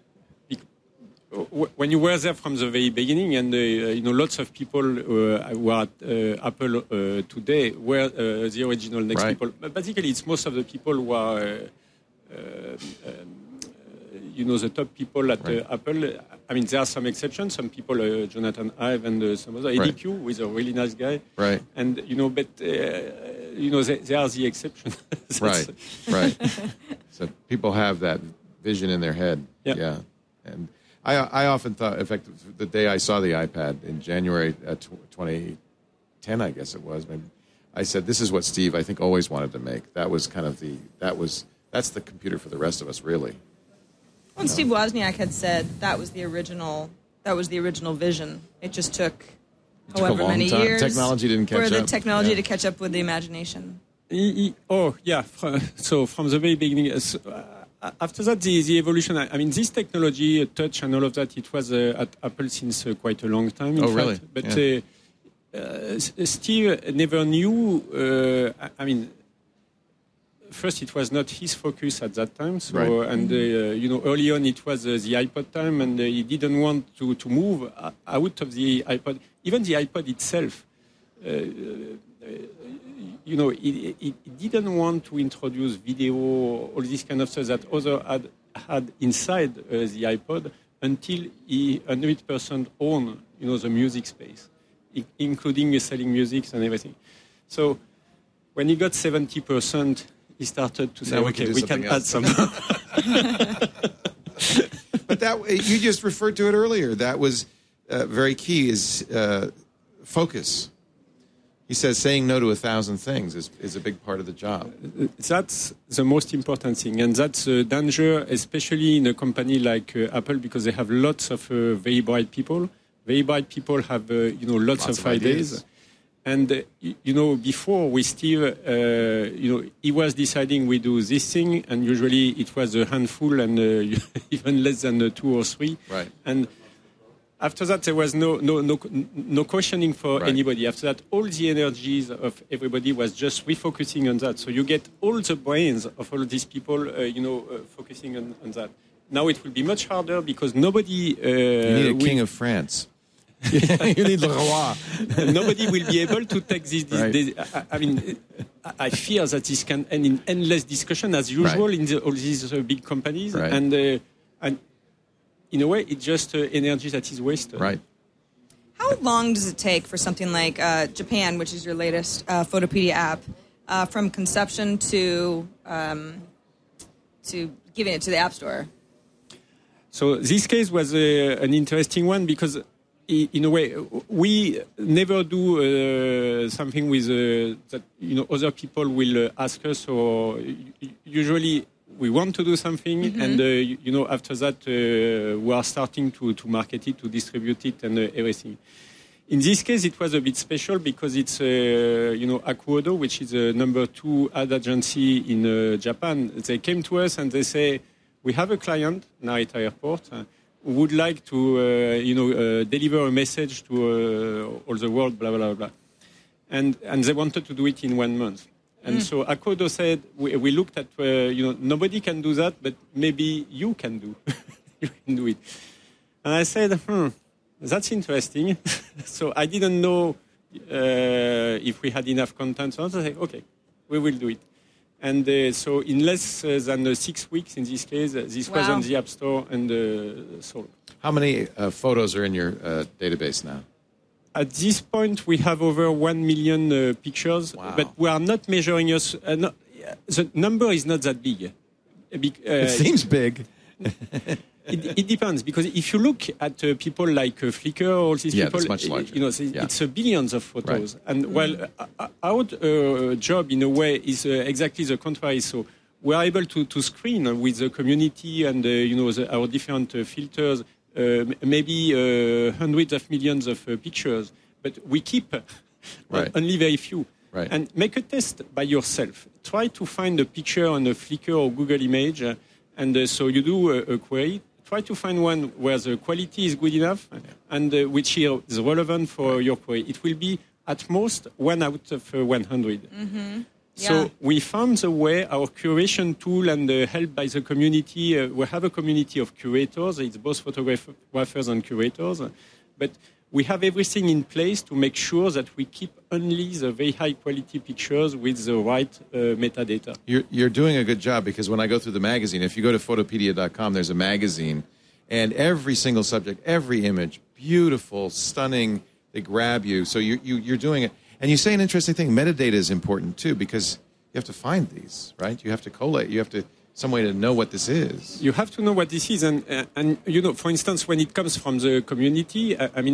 M: when you were there from the very beginning, and lots of people who are at Apple today were the original Next people. But basically, it's most of the people who are the top people at Apple. I mean, there are some exceptions. Some people, Jonathan Ive and some other. Eddie Q, who is a really nice guy.
E: Right.
M: And, but, they are the exceptions.
E: Right. So people have that vision in their head. Yeah. And I often thought, in fact, the day I saw the iPad in January 2010, I guess it was, maybe, I said, this is what Steve, I think, always wanted to make. That was kind of that's the computer for the rest of us, really.
D: Well, and Steve Wozniak had said that was the original vision. It just took however many years.
E: Technology didn't catch up.
D: For the technology to catch up with the imagination.
M: So from the very beginning, after that, the evolution. I mean, this technology, touch and all of that, it was at Apple since quite a long time. In fact.
E: Really?
M: But Steve never knew. First, it was not his focus at that time. So, and early on, it was the iPod time, and he didn't want to move out of the iPod. Even the iPod itself, he didn't want to introduce video, all this kind of stuff that others had inside the iPod until he 100% owned, the music space, including selling music and everything. So, when he got 70%. He started to say, we can add some.
E: But you just referred to it earlier. That was very key, is focus. He says saying no to 1,000 things is a big part of the job.
M: That's the most important thing. And that's a danger, especially in a company like Apple, because they have lots of very bright people. Very bright people have, lots of ideas. And, before with Steve, he was deciding we do this thing, and usually it was a handful and even less than 2 or 3.
E: Right.
M: And after that, there was no questioning for anybody. After that, all the energies of everybody was just refocusing on that. So you get all the brains of all these people, focusing on that. Now it will be much harder because nobody...
E: you need a king of France. You need the roi.
M: Nobody will be able to take this. I mean, I fear that this can end in endless discussion as usual in all these big companies, and in a way, it's just energy that is wasted.
E: Right.
D: How long does it take for something like Japan, which is your latest Photopedia app, from conception to giving it to the App Store?
M: So this case was an interesting one because. In a way, we never do something with that. Other people will ask us, or usually we want to do something, and after that we are starting to market it, to distribute it, and everything. In this case, it was a bit special because it's Akuodo, which is the number 2 ad agency in Japan. They came to us and they say, we have a client, Narita Airport. Would like to, deliver a message to all the world, blah, blah, blah. And they wanted to do it in 1 month. And so Akuodo said, we looked at, nobody can do that, but maybe you can do. You can do it. And I said, that's interesting. So I didn't know if we had enough content. So I said, okay, we will do it. And so in less than 6 weeks, in this case, this was on the App Store and sold.
E: How many photos are in your database now?
M: at this point, we have over 1 million pictures, but we are not measuring us. The number is not that big.
E: It seems big.
M: It depends, because if you look at people like Flickr, all these people,
E: it's much larger.
M: It's billions of photos.
E: Right.
M: And our job, in a way, is exactly the contrary. So we are able to screen with the community and our different filters, maybe hundreds of millions of pictures, but we keep only very few.
E: Right.
M: And make a test by yourself. Try to find a picture on a Flickr or Google image, and so you do a query. Try to find one where the quality is good enough and which is relevant for your query. It will be at most 1 out of 100.
D: Mm-hmm.
M: So we found the way, our curation tool and help by the community. We have a community of curators. It's both photographers and curators. But we have everything in place to make sure that we keep only the very high quality pictures with the right metadata.
E: You're doing a good job, because when I go through the magazine, if you go to photopedia.com, there's a magazine, and every single subject, every image, beautiful, stunning, they grab you. So you're doing it. And you say an interesting thing. Metadata is important too, because you have to find these, right? You have to collate. You have to some way to know what this is.
M: You have to know what this is, and for instance, when it comes from the community,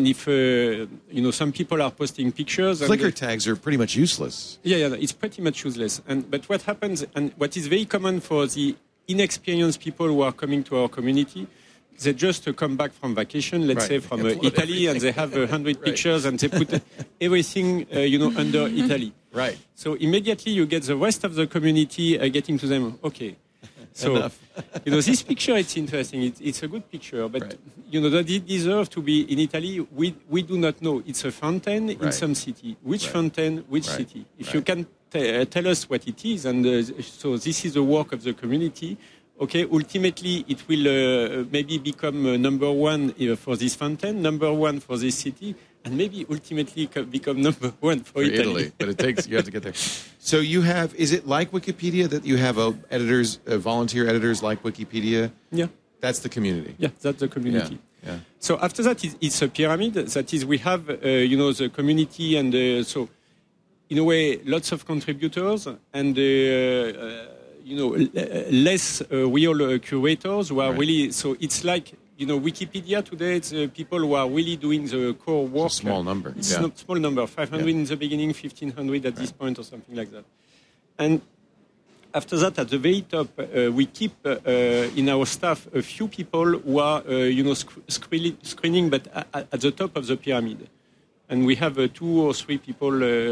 M: if some people are posting pictures,
E: Flickr tags are pretty much useless.
M: Yeah, it's pretty much useless. But what happens, and what is very common for the inexperienced people who are coming to our community, they just come back from vacation, let's say from Italy, and they have 100 pictures, and they put everything, under Italy.
E: Right.
M: So immediately you get the rest of the community getting to them. Okay. So, this picture, it's interesting. It's a good picture, but, does it deserve to be in Italy? We do not know. It's a fountain in some city. Which fountain, which city? If you can tell us what it is, and so this is the work of the community, okay, ultimately it will maybe become number one for this fountain, number one for this city, and maybe ultimately become number one for Italy.
E: But you have to get there. So is it like Wikipedia that you have volunteer editors like Wikipedia?
M: Yeah.
E: That's the community.
M: Yeah, that's the community.
E: Yeah.
M: So after that, it's a pyramid. That is, we have, the community, and so in a way, lots of contributors, and less real curators who are really. So it's like Wikipedia today. It's people who are really doing the core work.
E: It's a small number.
M: It's a small number. 500 in the beginning, 1,500 at this point, or something like that. And after that, at the very top, we keep in our staff a few people who are, screening, but at the top of the pyramid. And we have 2 or 3 people.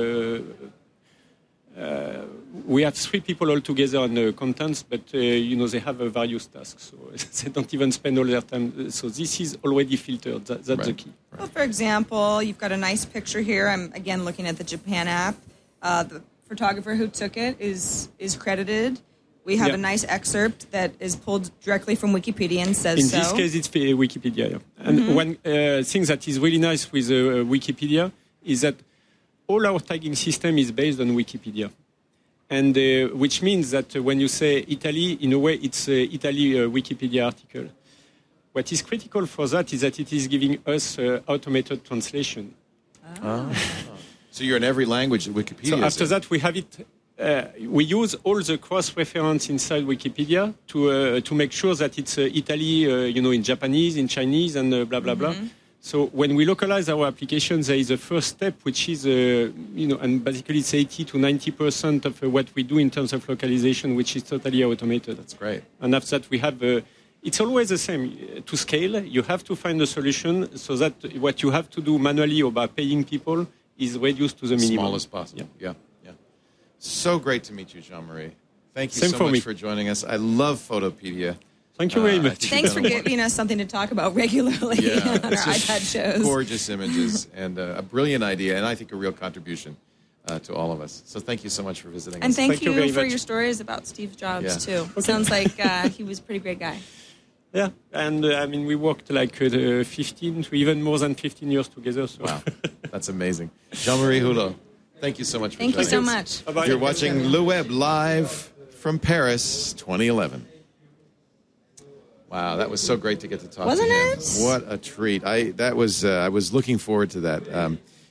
M: We have 3 people altogether on the contents, but they have various tasks, so they don't even spend all their time. So this is already filtered. That's the key.
D: Well, for example, you've got a nice picture here. I'm again looking at the Japan app. The photographer who took it is credited. We have a nice excerpt that is pulled directly from Wikipedia and says so.
M: In this case, it's Wikipedia. Yeah. And one thing that is really nice with Wikipedia is that all our tagging system is based on Wikipedia. And which means that when you say Italy, in a way, it's Italy Wikipedia article. What is critical for that is that it is giving us automated translation.
E: So you're in every language that Wikipedia
M: So after that, we have it. We use all the cross-reference inside Wikipedia to make sure that it's Italy, in Japanese, in Chinese, and blah, blah, blah. So when we localize our application, there is a first step, which is, and basically it's 80 to 90% of what we do in terms of localization, which is totally automated.
E: That's great.
M: And after that, we have, it's always the same. To scale, you have to find a solution so that what you have to do manually or by paying people is reduced to the minimum.
E: Small as possible. Yeah. So great to meet you, Jean-Marie. Thank you
M: Same
E: so
M: for
E: much
M: me.
E: for joining us. I love Photopedia.
M: Thank you very much.
D: Thanks for giving us something to talk about regularly on our iPad shows.
E: Gorgeous images and a brilliant idea, and I think a real contribution to all of us. So thank you so much for visiting
D: And
E: us.
D: thank you
M: very
D: for
M: much.
D: your stories about Steve Jobs,
E: Yeah.
D: too. It sounds like he was a pretty great guy.
M: Yeah, and we worked like 15 to even more than 15 years together. So.
E: Wow, that's amazing. Jean-Marie Hulot, thank you so much for
D: Thank you
E: joining
D: so
E: us.
D: much.
M: Bye-bye.
E: You're watching Le Web live from Paris 2011. Wow, that was so great to get to talk
D: Wasn't
E: to him.
D: it?
E: What a treat. I was looking forward to that.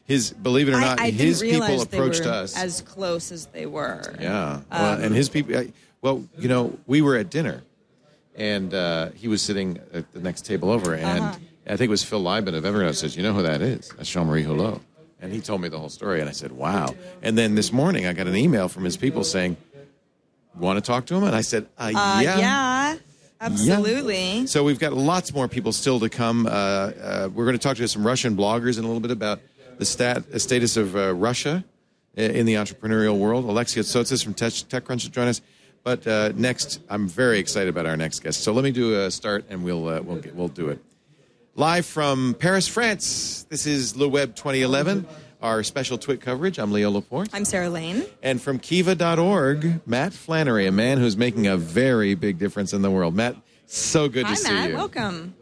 E: believe it or not,
D: I
E: his
D: didn't realize
E: people approached
D: they were
E: us.
D: as close as they were.
E: Yeah. And his people, we were at dinner, and he was sitting at the next table over, and I think it was Phil Lieben of Evernote says, you know who that is? That's Jean-Marie Hulot. And he told me the whole story, and I said, wow. And then this morning, I got an email from his people saying, want to talk to him? And I said,
D: yeah. Absolutely.
E: Yeah. So we've got lots more people still to come. We're going to talk to some Russian bloggers in a little bit about the status of Russia in the entrepreneurial world. Alexia Tsotsis from TechCrunch will join us. But next, I'm very excited about our next guest. So let me do a start, and we'll do it. Live from Paris, France, this is Le Web 2011, our special Twit coverage. I'm Leo Laporte.
D: I'm Sarah Lane.
E: And from Kiva.org, Matt Flannery, a man who's making a very big difference in the world. Matt, so good to see you.
D: Hi, Matt. Welcome.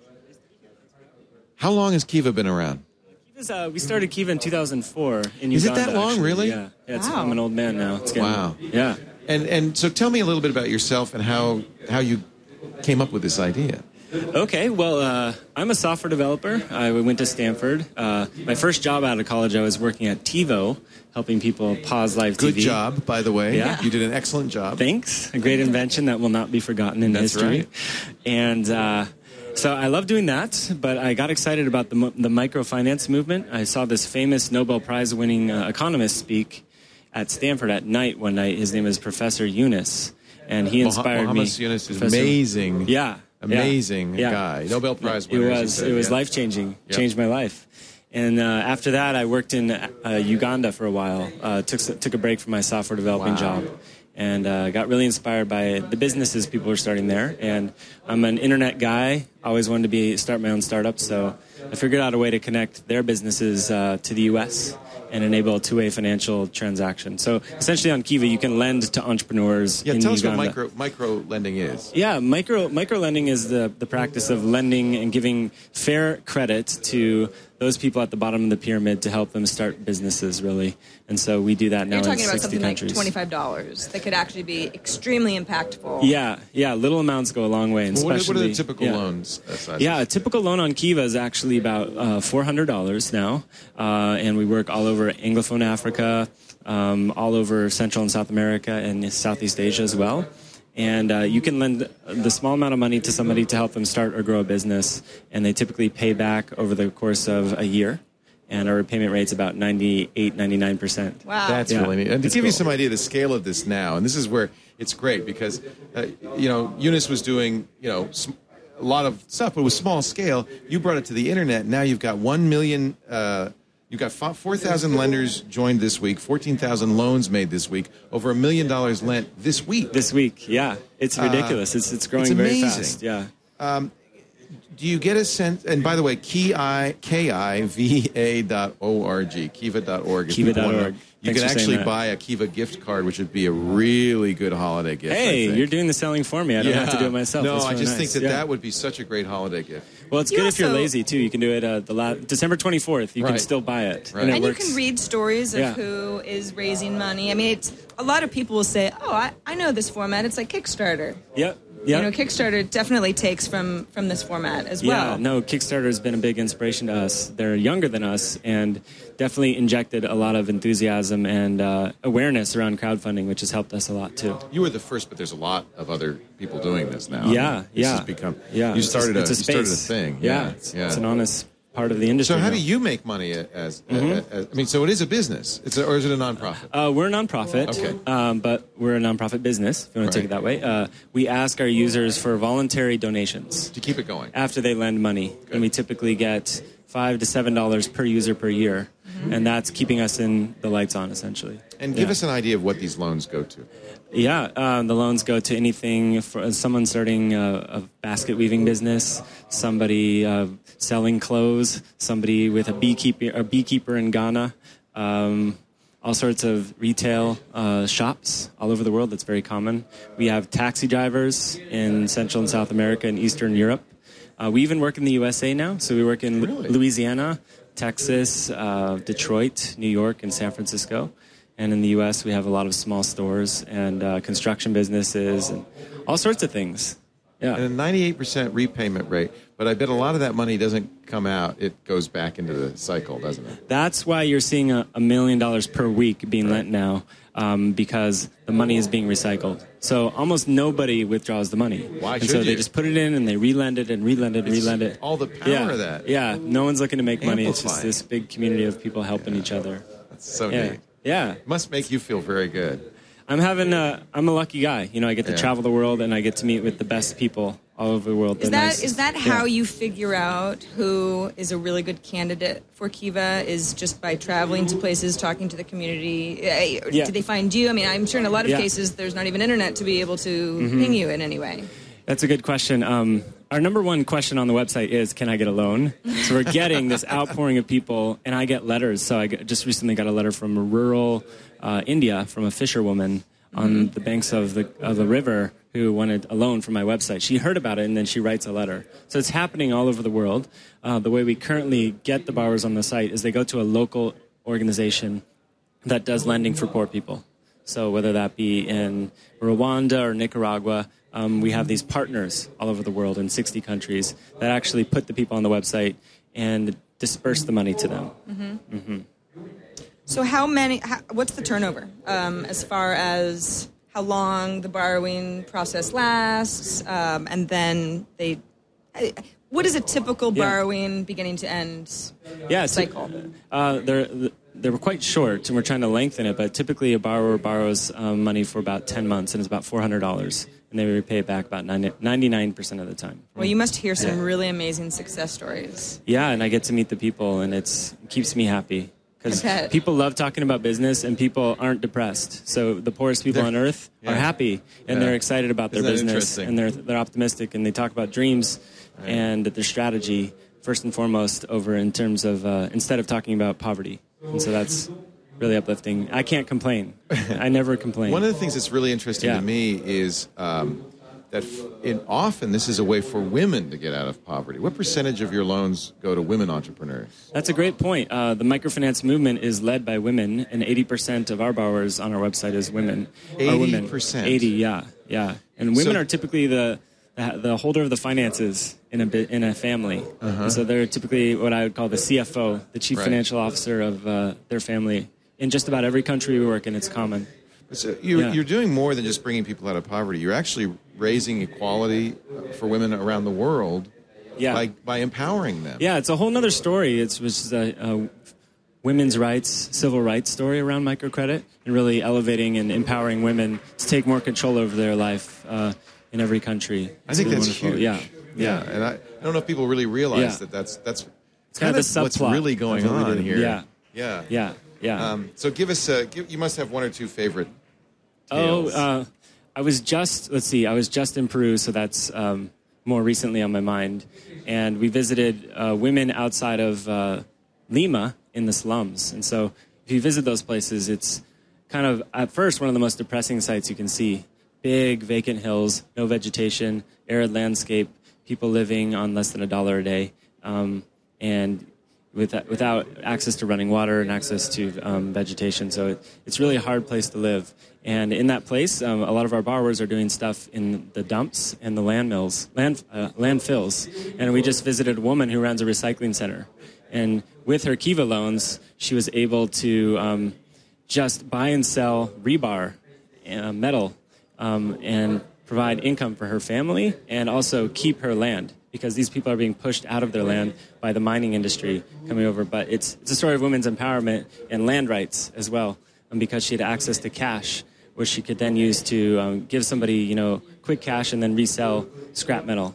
E: How long has Kiva been around?
N: We started Kiva in 2004 in Uganda.
E: Is it that long,
N: actually.
E: really?
N: Yeah. I'm an old man now.
E: Wow.
N: Yeah.
E: And so tell me a little bit about yourself and how you came up with this idea.
N: Okay, well, I'm a software developer. I went to Stanford. My first job out of college, I was working at TiVo, helping people pause live TV.
E: Good job, by the way.
N: Yeah.
E: You did an excellent job.
N: Thanks. A great invention that will not be forgotten in history.
E: Right.
N: And so I love doing that, but I got excited about the microfinance movement. I saw this famous Nobel Prize-winning economist speak at Stanford at night one night. His name is Professor Yunus, and he inspired me.
E: Mohammed Yunus is amazing.
N: Yeah.
E: Amazing guy. Nobel Prize winner.
N: It was life-changing. Changed my life. And after that, I worked in Uganda for a while. Took a break from my software developing job. And got really inspired by the businesses people were starting there. And I'm an internet guy. Always wanted to start my own startup. So I figured out a way to connect their businesses to the U.S. and enable a two-way financial transaction. So essentially on Kiva, you can lend to entrepreneurs in Uganda.
E: Tell us what micro lending is.
N: Yeah, micro lending is the practice of lending and giving fair credit to those people at the bottom of the pyramid to help them start businesses, really. And so we do that now in 60 countries.
D: You're talking about something like $25 that could actually be extremely impactful.
N: Yeah, little amounts go a long way. And
E: what are the typical loans?
N: Yeah, a typical loan on Kiva is actually about $400 now. And we work all over Anglophone Africa, all over Central and South America, and Southeast Asia as well. And you can lend the small amount of money to somebody to help them start or grow a business, and they typically pay back over the course of a year. And our repayment rate's about 98, 99%.
D: Wow.
E: That's really neat. And to give you some idea of the scale of this now, and this is where it's great because, Eunice was doing, a lot of stuff, but it was small scale. You brought it to the internet. Now you've got 1 million... You've got 4,000 lenders joined this week, 14,000 loans made this week, over $1 million lent this week.
N: This week, yeah. It's ridiculous. It's growing very fast. Yeah.
E: Do you get a sense, and by the way, kiva.org, kiva.org.
N: Kiva.org.
E: You can actually buy a Kiva gift card, which would be a really good holiday gift.
N: Hey, you're doing the selling for me. I don't have to do it myself.
E: No,
N: I
E: just think that would be such a great holiday gift.
N: Well, it's good if you're lazy, too. You can do it December 24th. You can still buy it.
E: Right.
D: And you can read stories of who is raising money. I mean, a lot of people will say, I know this format. It's like Kickstarter.
N: Yep.
D: Kickstarter definitely takes from this format as well.
N: Yeah, no, Kickstarter has been a big inspiration to us. They're younger than us and definitely injected a lot of enthusiasm and awareness around crowdfunding, which has helped us a lot, too.
E: You were the first, but there's a lot of other people doing this now.
N: This
E: has become...
N: Yeah,
E: you started a thing.
N: Yeah, it's an honest part of the industry.
E: So how do you make money so it is a business, or is it a nonprofit?
N: We're a nonprofit, but we're a nonprofit business, if you want to take it that way. We ask our users for voluntary donations.
E: To keep it going.
N: After they lend money. Good. And we typically get $5 to $7 per user per year. Mm-hmm. And that's keeping us in the lights on, essentially.
E: And give us an idea of what these loans go to.
N: Yeah, the loans go to anything for someone starting a basket weaving business, somebody selling clothes, somebody with a beekeeper in Ghana, all sorts of retail shops all over the world. That's very common. We have taxi drivers in Central and South America and Eastern Europe. We even work in the USA now, so we work in Louisiana, Texas, Detroit, New York, and San Francisco. And in the U.S., we have a lot of small stores and construction businesses and all sorts of things.
E: And a 98% repayment rate. But I bet a lot of that money doesn't come out. It goes back into the cycle, doesn't it?
N: That's why you're seeing $1 million per week being lent now, because the money is being recycled. So almost nobody withdraws the money.
E: Why
N: and
E: should
N: so
E: you?
N: they just put it in and they relend it and relend it and relend it.
E: All the power of that.
N: Yeah, no one's looking to make money. It's just
E: Amplifying.
N: this big community of people helping each other.
E: That's so
N: Yeah.
E: neat.
N: Yeah.
E: Must make you feel very good.
N: I'm a lucky guy. You know, I get to travel the world and I get to meet with the best people all over the world.
D: Is that how you figure out who is a really good candidate for Kiva? Is just by traveling to places, talking to the community?
N: Yeah.
D: Do they find you? I mean, I'm sure in a lot of cases there's not even internet to be able to ping you in any way.
N: That's a good question. Our number one question on the website is, can I get a loan? So we're getting this outpouring of people, and I get letters. So I just recently got a letter from rural India from a fisherwoman on the banks of the river who wanted a loan from my website. She heard about it, and then she writes a letter. So it's happening all over the world. The way we currently get the borrowers on the site is they go to a local organization that does lending for poor people. So whether that be in Rwanda or Nicaragua, we have these partners all over the world in 60 countries that actually put the people on the website and disperse the money to them.
D: So what's the turnover as far as how long the borrowing process lasts? And then what is a typical borrowing beginning to end cycle?
N: They were quite short, and we're trying to lengthen it, but typically a borrower borrows money for about 10 months, and it's about $400, and they repay it back about 99% of the time.
D: Well, you must hear some really amazing success stories.
N: Yeah, and I get to meet the people, and it keeps me happy. Because people love talking about business, and people aren't depressed. So the poorest people on earth are happy, and they're excited about their business, and they're optimistic, and they talk about dreams and their strategy first and foremost over in terms of instead of talking about poverty. And so that's really uplifting. I can't complain. I never complain.
E: One of the things that's really interesting to me is that often this is a way for women to get out of poverty. What percentage of your loans go to women entrepreneurs?
N: That's a great point. The microfinance movement is led by women, and 80% of our borrowers on our website is women.
E: 80%?
N: 80, yeah. And women are typically the holder of the finances in a family. And so they're typically what I would call the CFO, the chief financial officer of their family. In just about every country we work in, it's common.
E: So you're doing more than just bringing people out of poverty. You're actually raising equality for women around the world by empowering them.
N: Yeah, it's a whole other story. It was a women's rights, civil rights story around microcredit, and really elevating and empowering women to take more control over their life in every country.
E: I think that's
N: wonderful.
E: huge. Yeah. And I don't know if people really realize that's
N: kind of the
E: what's
N: subplot
E: really going
N: of what we
E: on
N: do.
E: here.
N: Yeah.
E: So give us you must have one or two favorite tales.
N: I was just in Peru, so that's more recently on my mind. And we visited women outside of Lima in the slums. And so if you visit those places, it's kind of, at first, one of the most depressing sights you can see. Big vacant hills, no vegetation, arid landscape, people living on less than $1 a day, and without access to running water and access to vegetation. So it's really a hard place to live. And in that place, a lot of our borrowers are doing stuff in the dumps and the landfills. And we just visited a woman who runs a recycling center. And with her Kiva loans, she was able to just buy and sell rebar, metal, and provide income for her family and also keep her land, because these people are being pushed out of their land by the mining industry coming over. But it's a story of women's empowerment and land rights as well, because she had access to cash, which she could then use to give somebody, quick cash and then resell scrap metal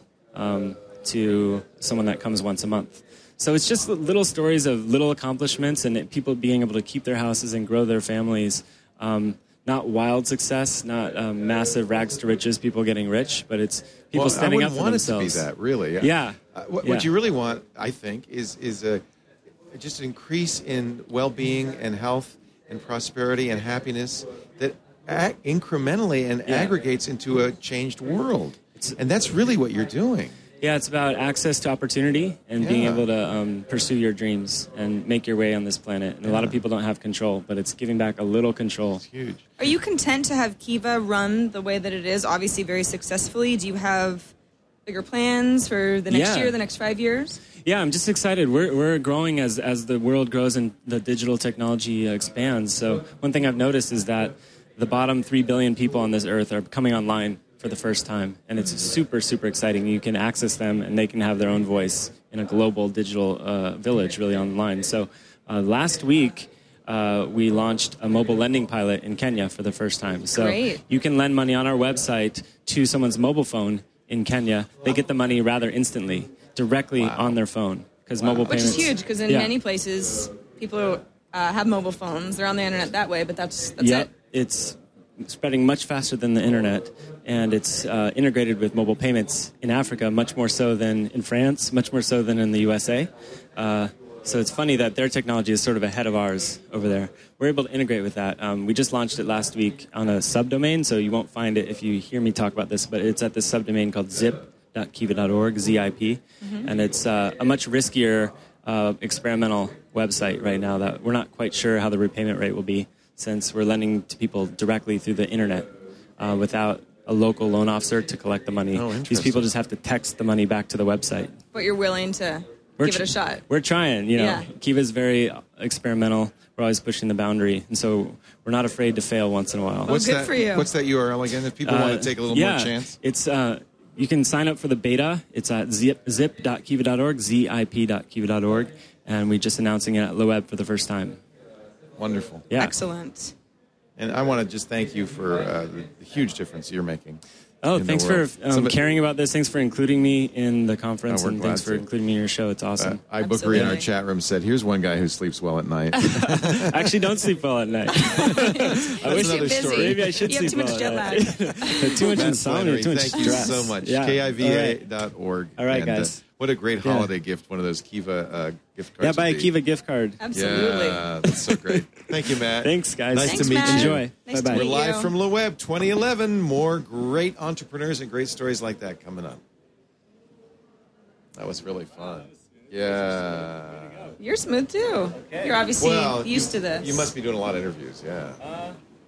N: to someone that comes once a month. So it's just little stories of little accomplishments and people being able to keep their houses and grow their families. Not wild success, not massive rags to riches, people getting rich, but it's people standing up for themselves.
E: I wouldn't want it to be that, really.
N: Yeah.
E: What you really want, I think, is just an increase in well-being and health and prosperity and happiness that incrementally and aggregates into a changed world. And that's really what you're doing.
N: Yeah, it's about access to opportunity and being able to pursue your dreams and make your way on this planet. And a lot of people don't have control, but it's giving back a little control.
E: It's huge.
D: Are you content to have Kiva run the way that it is, obviously very successfully? Do you have bigger plans for the next year, the next 5 years?
N: Yeah, I'm just excited. We're growing as the world grows and the digital technology expands. So one thing I've noticed is that the bottom 3 billion people on this earth are coming online for the first time, and it's super, super exciting. You can access them, and they can have their own voice in a global digital village, really online. So last week, we launched a mobile lending pilot in Kenya for the first time. So you can lend money on our website to someone's mobile phone in Kenya. They get the money rather instantly, directly on their phone, because mobile payments...
D: Which is huge, because in many places, people have mobile phones. They're on the internet that way, but that's it.
N: It's spreading much faster than the internet, and it's integrated with mobile payments in Africa, much more so than in France, much more so than in the USA. So it's funny that their technology is sort of ahead of ours over there. We're able to integrate with that. We just launched it last week on a subdomain, so you won't find it if you hear me talk about this, but it's at this subdomain called zip.kiva.org, ZIP, and it's a much riskier experimental website right now that we're not quite sure how the repayment rate will be, since we're lending to people directly through the internet without a local loan officer to collect the money. These people just have to text the money back to the website.
D: But you're willing to give it a shot.
N: We're trying, Kiva's very experimental. We're always pushing the boundary, and so we're not afraid to fail once in a while.
E: What's that? For you. What's that URL again? If people want to take a little more chance,
N: it's you can sign up for the beta. It's at zip.kiva.org, zip.kiva.org, and we're just announcing it at LoWeb for the first time.
E: Wonderful.
N: Yeah.
D: Excellent.
E: And I want to just thank you for the huge difference you're making.
N: Oh, thanks for caring about this. Thanks for including me in the conference, and thanks for including me in your show. It's awesome.
E: Bookery in our chat room said, here's one guy who sleeps well at night.
N: I actually don't sleep well at night. I wish
E: another story.
N: Maybe I should sleep well at night. Too much insomnia, too much stress.
E: Thank you so much.
N: Yeah.
E: KIVA.org.
N: All right, guys.
E: What a great holiday gift, one of those Kiva gift cards.
N: Yeah, buy a Kiva gift card.
D: Absolutely.
E: Yeah, that's so great. Thank you, Matt.
N: Thanks, guys.
E: Nice to meet
D: Matt.
E: you.
N: Enjoy.
D: Nice
N: Bye-bye.
D: to meet
E: We're live
D: you.
E: from LoWeb 2011. More great entrepreneurs and great stories like that coming up. That was really fun. Yeah.
D: You're smooth, too. You're obviously used to this.
E: You must be doing a lot of interviews, yeah.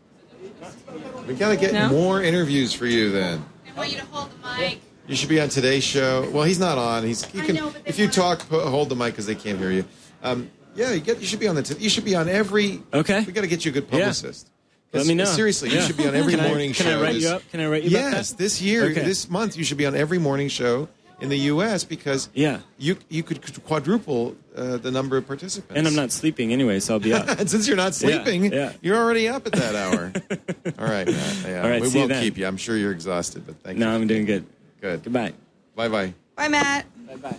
E: We got to get more interviews for you then.
O: I want you to hold the mic.
E: You should be on today's show. Well, he's not on. If you talk, hold the mic because they can't hear you. You should be on you should be on every.
N: Okay.
E: We got to get you a good publicist.
N: Let me know.
E: Seriously, you should be on every morning show.
N: Can I write you up? Can I write you up?
E: Yes, this year, this month, you should be on every morning show in the U.S. because you could quadruple the number of participants.
N: And I'm not sleeping anyway, so I'll be up.
E: And since you're not sleeping, you're already up at that hour. All right, Matt.
N: All right,
E: we
N: see you
E: won't
N: then.
E: keep you. I'm sure you're exhausted, but thank you.
N: No, I'm doing good.
E: Good.
N: Goodbye.
E: Bye-bye.
D: Bye, Matt.
N: Bye-bye.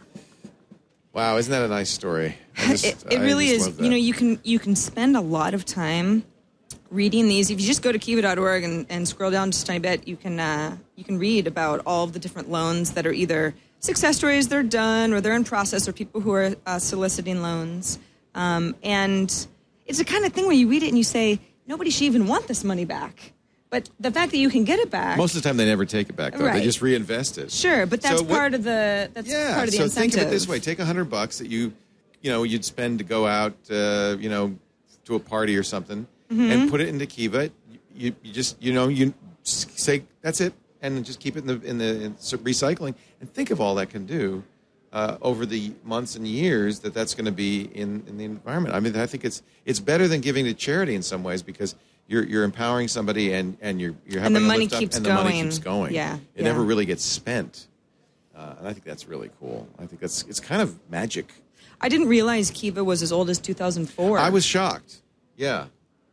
E: Wow, isn't that a nice story?
D: It really is. You can spend a lot of time reading these. If you just go to kiva.org and scroll down just a tiny bit, you can read about all of the different loans that are either success stories, they're done, or they're in process, or people who are soliciting loans. And it's the kind of thing where you read it and you say, nobody should even want this money back. But the fact that you can get it back.
E: Most of the time, they never take it back, though.
D: Right.
E: They just reinvest it.
D: Sure, but that's part of the incentive.
E: Think of it this way: take $100 that you'd spend to go out, to a party or something, and put it into Kiva. You just you say that's it, and just keep it in the recycling, and think of all that can do over the months and years that's going to be in the environment. I mean, I think it's better than giving to charity in some ways because you're empowering somebody and you're having
D: and the
E: a
D: money
E: lift up,
D: keeps
E: and
D: going.
E: the money keeps going.
D: Yeah,
E: it never really gets spent, and I think that's really cool. I think it's kind of magic.
D: I didn't realize Kiva was as old as 2004.
E: I was shocked. Yeah.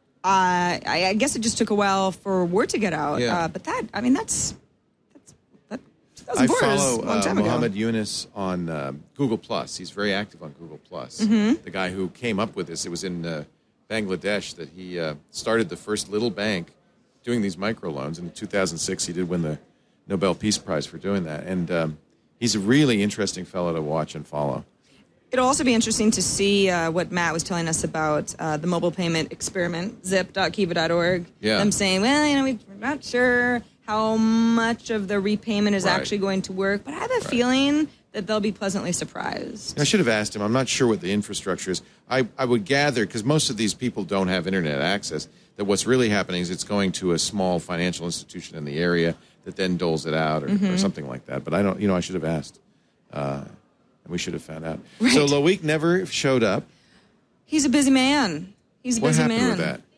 D: I guess it just took a while for word to get out.
E: Yeah.
D: But that's 2004
E: I
D: is a
E: follow
D: long time ago.
E: Mohammed Yunus on Google Plus. He's very active on Google Plus. The guy who came up with this, it was in Bangladesh that he started the first little bank doing these microloans. In 2006, he did win the Nobel Peace Prize for doing that. And he's a really interesting fellow to watch and follow.
D: It'll also be interesting to see what Matt was telling us about the mobile payment experiment, zip.kiva.org.
E: Yeah.
D: Them saying, we're not sure how much of the repayment is actually going to work. But I have a feeling that they'll be pleasantly surprised.
E: I should have asked him. I'm not sure what the infrastructure is. I would gather, because most of these people don't have internet access, that what's really happening is it's going to a small financial institution in the area that then doles it out or something like that. But I don't, I should have asked. And we should have found out.
D: Right.
E: So Loic never showed up.
D: He's a busy man. He's a busy man.
E: What happened with that?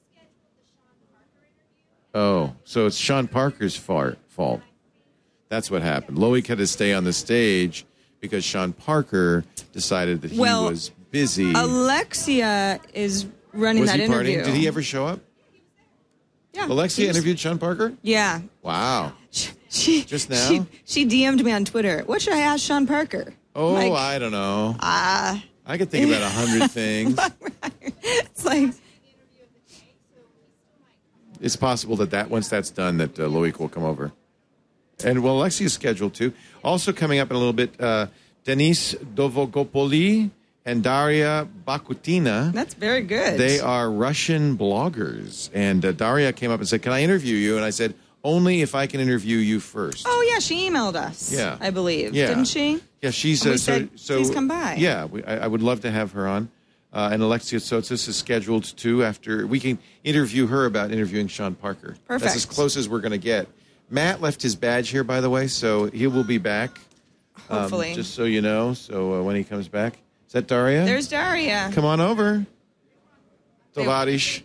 E: Oh, so it's Sean Parker's fault. That's what happened. Loic had to stay on the stage because Sean Parker decided that he was busy.
D: Alexia is running that interview.
E: Partying? Did he ever show up?
D: Yeah.
E: Alexia interviewed Sean Parker?
D: Yeah.
E: Wow.
D: She
E: just now?
D: She DM'd me on Twitter. What should I ask Sean Parker?
E: Oh, I don't know. I could think about 100 things.
D: It's like...
E: It's possible that once that's done, that Loic will come over. And, Alexia is scheduled too. Also coming up in a little bit, Denis Dovgopoli and Daria Bakutina.
D: That's very good.
E: They are Russian bloggers. And Daria came up and said, can I interview you? And I said, only if I can interview you first.
D: Oh, yeah, she emailed us, I believe.
E: Yeah.
D: Didn't she?
E: Yeah, she's...
D: we said, please come by.
E: Yeah, I would love to have her on. And Alexia Tsotsis is scheduled too after... We can interview her about interviewing Sean Parker.
D: Perfect.
E: That's as close as we're going to get. Matt left his badge here, by the way, so he will be back.
D: Hopefully.
E: Just so you know, so when he comes back. Is that Daria?
D: There's Daria.
E: Come on over. Tovarish.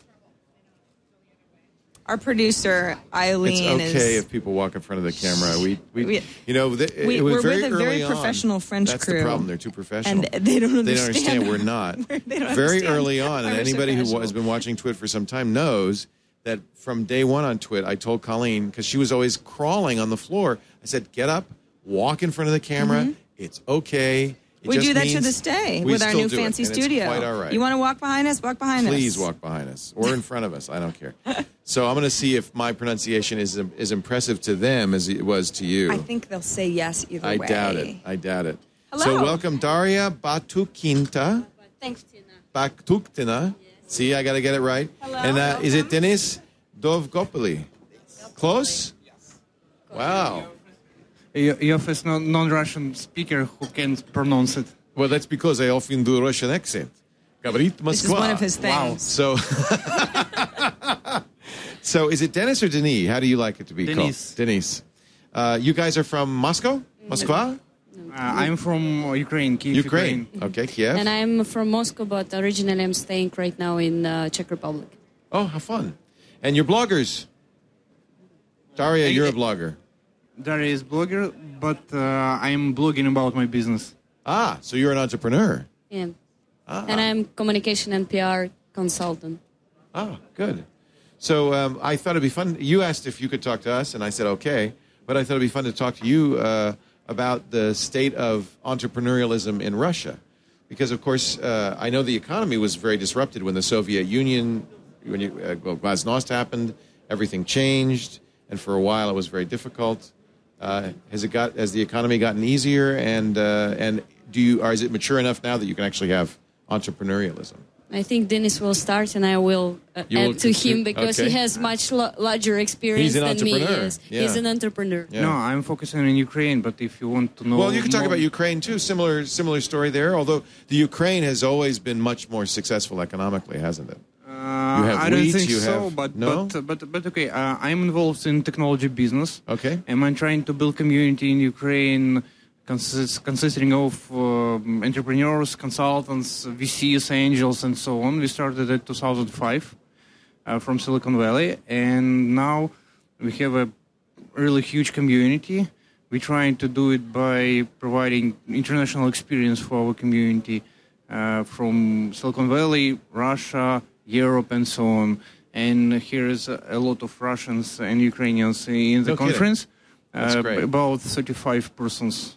D: Our producer, Eileen,
E: It's okay if people walk in front of the camera.
D: we're
E: very
D: with a very professional French
E: That's
D: crew.
E: the problem. They're too professional.
D: And they don't understand.
E: They don't understand we're not.
D: They don't
E: very
D: understand
E: early on, and
D: why we're so
E: anybody who
D: professional.
E: has been watching Twit for some time knows that from day one on Twit, I told Colleen, because she was always crawling on the floor, I said, get up, walk in front of the camera. It's okay.
D: We do that to this day with our new fancy studio.
E: It's quite all right.
D: You want to walk behind us? Walk behind us.
E: Please walk behind us or in front of us. I don't care. So I'm going to see if my pronunciation is impressive to them as it was to you.
D: I think they'll say yes either way.
E: I doubt it.
D: Hello.
E: So welcome, Daria Batukinta.
O: Thanks, Tina.
E: Batukinta. See, I got to get it right.
O: Hello.
E: And is it Denis Dovgopoli? Close? Wow.
P: You have a non-Russian speaker who can pronounce it.
E: Well, that's because I often do Russian accent. Говорит Москва.
D: This is one of his things.
E: Wow. So is it Denis or Denis? How do you like it to be
P: Denis.
E: called? Denis. You guys are from Moscow? Moskva?
P: I'm from Ukraine, Kiev, Ukraine.
E: Okay, Kiev.
O: And I'm from Moscow, but originally I'm staying right now in Czech Republic.
E: Oh, how fun. And you're bloggers. Daria, you're a blogger.
P: Daria is blogger, but I'm blogging about my business.
E: Ah, so you're an entrepreneur.
O: Yeah. And I'm communication and PR consultant.
E: Oh, good. So I thought it'd be fun. You asked if you could talk to us, and I said okay. But I thought it'd be fun to talk to you about the state of entrepreneurialism in Russia. Because, of course, I know the economy was very disrupted when the Soviet Union, when Glasnost happened, everything changed. And for a while it was very difficult. Has the economy gotten easier? And is it mature enough now that you can actually have entrepreneurialism?
O: I think Denis will start, and I will add to him because he has much larger experience than me. He's an entrepreneur.
P: Yeah. No, I'm focusing on Ukraine, but if you want to know...
E: Well, you can talk about Ukraine, too. Similar story there, although the Ukraine has always been much more successful economically, hasn't it?
P: I don't think so, but okay. I'm involved in technology business.
E: Okay.
P: And I'm trying to build community in Ukraine consisting of entrepreneurs, consultants, VCs, angels, and so on. We started in 2005 from Silicon Valley, and now we have a really huge community. We're trying to do it by providing international experience for our community from Silicon Valley, Russia, Europe, and so on. And here is a lot of Russians and Ukrainians in the conference.
E: That's great.
P: About 35 persons.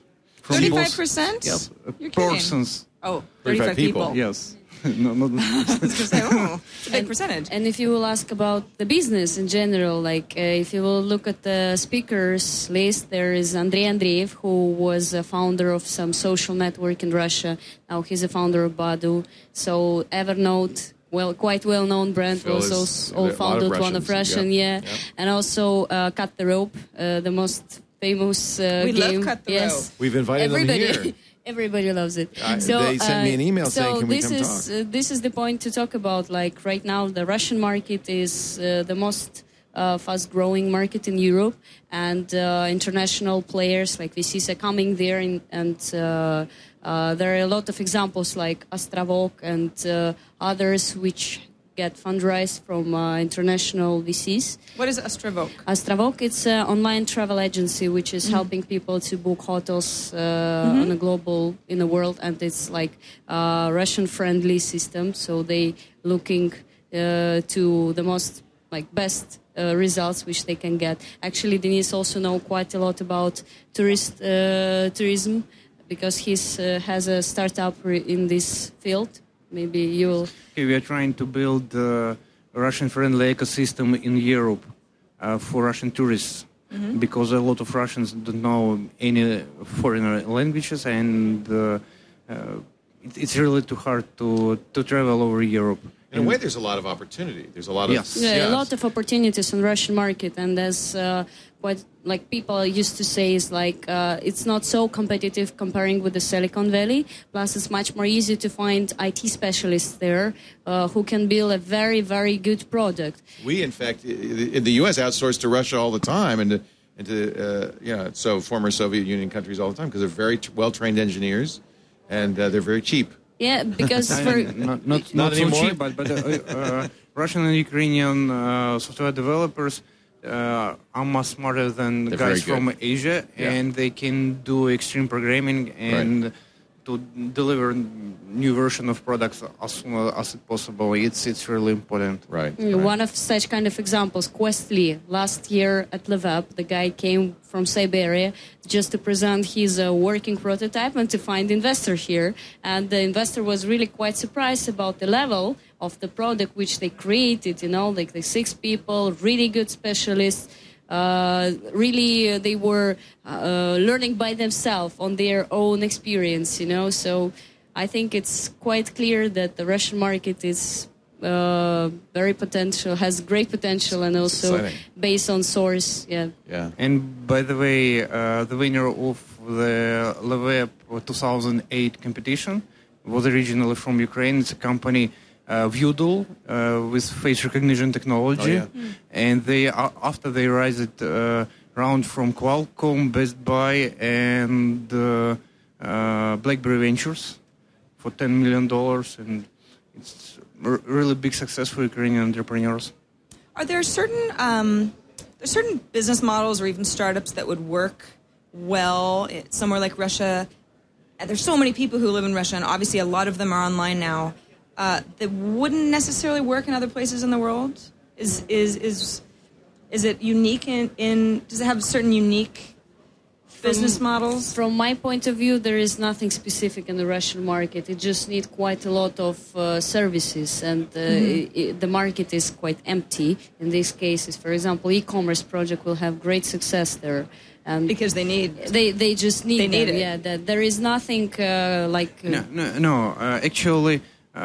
D: 35%?
P: Yes.
D: You're
P: Persons.
D: Oh, 35 people.
P: Yes.
D: I was going to say, it's a big percentage.
O: And if you will ask about the business in general, like if you will look at the speakers list, there is Andrei Andreev, who was a founder of some social network in Russia. Now he's a founder of Badu. So Evernote, quite well-known brand, was also all founded one of Russian, And also Cut the Rope, the most famous
D: we
O: game.
D: love Cut the
O: yes.
D: Rope.
E: We've invited them here.
O: Everybody loves it.
E: They sent me an email saying, "Can we come talk?"
O: This is the point to talk about. Like right now, the Russian market is the most fast-growing market in Europe, and international players like VCs are coming there, and there are a lot of examples like Astravok and others which get fundraised from international VCs.
D: What is Astravok?
O: Astravok, it's an online travel agency which is helping people to book hotels on a global, in the world, and it's like a Russian-friendly system, so they looking to the most, like, best results which they can get. Actually, Denis also know quite a lot about tourism, because he has a startup in this field. Maybe you'll...
P: Okay, we are trying to build a Russian-friendly ecosystem in Europe for Russian tourists, because a lot of Russians don't know any foreign languages, and it's really too hard to travel over Europe.
E: In a way, there's a lot of opportunity. There's a lot of
O: a lot of opportunities on Russian market, and as quite like people used to say, is like it's not so competitive comparing with the Silicon Valley. Plus, it's much more easy to find IT specialists there who can build a very, very good product.
E: We, in fact, in the U.S., outsource to Russia all the time, and so former Soviet Union countries all the time, because they're very well-trained engineers, and they're very cheap.
O: Yeah, because
P: not so cheap, but Russian and Ukrainian software developers are much smarter than guys from Asia, and they can do extreme programming and to deliver new version of products as soon as possible. It's really important.
O: One of such kind of examples, Questly, last year at LevUp, the guy came from Siberia just to present his working prototype and to find investor here. And the investor was really quite surprised about the level of the product which they created, like the 6 people, really good specialists. Really, they were learning by themselves on their own experience, So I think it's quite clear that the Russian market is very potential, has great potential, and also based on source. Yeah.
P: And by the way, the winner of the LevUp 2008 competition was originally from Ukraine. It's a company. Vyudl with face recognition technology, and they after they raised it round from Qualcomm, Best Buy, and BlackBerry Ventures for $10 million, and it's really big success for Ukrainian entrepreneurs.
D: Are there certain business models or even startups that would work well somewhere like Russia? There's so many people who live in Russia, and obviously a lot of them are online now. That wouldn't necessarily work in other places in the world? Is it unique in does it have certain unique business models?
O: From my point of view, there is nothing specific in the Russian market. It just needs quite a lot of services, and the market is quite empty in these cases. For example, e-commerce project will have great success there.
D: Because they just need
O: it. Yeah, that there is nothing like...
P: No. Actually...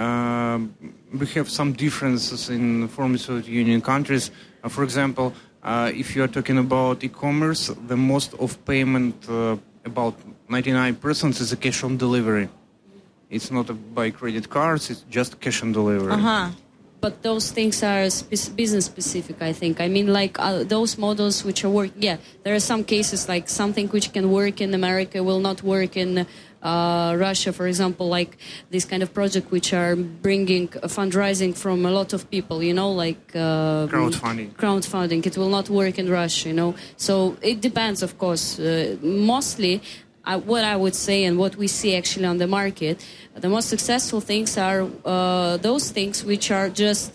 P: we have some differences in former Soviet Union countries. For example, if you are talking about e-commerce, the most of payment, about 99%, is a cash on delivery. It's not by credit cards, it's just cash on delivery.
O: But those things are business specific, I think. I mean, like those models which are working. Yeah, there are some cases like something which can work in America will not work in Russia, for example, like this kind of project which are bringing fundraising from a lot of people, like crowdfunding. It will not work in Russia, So it depends, of course. Mostly, what I would say and what we see actually on the market, the most successful things are those things which are just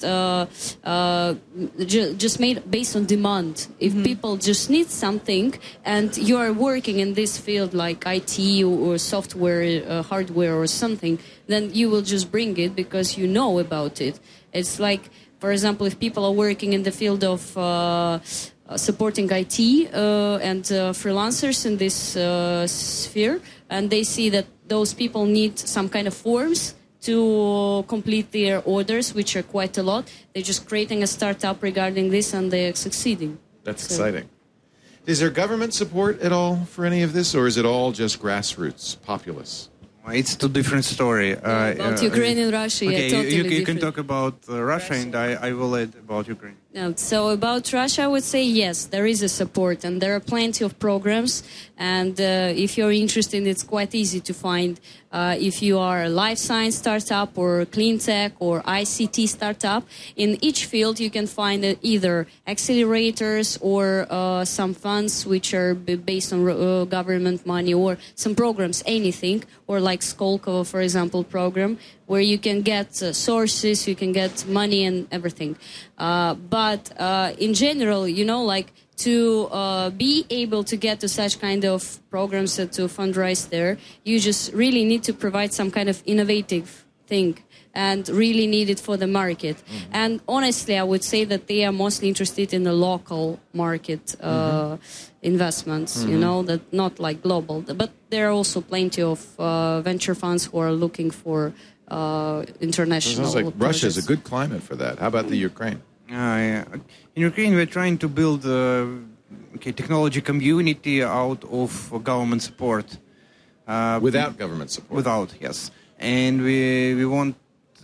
O: made based on demand. If people just need something and you are working in this field like IT or software, hardware or something, then you will just bring it because you know about it. It's like, for example, if people are working in the field of supporting IT and freelancers in this sphere, and they see that those people need some kind of forms to complete their orders, which are quite a lot. They're just creating a startup regarding this, and they're succeeding.
E: That's exciting. Is there government support at all for any of this, or is it all just grassroots, populace?
P: It's two different story.
O: About Ukraine and Russia,
P: okay,
O: totally
P: you
O: different.
P: can talk about Russia, and I will add about Ukraine.
O: So about Russia, I would say yes, there is a support, and there are plenty of programs. And if you're interested, it's quite easy to find. If you are a life science startup or clean tech or ICT startup, in each field you can find either accelerators or some funds which are based on government money, or some programs, anything, or like Skolkovo, for example, program, where you can get sources, you can get money and everything. But in general, like to be able to get to such kind of programs to fundraise there, you just really need to provide some kind of innovative thing and really need it for the market. Mm-hmm. And honestly, I would say that they are mostly interested in the local market investments, that not like global. But there are also plenty of venture funds who are looking for international.
E: It sounds like Russia is a good climate for that. How about the Ukraine?
P: In Ukraine, we're trying to build a technology community out of government support.
E: Without government support?
P: Without, yes. And we want...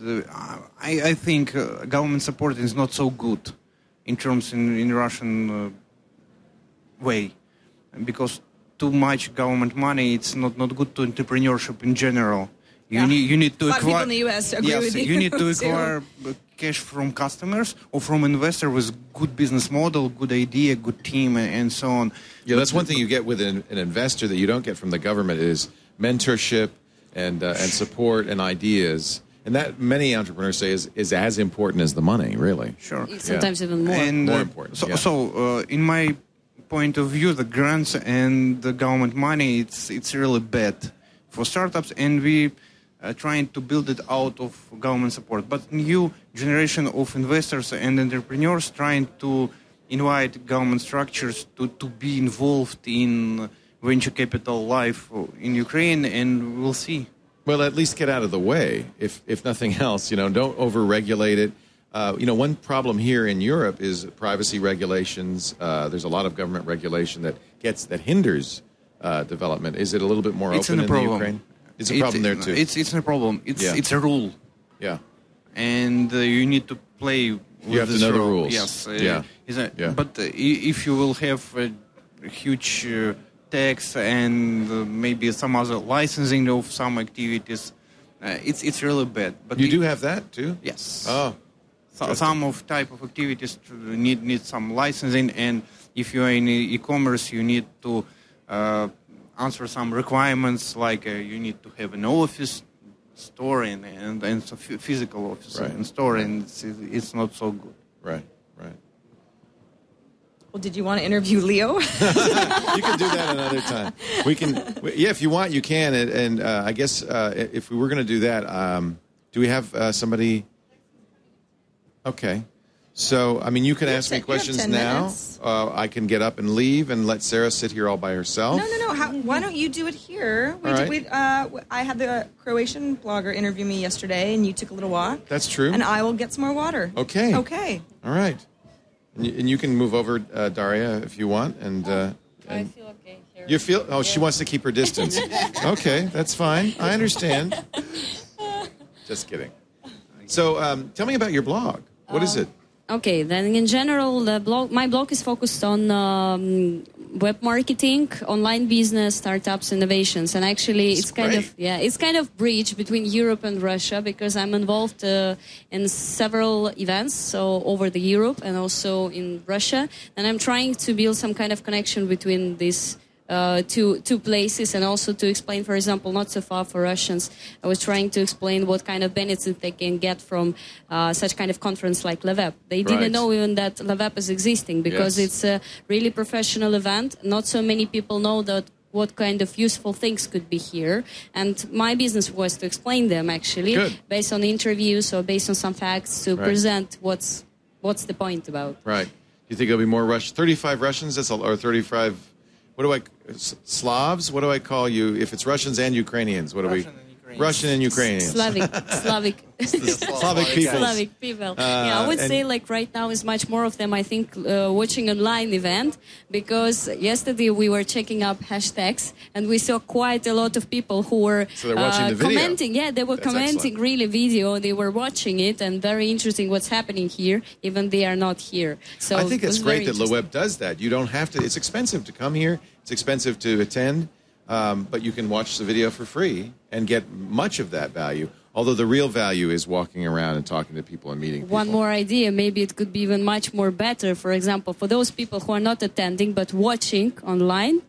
P: I think government support is not so good in terms in Russian way. Because too much government money, it's not good to entrepreneurship in general. You need to acquire...
D: A lot of people in the U.S. agree with you.
P: You need to acquire cash from customers or from investor with good business model, good idea, good team, and so on.
E: Yeah, that's one thing you get with an investor that you don't get from the government is mentorship and support and ideas. And that many entrepreneurs say is as important as the money, really.
P: Sure.
O: Sometimes even more.
P: And,
E: more important.
P: So in my point of view, the grants and the government money, it's really bad for startups, and we trying to build it out of government support. But new generation of investors and entrepreneurs trying to invite government structures to be involved in venture capital life in Ukraine, and we'll see.
E: Well, at least get out of the way, if nothing else. Don't over-regulate it. One problem here in Europe is privacy regulations. There's a lot of government regulation that hinders development. Is it a little bit more open in the Ukraine? It's a problem there too.
P: It's a problem. It's a rule.
E: Yeah.
P: And you need to play with
E: you have to know the rules.
P: Yes.
E: Yeah.
P: But if you will have a huge tax and maybe some other licensing of some activities, it's really bad. But
E: you do have that too?
P: Yes.
E: Oh.
P: Some of type of activities need some licensing, and if you are in e-commerce, you need to answer some requirements, like you need to have an office, store, and so physical office and store, and it's not so good.
E: Right.
D: Well, did you want to interview Leo?
E: You can do that another time. If you want, you can. And I guess if we were going to do that, do we have somebody? Okay. So, you can ask me questions now. I can get up and leave and let Sarah sit here all by herself.
D: No. Why don't you do it here? I had the Croatian blogger interview me yesterday, and you took a little walk.
E: That's true.
D: And I will get some more water.
E: Okay.
D: All
E: right. And you can move over, Daria, if you want. And
O: I feel okay here.
E: You feel? Oh, she wants to keep her distance. Okay, that's fine. I understand. Just kidding. So, tell me about your blog. What is it?
O: Okay, then in general, my blog is focused on web marketing, online business, startups, innovations, and actually it's kind of bridge between Europe and Russia, because I'm involved in several events, so over the Europe and also in Russia, and I'm trying to build some kind of connection between these two places, and also to explain, for example, not so far for Russians, I was trying to explain what kind of benefits they can get from such kind of conference like LevWeb. They didn't know even that LevWeb is existing, because it's a really professional event. Not so many people know that what kind of useful things could be here. And my business was to explain them, actually, based on interviews or based on some facts, to present what's the point about.
E: Right. You think there'll be more 35 Russians? Or 35... Slavs? What do I call you? If it's Russians and Ukrainians, what do we? Russian and Ukrainians.
O: Slavic
E: people.
O: Slavic people. I would say like right now is much more of them, I think, watching online event, because yesterday we were checking up hashtags and we saw quite a lot of people who were commenting. Yeah, they were commenting really video. They were watching it and very interesting what's happening here, even they are not here. So
E: I think it's great that LeWeb does that. You don't have to, it's expensive to come here. It's expensive to attend. But you can watch the video for free and get much of that value. Although the real value is walking around and talking to people and meeting people.
O: One more idea, maybe it could be even much more better. For example, for those people who are not attending but watching online.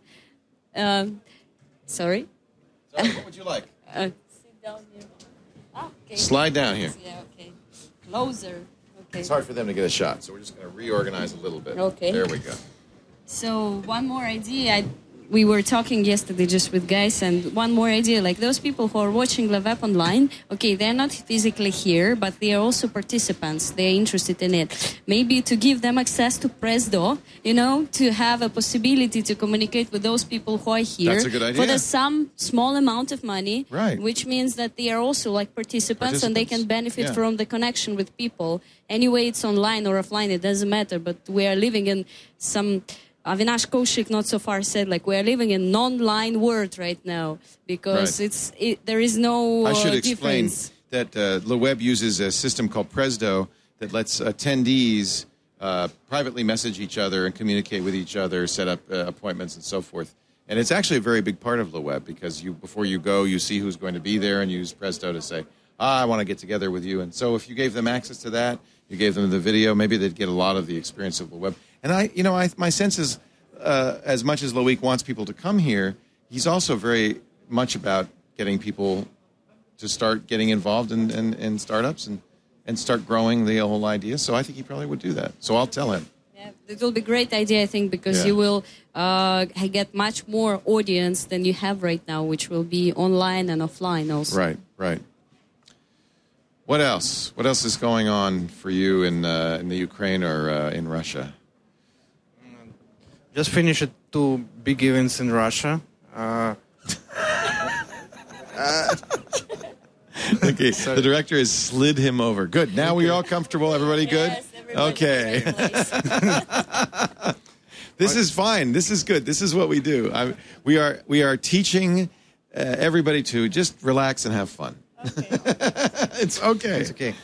O: Sorry,
E: what would you like?
O: Sit down here. Okay.
E: Slide down here.
O: Yeah, okay. Closer. Okay.
E: It's hard for them to get a shot, so we're just going to reorganize a little bit.
O: Okay.
E: There we go.
O: So one more idea. We were talking yesterday just with guys, and one more idea, like those people who are watching LeWeb online, okay, they're not physically here, but they are also participants. They're interested in it. Maybe to give them access to Presdo, to have a possibility to communicate with those people who are here.
E: That's a good idea.
O: For some small amount of money,
E: right.
O: Which means that they are also like participants. And they can benefit from the connection with people. Anyway, it's online or offline, it doesn't matter, but we are living in some... Avinash Kaushik not so far said, like, we are living in non-line world right now because there is no
E: I should explain
O: difference.
E: That LeWeb uses a system called Presdo that lets attendees privately message each other and communicate with each other, set up appointments and so forth. And it's actually a very big part of LeWeb because before you go, you see who's going to be there and use Presdo to say, I want to get together with you. And so if you gave them access to that, you gave them the video, maybe they'd get a lot of the experience of LeWeb. And my sense is, as much as Loic wants people to come here, he's also very much about getting people to start getting involved in startups and start growing the whole idea. So I think he probably would do that. So I'll tell him.
O: Yeah, it will be a great idea, I think, because you will get much more audience than you have right now, which will be online and offline also.
E: Right. What else? What else is going on for you in the Ukraine or in Russia?
P: Just finished 2 big events in Russia.
E: Okay, the director has slid him over. Good. Now we're all comfortable. Everybody good? Okay. This is fine. This is good. This is what we do. We are teaching everybody to just relax and have fun. Okay. It's okay.
P: It's okay.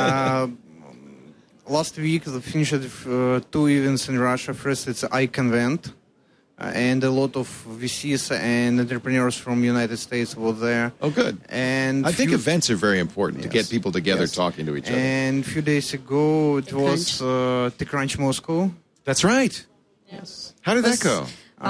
P: Last week, I finished 2 events in Russia. First, it's iConvent, and a lot of VCs and entrepreneurs from United States were there.
E: Oh, good. And I think events are very important to get people together talking to each other.
P: And a few days ago, it was TechCrunch Moscow.
E: That's right.
O: Yes.
E: How did that go?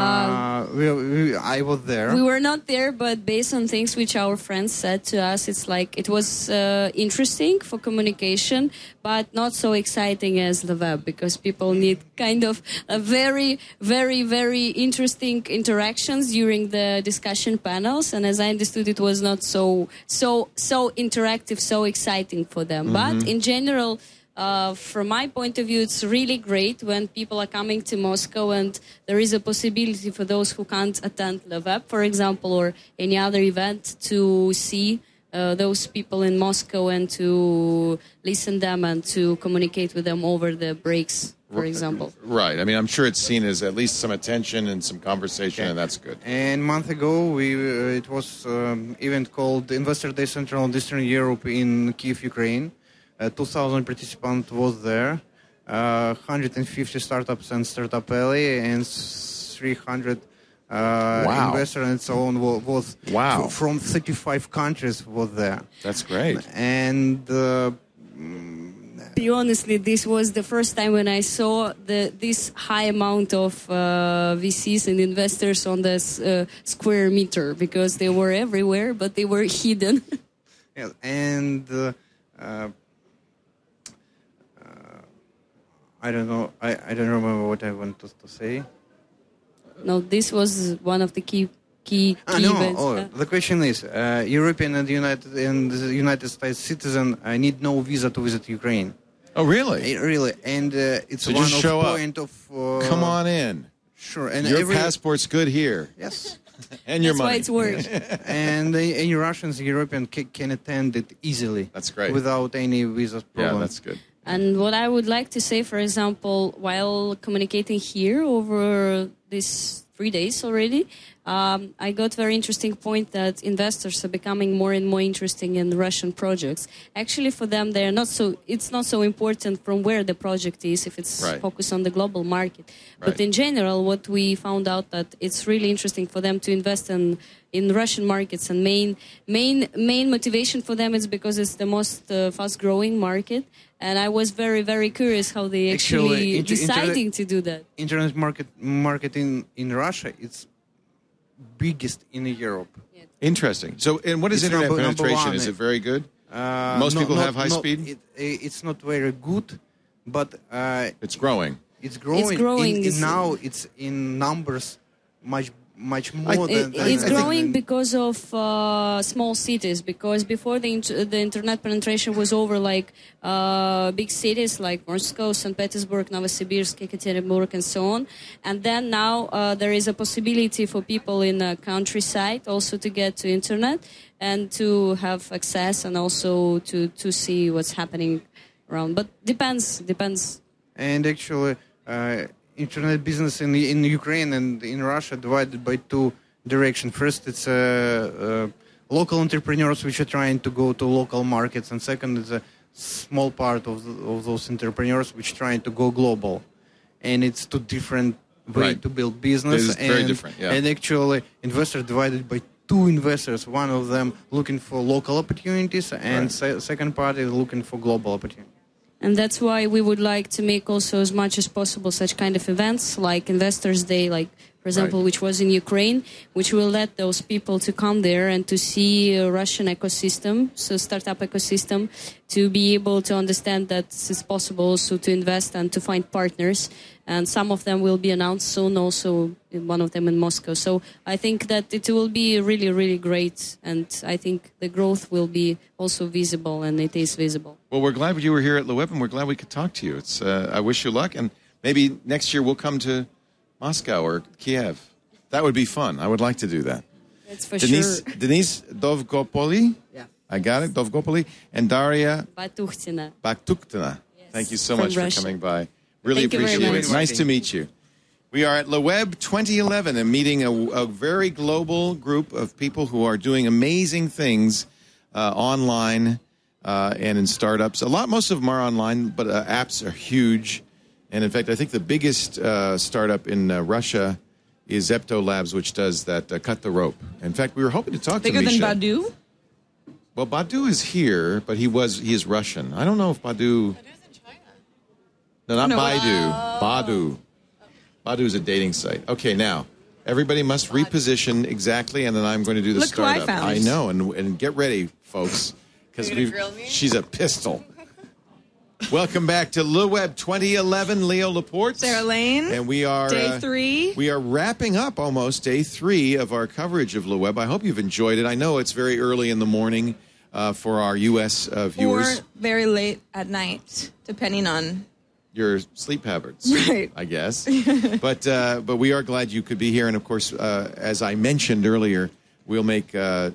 P: I was there.
O: We were not there, but based on things which our friends said to us, it's like it was interesting for communication, but not so exciting as the web, because people need kind of a very, very, very interesting interactions during the discussion panels. And as I understood, it was not so interactive, so exciting for them. Mm-hmm. But in general, from my point of view, it's really great when people are coming to Moscow and there is a possibility for those who can't attend LeWeb, for example, or any other event, to see those people in Moscow and to listen them and to communicate with them over the breaks, for example.
E: Right. I mean, I'm sure it's seen as at least some attention and some conversation, and that's good.
P: And a month ago, it was an event called Investor Day Central and Eastern Europe in Kyiv, Ukraine. 2,000 participants was there, 150 startups and Startup Alley, and 300 investors and so on was from 35 countries was there.
E: That's great.
P: And
O: be honestly, this was the first time when I saw this high amount of VCs and investors on this square meter, because they were everywhere, but they were hidden.
P: Yeah, and I don't know. I don't remember what I wanted to say.
O: No, this was one of the key events.
P: The question is: European and the United States citizen need no visa to visit Ukraine.
E: Oh, really?
P: Really, and it's
E: so
P: one
E: just
P: of
E: show
P: point
E: up.
P: of.
E: Come on in.
P: Sure, and
E: your passport's good here.
P: Yes.
E: And your
O: That's
E: money.
O: why it's worked.
P: And any Russians, European can attend it easily.
E: That's great.
P: Without any visa problem.
E: Yeah, that's good.
O: And what I would like to say, for example, while communicating here over these 3 days already, I got very interesting point that investors are becoming more and more interesting in Russian projects. Actually, for them, it's not so important from where the project is, if it's focused on the global market. But in general, what we found out that it's really interesting for them to invest in Russian markets, and main motivation for them is because it's the most fast-growing market. And I was very, very curious how they actually deciding to do that.
P: Internet market in Russia, it's biggest in Europe.
E: Interesting. So, and what is internet penetration? Is it very good? Most people have high speed?
P: It's not very good, but...
E: it's growing.
P: It's growing.
O: It's growing.
P: Now it's in numbers much more than...
O: It's growing because of small cities, because before the internet penetration was over like big cities like Moscow, St. Petersburg, Novosibirsk, Ekaterinburg, and so on. And then now there is a possibility for people in the countryside also to get to internet and to have access and also to see what's happening around. But depends.
P: And actually... internet business in Ukraine and in Russia divided by two directions. First, it's local entrepreneurs which are trying to go to local markets, and second is a small part of those entrepreneurs which are trying to go global. And it's two different ways to build business.
E: It's very different, yeah.
P: And actually, investors divided by two investors. One of them looking for local opportunities, and second part is looking for global opportunities.
O: And that's why we would like to make also as much as possible such kind of events like Investors Day, like, for example, which was in Ukraine, which will let those people to come there and to see a Russian ecosystem, so startup ecosystem, to be able to understand that it's possible also to invest and to find partners. And some of them will be announced soon, also one of them in Moscow. So I think that it will be really, really great. And I think the growth will be also visible, and it is visible.
E: Well, we're glad you were here at LeWeb, and we're glad we could talk to you. It's I wish you luck, and maybe next year we'll come to Moscow or Kiev. That would be fun. I would like to do that.
O: That's for sure.
E: Denise Dovgopoli. Yeah. I got it, Dovgopoli. And Daria
O: Batukhtina.
E: Yes. Thank you so much
O: Russia.
E: for coming by. Really
O: Thank
E: appreciate
O: you very
E: it.
O: much.
E: Nice to meet you. We are at LeWeb 2011 and meeting a very global group of people who are doing amazing things online and in startups. Most of them are online, but apps are huge. And in fact, I think the biggest startup in Russia is Zepto Labs, which does that cut the rope. In fact, we were hoping to talk to Misha.
D: Bigger than Badu?
E: Well, Badu is here, but he is Russian. I don't know if Badu... Badu's in China. No, not Baidu. Badu. Badu is a dating site. Okay, now, everybody must reposition exactly, and then I'm going to do the startup.
D: Look who I found.
E: I know, and get ready, folks, because she's a pistol. Welcome back to LeWeb 2011. Leo Laporte.
D: Sarah Lane.
E: And we are...
D: Day 3.
E: We are wrapping up almost day 3 of our coverage of LeWeb. I hope you've enjoyed it. I know it's very early in the morning for our U.S. viewers.
D: Or very late at night, depending on...
E: your sleep habits,
D: right?
E: I guess. But we are glad you could be here. And, of course, as I mentioned earlier, we'll make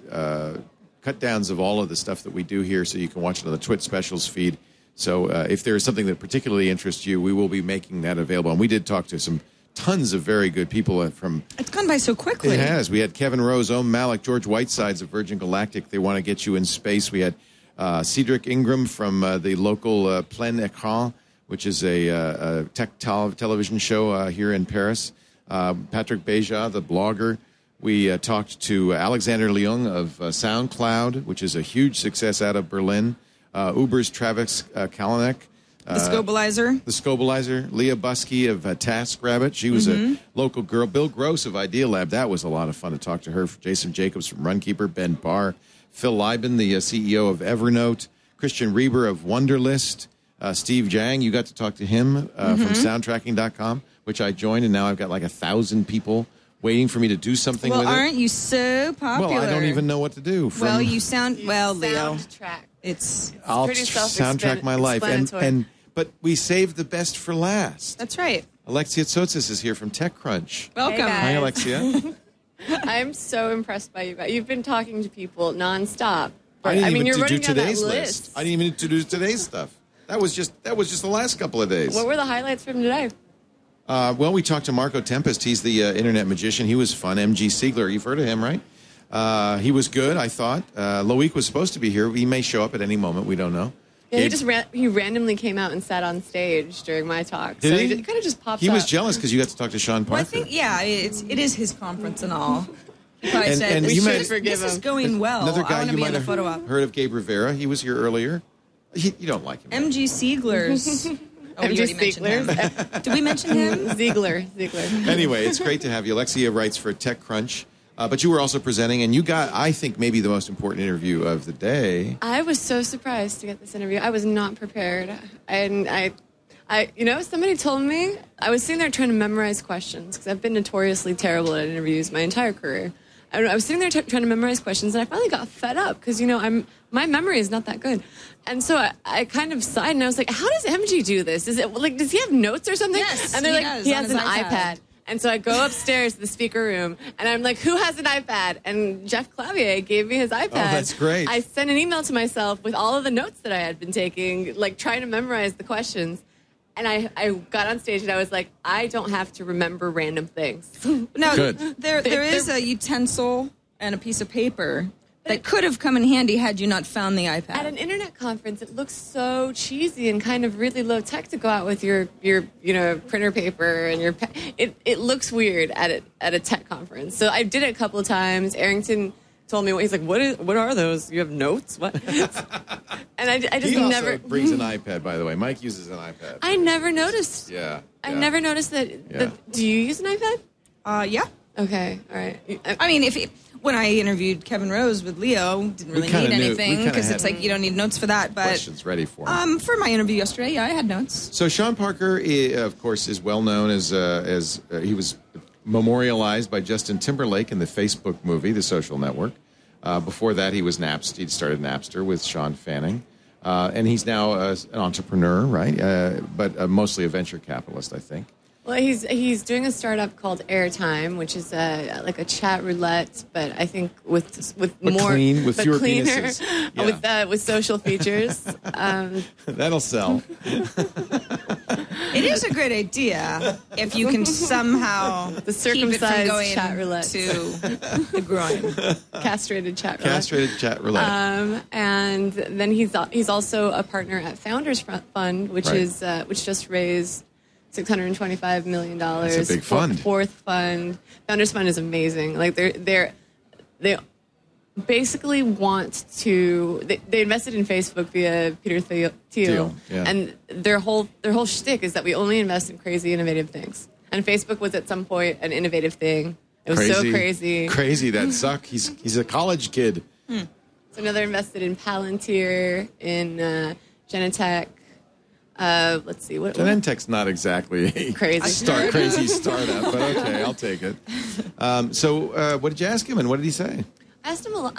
E: cut-downs of all of the stuff that we do here so you can watch it on the Twit Specials feed. So if there is something that particularly interests you, we will be making that available. And we did talk to tons of very good people from...
D: It's gone by so quickly.
E: It has. We had Kevin Rose, Om Malik, George Whitesides of Virgin Galactic. They want to get you in space. We had Cedric Ingram from the local Plein Écran, which is a tech television show here in Paris. Patrick Beja, the blogger. We talked to Alexander Leung of SoundCloud, which is a huge success out of Berlin. Uber's Travis Kalanick.
D: The Scobalizer.
E: Leah Busky of TaskRabbit. She was a local girl. Bill Gross of Idea Lab. That was a lot of fun to talk to her. Jason Jacobs from Runkeeper. Ben Barr. Phil Lieben, the CEO of Evernote. Christian Reber of Wunderlist. Steve Jang, you got to talk to him from soundtracking.com, which I joined, and now I've got like 1,000 people waiting for me to do something with it.
D: Well, aren't you so popular?
E: Well, I don't even know what to do.
D: You sound... Well, Leo.
E: I'll soundtrack my life. But we saved the best for last.
D: That's right.
E: Alexia Tsotsis is here from TechCrunch.
D: Welcome.
E: Hi, Alexia.
Q: I'm so impressed by you guys. You've been talking to people nonstop.
E: I didn't even
Q: you're
E: do
Q: running down that
E: today's
Q: list.
E: list. I didn't even introduce today's stuff. That was just the last couple of days.
Q: What were the highlights from today?
E: Well, we talked to Marco Tempest. He's the internet magician. He was fun. MG Siegler. You've heard of him, right? He was good, I thought. Loic was supposed to be here. He may show up at any moment. We don't know.
Q: Yeah, he randomly came out and sat on stage during my talk.
E: Did
Q: so
E: he?
Q: He kind of just popped
E: He
Q: up.
E: was jealous because you got to talk to Sean Parker.
D: Well, I think, it is his conference and all. He probably
E: And-
D: said,
E: and
D: this,
E: you
D: this,
E: might-
D: this is going well.
E: Another
D: I
E: guy
D: want to
E: you
D: be in
E: might
D: the photo op.
E: have heard of, Gabe Rivera. He was here earlier. You don't like him.
D: MG Siegler's. Oh, you already mentioned him. Did we mention him?
Q: Ziegler.
E: Anyway, it's great to have you. Alexia writes for TechCrunch. But you were also presenting, and you got, I think, maybe the most important interview of the day.
Q: I was so surprised to get this interview. I was not prepared. And I somebody told me, I was sitting there trying to memorize questions because I've been notoriously terrible at interviews my entire career. I was sitting there trying to memorize questions, and I finally got fed up because, my memory is not that good. And so I kind of sighed, and I was like, how does MG do this? Is it like, does he have notes or something?
D: Yes,
Q: and they're
D: he
Q: like,
D: does,
Q: he
D: on
Q: has an
D: his iPad.
Q: And so I go upstairs to the speaker room, and I'm like, who has an iPad? And Jeff Clavier gave me his iPad.
E: Oh, that's great.
Q: I sent an email to myself with all of the notes that I had been taking, like trying to memorize the questions. And I got on stage, and I was like, I don't have to remember random things.
D: No, there is a utensil and a piece of paper that could have come in handy had you not found the iPad.
Q: At an internet conference, it looks so cheesy and kind of really low tech to go out with your printer paper and your it looks weird at a tech conference. So I did it a couple of times. Arrington told me, he's like, what are those? You have notes? What? And I just
E: He also
Q: never
E: brings an iPad, by the way. Mike uses an iPad.
Q: I never noticed.
E: Yeah.
Q: I never noticed that.
E: Yeah.
Q: Do you use an iPad?
D: Yeah.
Q: Okay. All right.
D: I mean, when I interviewed Kevin Rose with Leo, didn't really
E: kinda
D: need
E: knew- we
D: anything
E: kinda
D: because
E: had
D: it's like you don't need notes for that. But
E: Questions ready for him.
D: for my interview yesterday, yeah, I had notes.
E: So Sean Parker, of course, is well known as he was memorialized by Justin Timberlake in the Facebook movie, The Social Network. Before that, he was Napster. He started Napster with Sean Fanning. And he's now an entrepreneur, right? But mostly a venture capitalist, I think.
Q: Well, he's doing a startup called Airtime, which is like a chat roulette, but I think with more
E: clean, with
Q: but
E: fewer
Q: cleaner,
E: penises. Yeah.
Q: with social features.
E: That'll sell.
D: It is a great idea if you can somehow
Q: The
D: keep it from
Q: circumcised
D: going
Q: chat roulette.
D: to the groin.
Q: Castrated chat roulette.
E: Castrated chat roulette.
Q: And then he's also a partner at Founders Fund, which
E: Right.
Q: is which just raised $625 million.
E: That's a big fund.
Q: Fourth fund. Founders Fund is amazing. Like they basically want to. They invested in Facebook via Peter Thiel,
E: yeah.
Q: and their whole shtick is that we only invest in crazy, innovative things. And Facebook was at some point an innovative thing. It was so crazy.
E: Crazy, that Zuck. He's a college kid.
Q: So now they're invested in Palantir, in Genentech. Let's see.
E: Genentech's not exactly a
Q: Crazy.
E: crazy startup, but okay, I'll take it. So what did you ask him, and what did he say?
Q: I asked him a lot.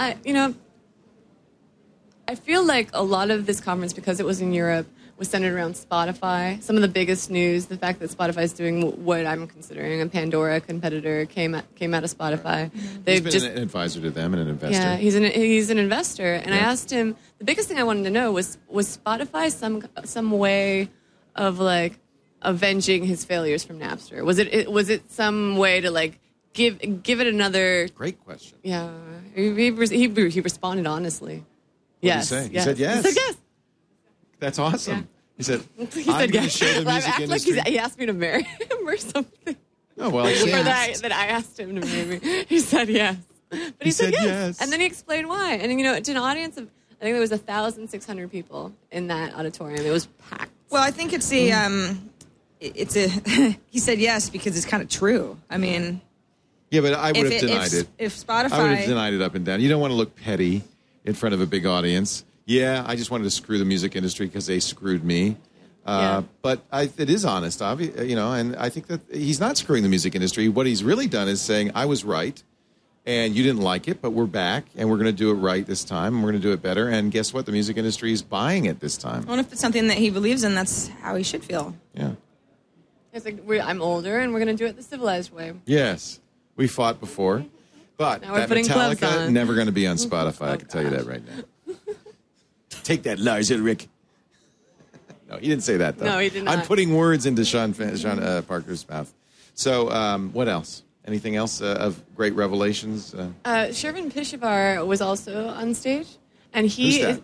Q: I feel like a lot of this conference, because it was in Europe, was centered around Spotify. Some of the biggest news, the fact that Spotify is doing what I'm considering a Pandora competitor, came out of Spotify.
E: He's been an advisor to them and an investor.
Q: Yeah, he's an investor. And I asked him, the biggest thing I wanted to know was Spotify some way of like avenging his failures from Napster? Was it some way to like give it another?
E: Great question.
Q: Yeah, he responded honestly. Yes.
E: What did he say?
Q: Yes.
E: He said yes.
Q: He said yes.
E: That's awesome.
Q: Yeah.
E: He said,
Q: He
E: I'm
Q: said
E: going to
Q: yes.
E: show the
Q: Well, I
E: music
Q: act like
E: industry.
Q: he asked me to marry him or something.
E: Oh, well, I
Q: Or
E: can't.
Q: that I asked him to marry me. He said yes. But he said yes. And then he explained why. And, to an audience of, I think there was 1,600 people in that auditorium. It was packed.
D: Well, I think it's he said yes because it's kind of true. I mean,
E: Yeah, but I would have denied it.
D: If Spotify,
E: I would have denied it up and down. You don't want to look petty in front of a big audience. Yeah, I just wanted to screw the music industry because they screwed me. But it is honest, and I think that he's not screwing the music industry. What he's really done is saying, I was right, and you didn't like it, but we're back, and we're going to do it right this time, and we're going to do it better. And guess what? The music industry is buying it this time.
D: Well, if it's something that he believes in, that's how he should feel.
E: Yeah.
Q: It's like, I'm older, and we're going to do it the civilized way.
E: Yes. We fought before. But
Q: Now we're
E: that
Q: putting gloves
E: Metallica
Q: on.
E: never going to be on Spotify. I can tell you that right now. Take that, Lars Ulrich. No, he didn't say that, though.
Q: No, he did not.
E: I'm putting words into Sean Parker's mouth. So, what else? Anything else of great revelations?
Q: Shervin Pishavar was also on stage, and
E: Who's that?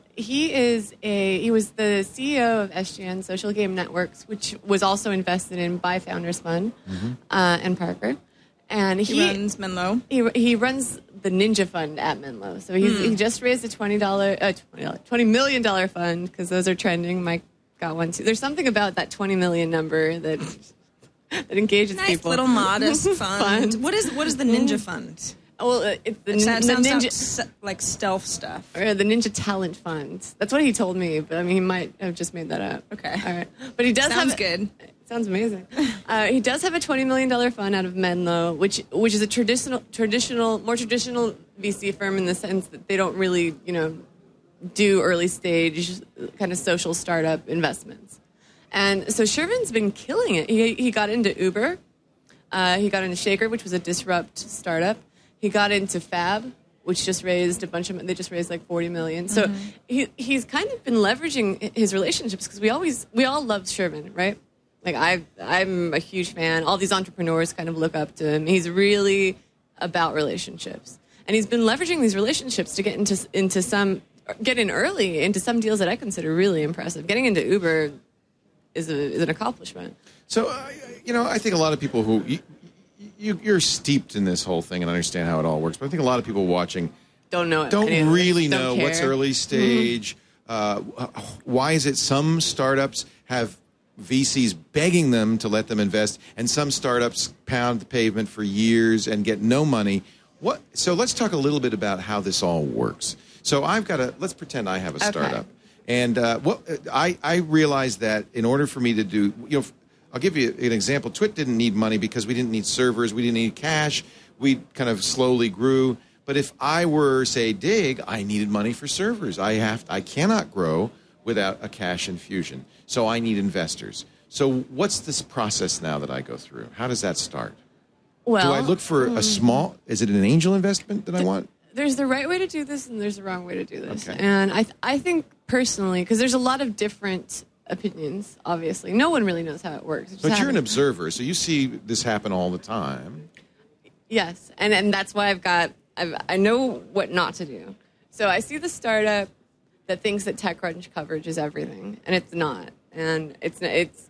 Q: he was the CEO of SGN Social Game Networks, which was also invested in by Founders Fund and Parker. And
D: He runs Menlo.
Q: He runs the Ninja Fund at Menlo. So he just raised a $20 million fund because those are trending. Mike got one too. There's something about that 20 million number that engages
D: Nice
Q: people.
D: little modest fund. What is the Ninja Fund?
Q: Well, it's the
D: Sounds
Q: Ninja,
D: like stealth stuff.
Q: or the Ninja Talent Fund. That's what he told me, but I mean, he might have just made that up.
D: Okay.
Q: All right. But he does
D: Sounds
Q: have
D: good.
Q: Sounds amazing. He does have a $20 million fund out of Menlo, which is a more traditional VC firm in the sense that they don't really, do early stage kind of social startup investments. And so Shervin's been killing it. He got into Uber. He got into Shaker, which was a disrupt startup. He got into Fab, which just raised they just raised like $40 million. So he's kind of been leveraging his relationships because we all loved Shervin, right? Like I'm a huge fan. All these entrepreneurs kind of look up to him. He's really about relationships, and he's been leveraging these relationships to get in early into some deals that I consider really impressive. Getting into Uber is an accomplishment.
E: So, I think a lot of people who you're steeped in this whole thing and understand how it all works, but I think a lot of people watching
Q: don't
E: really
Q: don't
E: know
Q: care.
E: what's early stage. Why is it some startups have VCs begging them to let them invest, and some startups pound the pavement for years and get no money? So let's talk a little bit about how this all works. So let's pretend I have a startup. And I realized that in order for me to do, I'll give you an example. Twit didn't need money because we didn't need servers, we didn't need cash. We kind of slowly grew. But if I were, say, Dig, I needed money for servers. I cannot grow without a cash infusion. So I need investors. So what's this process now that I go through? How does that start?
Q: Well,
E: do I look for a small? Is it an angel investment that I want?
Q: There's the right way to do this and there's the wrong way to do this.
E: Okay.
Q: And I think personally, because there's a lot of different opinions, obviously. No one really knows how it works.
E: But you're an observer, so you see this happen all the time.
Q: Yes, and that's why I know what not to do. So I see the startup that thinks that TechCrunch coverage is everything, and it's not. And it's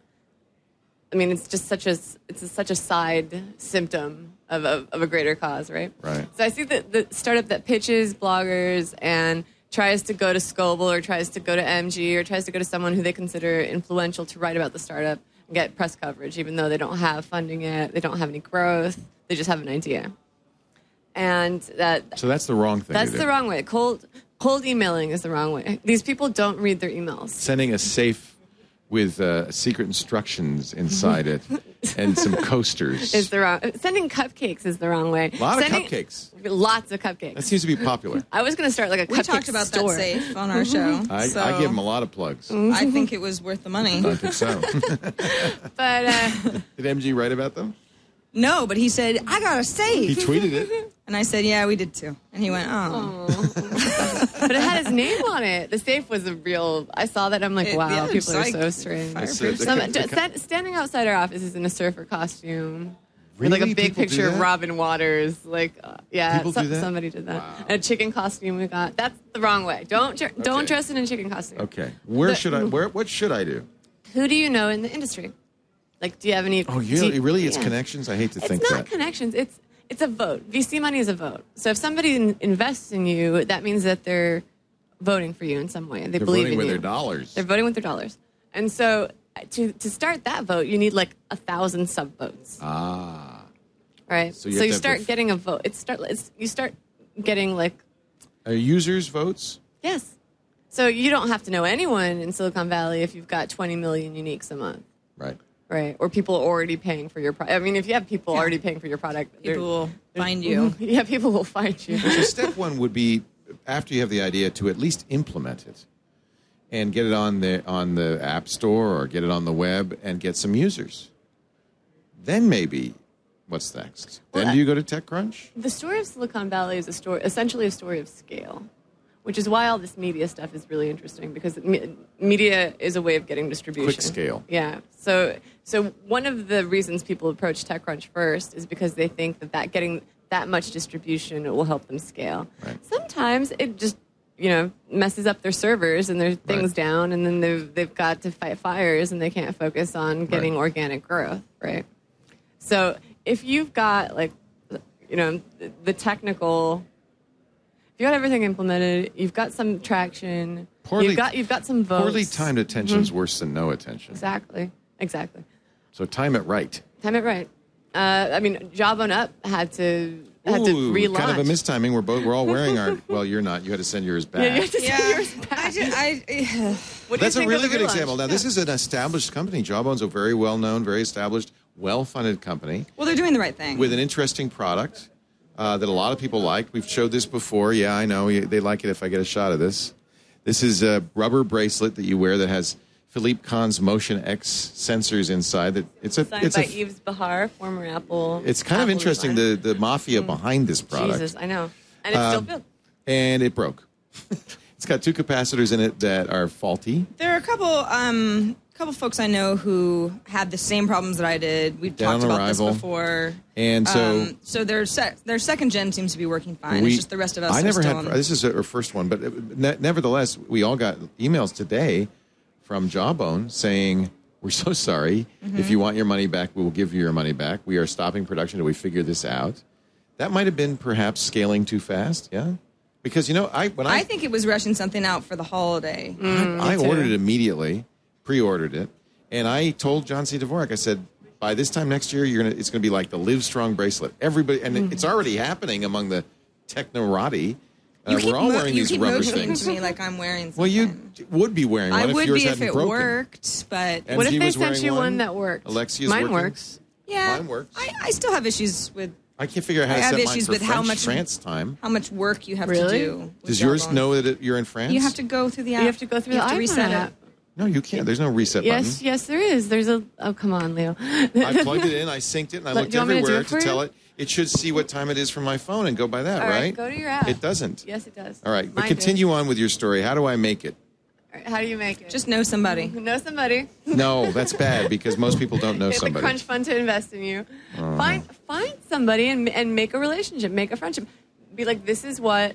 Q: just such a side symptom of a greater cause, right?
E: Right.
Q: So I see the startup that pitches bloggers and tries to go to Scoble or tries to go to MG or tries to go to someone who they consider influential to write about the startup and get press coverage, even though they don't have funding yet, they don't have any growth, they just have an idea. And
E: So that's the wrong thing.
Q: that's
E: to do.
Q: the wrong way. Cold emailing is the wrong way. These people don't read their emails.
E: Sending a safe with secret instructions inside it and some coasters.
Q: Is the wrong. Sending cupcakes is the wrong way.
E: A lot of cupcakes.
Q: Lots of cupcakes.
E: That seems to be popular.
Q: I was going to start like a
D: We
Q: cupcake
D: talked about
Q: store.
D: that safe on our show.
E: I give them a lot of plugs.
D: I think it was worth the money.
E: I think so.
Q: But
E: Did MG write about them?
D: No, but he said, I got a safe.
E: He tweeted it.
D: And I said, yeah, we did too. And he went, oh.
Q: But it had his name on it. The safe was a real. I saw that. I'm like, wow,
D: Yeah,
Q: people
D: it's
Q: are
D: like
Q: so strange.
D: fireproof.
Q: Standing outside our office is in a surfer costume. With
E: Really?
Q: like a big
E: People do
Q: picture of
E: that?
Q: Robin Waters. Like, yeah,
E: People do that?
Q: somebody did that. And a chicken costume we got. That's the wrong way. Don't dress in a chicken costume.
E: Okay. What should I do?
Q: Who do you know in the industry? Like, do you have any?
E: Oh, it's connections? I hate to think
Q: It's not
E: that.
Q: connections. It's a vote. VC money is a vote. So if somebody invests in you, that means that they're voting for you in some way. They
E: They're
Q: believe
E: voting
Q: in
E: with
Q: you.
E: their dollars.
Q: They're voting with their dollars. And so to start that vote, you need like 1,000 sub votes.
E: Ah.
Q: Right.
E: So
Q: So
E: you
Q: you
E: have to have
Q: start getting a vote. You start getting like
E: Are users votes?
Q: yes. So you don't have to know anyone in Silicon Valley if you've got 20 million uniques a month.
E: Right.
Q: Right. Or people already paying for your product. I mean, if you have people already paying for your product,
D: People will find
Q: you.
D: you.
Q: Yeah, people will find you.
E: So step one would be, after you have the idea, to at least implement it and get it on the App Store or get it on the web and get some users. Then maybe What's next?
Q: Well,
E: Then do you go to TechCrunch?
Q: The story of Silicon Valley is essentially a story of scale, which is why all this media stuff is really interesting, because media is a way of getting distribution.
E: Quick scale.
Q: Yeah. So one of the reasons people approach TechCrunch first is because they think that getting that much distribution will help them scale.
E: Right.
Q: Sometimes it just messes up their servers and their things down, and then they've got to fight fires and they can't focus on getting organic growth, right? So if you've got the technical, if you got everything implemented, you've got some traction, you've got some votes.
E: Poorly timed attention is worse than no attention.
Q: Exactly.
E: So time it right.
Q: Time it right. Jawbone Up had to relaunch.
E: Kind of a mistiming. We're all wearing our. Well, you're not. You had to send yours back.
Q: Yeah, you had to send yours back.
E: That's a really good example. Now, this is an established company. Jawbone's a very well-known, very established, well-funded company.
D: Well, they're doing the right thing.
E: With an interesting product that a lot of people like. We've showed this before. Yeah, I know. They like it if I get a shot of this. This is a rubber bracelet that you wear that has Philippe Kahn's Motion X sensors inside.
Q: Designed by Yves Bahar, former Apple.
E: It's kind of interesting, the mafia behind this product.
Q: Jesus, I know. And it's still built.
E: And it broke. It's got 2 capacitors in it that are faulty.
D: There are a couple folks I know who had the same problems that I did. We've talked about this before.
E: And
D: so their second gen seems to be working fine. It's just the rest of us
E: this is our first one, but nevertheless, we all got emails today from Jawbone saying, we're so sorry.
D: Mm-hmm.
E: If you want your money back, we will give you your money back. We are stopping production until we figure this out. That might have been perhaps scaling too fast, yeah? Because, I think
D: it was rushing something out for the holiday.
E: I ordered it immediately, pre-ordered it, and I told John C. Dvorak, I said, by this time next year, it's going to be like the Live Strong bracelet. Everybody, and it's already happening among the technorati. We're all wearing these rubber things.
D: To me like I'm wearing something.
E: Well, you would be wearing one if yours hadn't broken.
D: Worked, but
Q: what if they sent you one that worked?
E: Alexia's
Q: Mine
E: working.
Q: Works.
D: Yeah,
E: mine works.
D: I still have issues with.
E: I can't figure out how to set mine for French France time.
D: How much work you have to do.
E: Does yours know that you're in France?
D: You have to go through the app.
Q: You have to go through the
D: app.
Q: to
D: reset
Q: it.
E: No, you can't. There's no reset button.
Q: Yes, there is. There's a. Oh, come on, Leo.
E: I plugged it in. I synced it, and I looked everywhere to tell it. It should see what time it is from my phone and go by that,
Q: All
E: right?
Q: Go to your app.
E: It doesn't.
Q: Yes, it does.
E: All right, but continue on with your story. How do I make it?
Q: All right, how do you make it?
D: Just know somebody.
Q: Know somebody.
E: No, that's bad because most people don't know somebody.
Q: Get the crunch fund to invest in you. Find somebody and make a relationship, make a friendship. Be like, this is what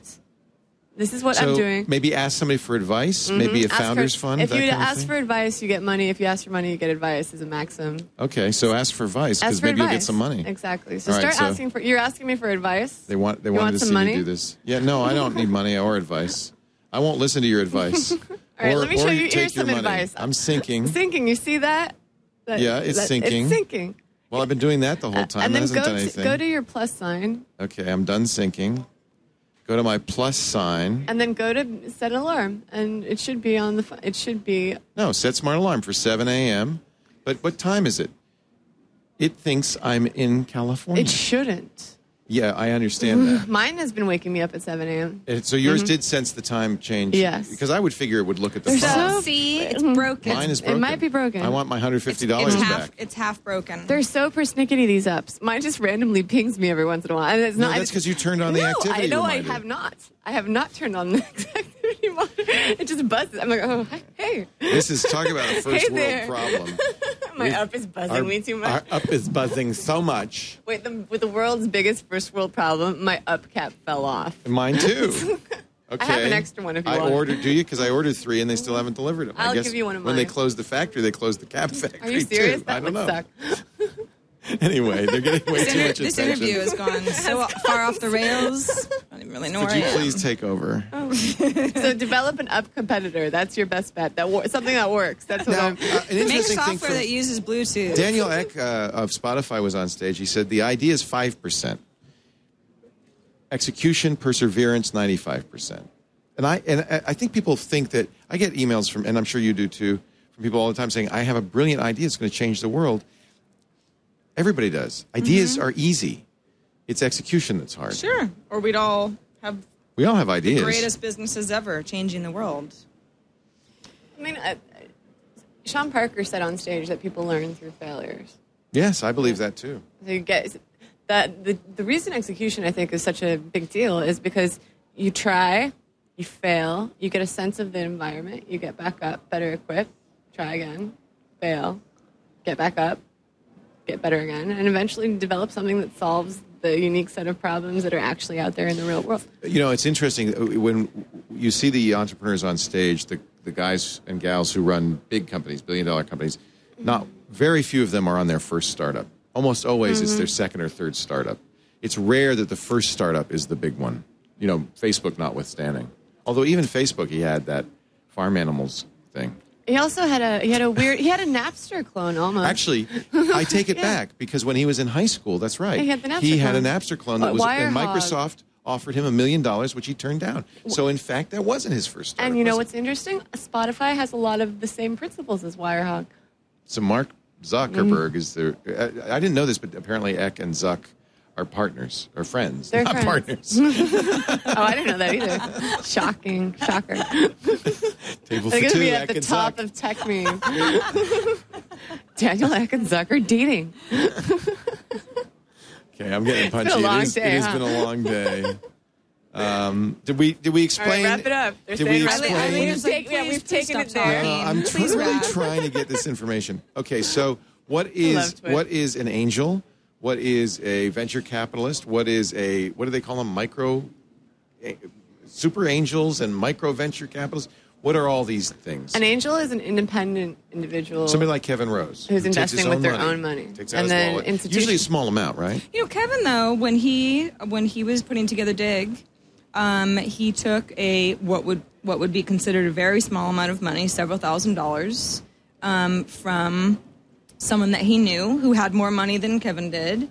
Q: I'm doing.
E: Maybe ask somebody for advice. Maybe a founder's fund.
Q: If you ask for advice, you get money. If you ask for money, you get advice. Is a maxim.
E: Okay, so ask for advice because maybe you'll get some money.
Q: Exactly. So start asking for. You're asking me for advice.
E: They wanted to see me do this. Yeah, no, I don't need money or advice. I won't listen to your advice.
Q: All right, let me show you. Here's some
E: money.
Q: advice.
E: I'm sinking.
Q: Sinking. You see that?
E: Yeah, it's sinking.
Q: It's sinking.
E: Well, I've been doing that the whole time.
Q: And then
E: hasn't done anything.
Q: Go to your plus sign.
E: Okay, I'm done sinking. Go to my plus sign.
Q: And then go to set an alarm. And it should be on the... It should be...
E: No, set smart alarm for 7 a.m. But what time is it? It thinks I'm in California.
Q: It shouldn't.
E: Yeah, I understand that.
Q: Mine has been waking me up at 7 a.m.
E: So yours did sense the time change?
Q: Yes.
E: Because I would figure it would look at the phone.
D: See, it's broken.
E: Mine is broken.
Q: It might be broken.
E: I want my $150 back.
D: It's half broken.
Q: They're so persnickety, these apps. Mine just randomly pings me every once in a while. And it's not,
E: that's because you turned on the activity
Q: reminder.
E: I
Q: have not. I have not turned on the activity monitor. It just buzzes. I'm like, oh, hey.
E: This is, talk about a first world problem.
Q: My up is buzzing me too much.
E: Our up is buzzing so much.
Q: Wait, with the world's biggest first world problem, my up cap fell off.
E: Mine too. Okay.
Q: I have an extra one if you want.
E: Do you? Because I ordered 3 and they still haven't delivered them.
Q: I'll
E: I guess
Q: give you one of
E: when
Q: mine.
E: they closed the factory, they closed the cap factory.
Q: Are you serious?
E: Too.
Q: That would suck.
E: Anyway, they're getting way too much attention.
D: This interview has gone so far off the rails. I don't even really know where I am.
E: Could you please take over?
Q: So develop an up competitor. That's your best bet. Something that works. That's what I'm...
D: Make software that uses Bluetooth.
E: Daniel Ek of Spotify was on stage. He said the idea is 5%. Execution, perseverance, 95%. And I think people think that... I get emails from, and I'm sure you do too, from people all the time saying, I have a brilliant idea. It's going to change the world. Everybody does. Ideas are easy. It's execution that's hard.
D: Sure. Or we'd all have...
E: We all have ideas.
D: The greatest businesses ever, changing the world.
Q: I mean, Sean Parker said on stage that people learn through failures.
E: Yes, I believe that too.
Q: So that the reason execution, I think, is such a big deal is because you try, you fail, you get a sense of the environment, you get back up, better equipped, try again, fail, get back up, get better again, and eventually develop something that solves the unique set of problems that are actually out there in the real world.
E: You know, it's interesting when you see the entrepreneurs on stage, the guys and gals who run big companies, billion-dollar companies, not very few of them are on their first startup. Almost always it's their second or third startup. It's rare that the first startup is the big one. You know, Facebook notwithstanding. Although even Facebook, he had that farm animals thing.
Q: He also had a Napster clone almost.
E: Actually, I take it back because when he was in high school, that's right.
Q: He had the Napster
E: He had a
Q: clone.
E: Napster clone that was, and
Q: Wirehog.
E: Microsoft offered him $1 million, which he turned down. So in fact, that wasn't his first startup.
Q: And you know what's interesting? Spotify has a lot of the same principles as Wirehog.
E: So Mark Zuckerberg is the. I didn't know this, but apparently Eck and Zuck are partners or friends,
Q: They're
E: not
Q: friends.
E: partners.
Q: Oh, I didn't know that either. Shocking. Shocker.
E: Table
Q: They're
E: for
Q: going to
E: two,
Q: be
E: Eck
Q: at the
E: and
Q: top
E: Zuck.
Q: of tech meme. Daniel Eck and Zuck are dating.
E: Okay, I'm getting punchy.
Q: It's been a long
E: it
Q: day,
E: has
Q: huh?
E: been a long day. Did we explain?
Q: All right, wrap it up. They're
E: Did
Q: saying
E: we
Q: wrap it up.
E: explain?
Q: We've taken it there.
E: I'm
Q: Please
E: really
Q: wrap.
E: trying to get this information. Okay, so what
Q: love
E: is
Q: Twitch.
E: an angel? What is a venture capitalist? What do they call them? Super angels and micro venture capitalists? What are all these things?
Q: An angel is an independent individual.
E: Somebody like Kevin Rose,
Q: who's
E: who takes his
Q: investing with their own money.
E: Takes out
Q: And
E: his
Q: then
E: wallet.
Q: institution-
E: Usually a small amount, right?
D: You know, Kevin, though, when he was putting together Dig, he took what would be considered a very small amount of money, several $1,000s, from someone that he knew who had more money than Kevin did,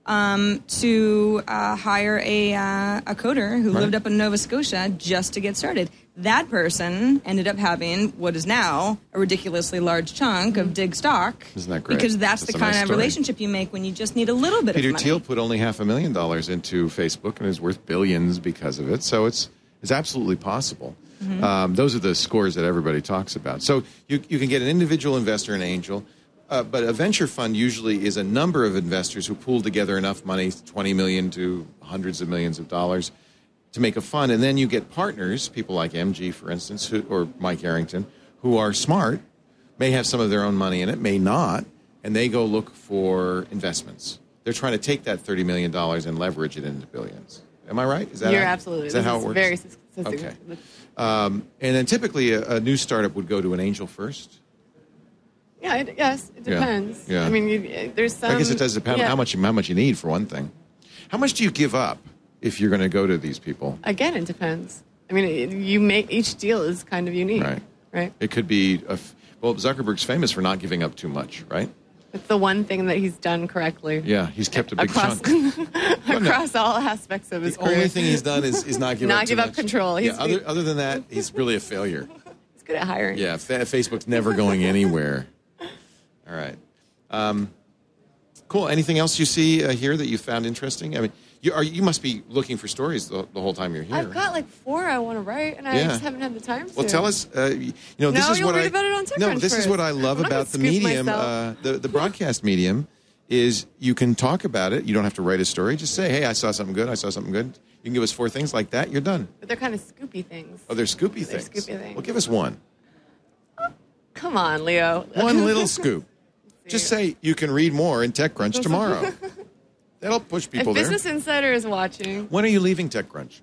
D: to hire a coder who lived up in Nova Scotia just to get started. That person ended up having what is now a ridiculously large chunk of Dig stock.
E: Isn't that great?
D: Because that's the
E: a
D: kind
E: nice
D: of
E: story.
D: relationship you make when you just need a little bit
E: Peter
D: of money.
E: Thiel put only $500,000 into Facebook and is worth billions because of it. So it's absolutely possible.
D: Mm-hmm.
E: Those are the scores that everybody talks about. So you can get an individual investor, an angel, but a venture fund usually is a number of investors who pool together enough money, $20 million to hundreds of millions of dollars, to make a fund. And then you get partners, people like MG, for instance, or Mike Arrington, who are smart, may have some of their own money in it, may not, and they go look for investments. They're trying to take that $30 million and leverage it into billions. Am I right?
Q: You're absolutely.
E: Is that how it works?
Q: Very
E: Okay. And then typically a new startup would go to an angel first.
Q: Yeah, yes, it depends.
E: Yeah.
Q: I mean, there's some.
E: I guess it does depend on
Q: yeah.
E: how much you need, for one thing. How much do you give up if you're going to go to these people?
Q: Again, it depends. I mean, you make each deal is kind of unique, right?
E: It could be well, Zuckerberg's famous for not giving up too much, right?
Q: It's the one thing that he's done correctly.
E: Yeah, he's kept a big
Q: across,
E: chunk.
Q: across all aspects of his
E: The
Q: career.
E: only thing he's done is not give up
Q: Not
E: too
Q: give up
E: much.
Q: control.
E: Yeah, other than that, he's really a failure.
Q: He's good at hiring.
E: Yeah, Facebook's never going anywhere. All right. Cool. Anything else you see here that you found interesting? I mean, you must be looking for stories the whole time you're here.
Q: I've got like 4 I want to write, and I just haven't had the time to.
E: Well, tell us. This
Q: No,
E: is
Q: you'll
E: what
Q: read about it on TechCrunch
E: this is
Q: first.
E: what I love
Q: I'm not
E: about the
Q: gonna scoop
E: medium.
Q: myself.
E: The broadcast medium is you can talk about it. You don't have to write a story. Just say, "Hey, I saw something good. I saw something good." You can give us 4 things like that. You're done.
Q: But they're kind of scoopy things.
E: Oh, they're scoopy
Q: They're
E: things.
Q: scoopy things.
E: Well, give us one.
Q: Come on, Leo.
E: One little scoop. Just say you can read more in TechCrunch tomorrow. That'll push people
Q: If
E: there.
Q: Business Insider is watching,
E: When are you leaving TechCrunch?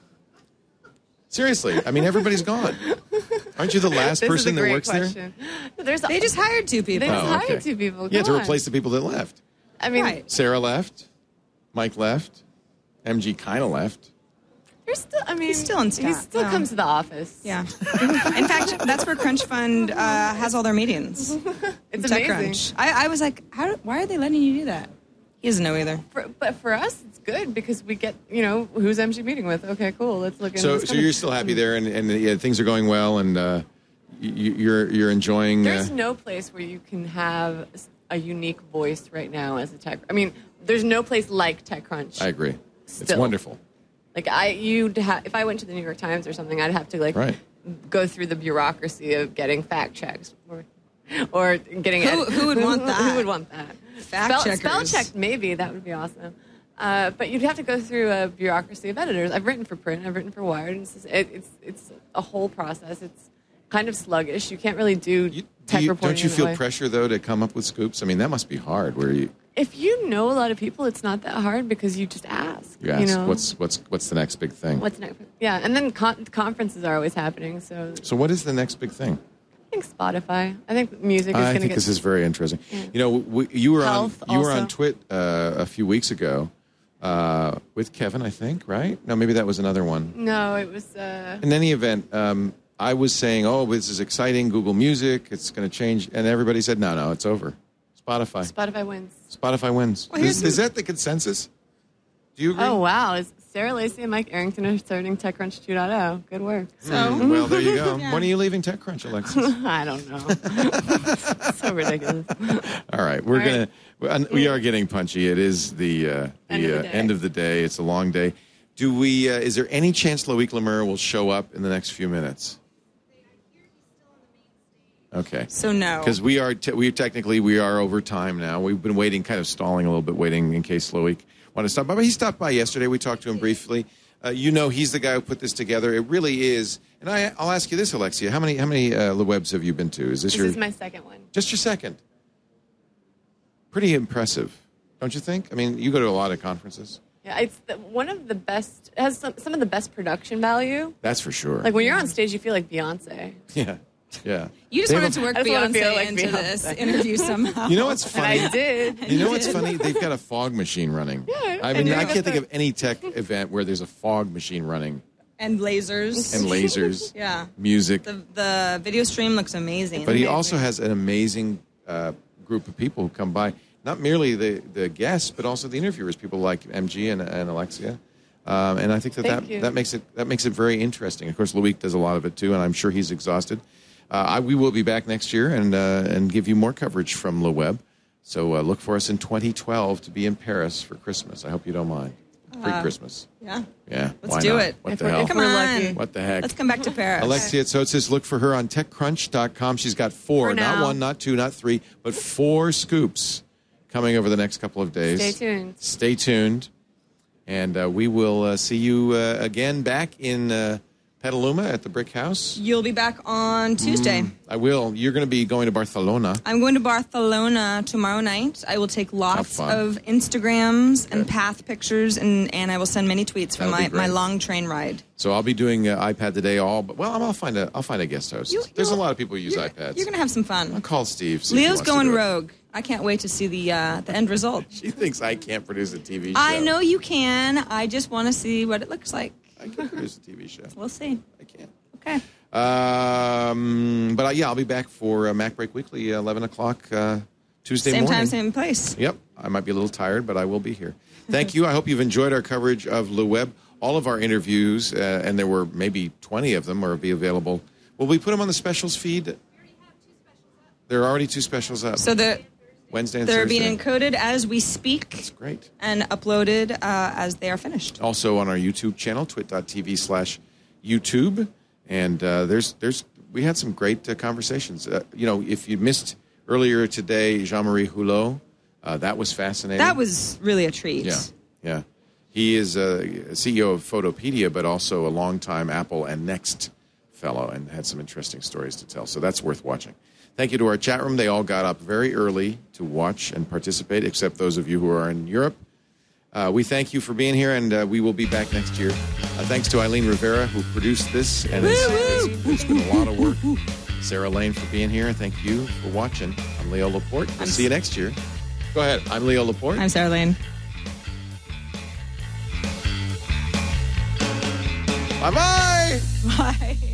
E: Seriously, I mean, everybody's gone. Aren't you the last
Q: this
E: person
Q: is a
E: that
Q: great
E: works
Q: question.
D: They just hired 2 people.
Q: They just
E: Oh, okay.
Q: hired 2 people.
E: Yeah,
Q: Come
E: to
Q: on.
E: replace the people that left.
Q: I mean,
E: Sarah left. Mike left. MG kind of left.
Q: you're still. I mean,
D: He's still in
Q: He
D: staff,
Q: still
D: yeah.
Q: comes to the office.
D: Yeah. In fact, that's where Crunch Fund has all their meetings.
Q: It's
D: TechCrunch. I was like, why are they letting you do that? He doesn't know either.
Q: But for us, it's good because we get, who's MG meeting with? Okay, cool. Let's look into this.
E: So you're still happy there, and things are going well, and you're enjoying.
Q: There's no place where you can have a unique voice right now as a tech. I mean, there's no place like TechCrunch.
E: I agree. It's
Q: Still.
E: wonderful.
Q: Like if I went to the New York Times or something, I'd have to go through the bureaucracy of getting fact checks or getting
D: Who would want that?
Q: Who would want that?
D: Fact checkers.
Q: Spell checked, maybe that would be awesome. But you'd have to go through a bureaucracy of editors. I've written for print. I've written for Wired. And it's a whole process. It's kind of sluggish. You can't really do tech reporting.
E: Don't you feel pressure, though, to come up with scoops? I mean, that must be hard.
Q: If you know a lot of people, it's not that hard because you just ask.
E: You ask, what's the next big thing?
Q: What's next? Yeah, and then conferences are always happening. So
E: what is the next big thing?
Q: I think Spotify. I think music is going to get...
E: I think this is very interesting. Yeah. You were on Twit a few weeks ago with Kevin, I think, right? No, maybe that was another one.
Q: No, it was...
E: In any event, I was saying, this is exciting, Google Music, it's going to change. And everybody said, no, it's over.
Q: Spotify wins.
E: Spotify wins. Well, is that the consensus? Do you agree?
Q: Oh, wow. Sarah Lacey and Mike Arrington are starting TechCrunch 2.0. Good work.
E: Well, there you go. Yeah. When are you leaving TechCrunch, Alexis?
Q: I don't know. So ridiculous.
E: All right. We are getting punchy. It is the end of the day. It's a long day. Is there any chance Loic Le Meur will show up in the next few minutes? Okay.
D: So no.
E: Because we are over time now. We've been waiting, kind of stalling a little bit, waiting in case Loic wanted to stop by. But he stopped by yesterday. We talked to him briefly. He's the guy who put this together. It really is. And I'll ask you this, Alexia. How many LeWebs have you been to? This is
Q: my second one.
E: Just your second? Pretty impressive, don't you think? I mean, you go to a lot of conferences.
Q: Yeah, it's one of the best. It has some of the best production value.
E: That's for sure.
Q: Like when you're on stage, you feel like Beyonce.
E: Yeah. Yeah.
D: You just wanted to work Beyonce into this interview somehow.
E: You know what's funny?
Q: And I did.
E: You know what's funny? They've got a fog machine running.
Q: Yeah.
E: I mean, I can't think of any tech event where there's a fog machine running.
D: And lasers.
E: Yeah. Music.
D: The video stream looks amazing.
E: But he also has an amazing group of people who come by. Not merely the guests, but also the interviewers, people like MG and Alexia. And I think that makes it very interesting. Of course, Loic does a lot of it too, and I'm sure he's exhausted. We will be back next year and give you more coverage from LeWeb. So look for us in 2012 to be in Paris for Christmas. I hope you don't mind. Pre-Christmas.
D: Yeah.
E: Yeah.
D: Let's do it.
E: What the hell?
D: Come on.
E: What the heck?
D: Let's come back to Paris.
E: Alexia Tsotsis, look for her on TechCrunch.com. She's got 4, not 1, not 2, not 3, but 4 scoops coming over the next couple of days. Stay tuned. And we will see you again back in Petaluma at the Brick House.
D: You'll be back on Tuesday.
E: I will. You're going to be going to Barcelona.
D: I'm going to Barcelona tomorrow night. I will take lots of Instagrams and path pictures, and I will send many tweets from my long train ride.
E: So I'll be doing iPad today. I'll find a guest host. There's a lot of people who use iPads.
D: You're going to have some fun.
E: I'll call Steve.
D: Leo's going rogue. I can't wait to see the end result.
E: She thinks I can't produce a TV show.
D: I know you can. I just want to see what it looks like.
E: I can produce a TV show.
D: We'll see.
E: I can't.
D: Okay.
E: But I'll be back for Mac Break Weekly, 11 o'clock Tuesday morning.
D: Same time, same place.
E: Yep. I might be a little tired, but I will be here. Thank you. I hope you've enjoyed our coverage of LeWeb. All of our interviews, and there were maybe 20 of them, will be available. Will we put them on the specials feed? We already have 2 specials up. There are already 2 specials up.
D: So
E: Wednesday and
D: they're
E: Thursday.
D: being encoded as we speak.
E: That's great.
D: And uploaded as they are finished.
E: Also on our YouTube channel, twit.tv/YouTube. And we had some great conversations. If you missed earlier today, Jean-Marie Hulot, that was fascinating.
D: That was really a treat.
E: Yeah. He is CEO of Photopedia, but also a longtime Apple and Next fellow, and had some interesting stories to tell. So that's worth watching. Thank you to our chat room. They all got up very early to watch and participate, except those of you who are in Europe. We thank you for being here, and we will be back next year. Thanks to Eileen Rivera, who produced this, and it's been a lot of work. Sarah Lane for being here. Thank you for watching. I'm Leo Laporte. We'll see you next year. Go ahead. I'm Leo Laporte.
D: I'm Sarah Lane.
E: Bye-bye.
D: Bye.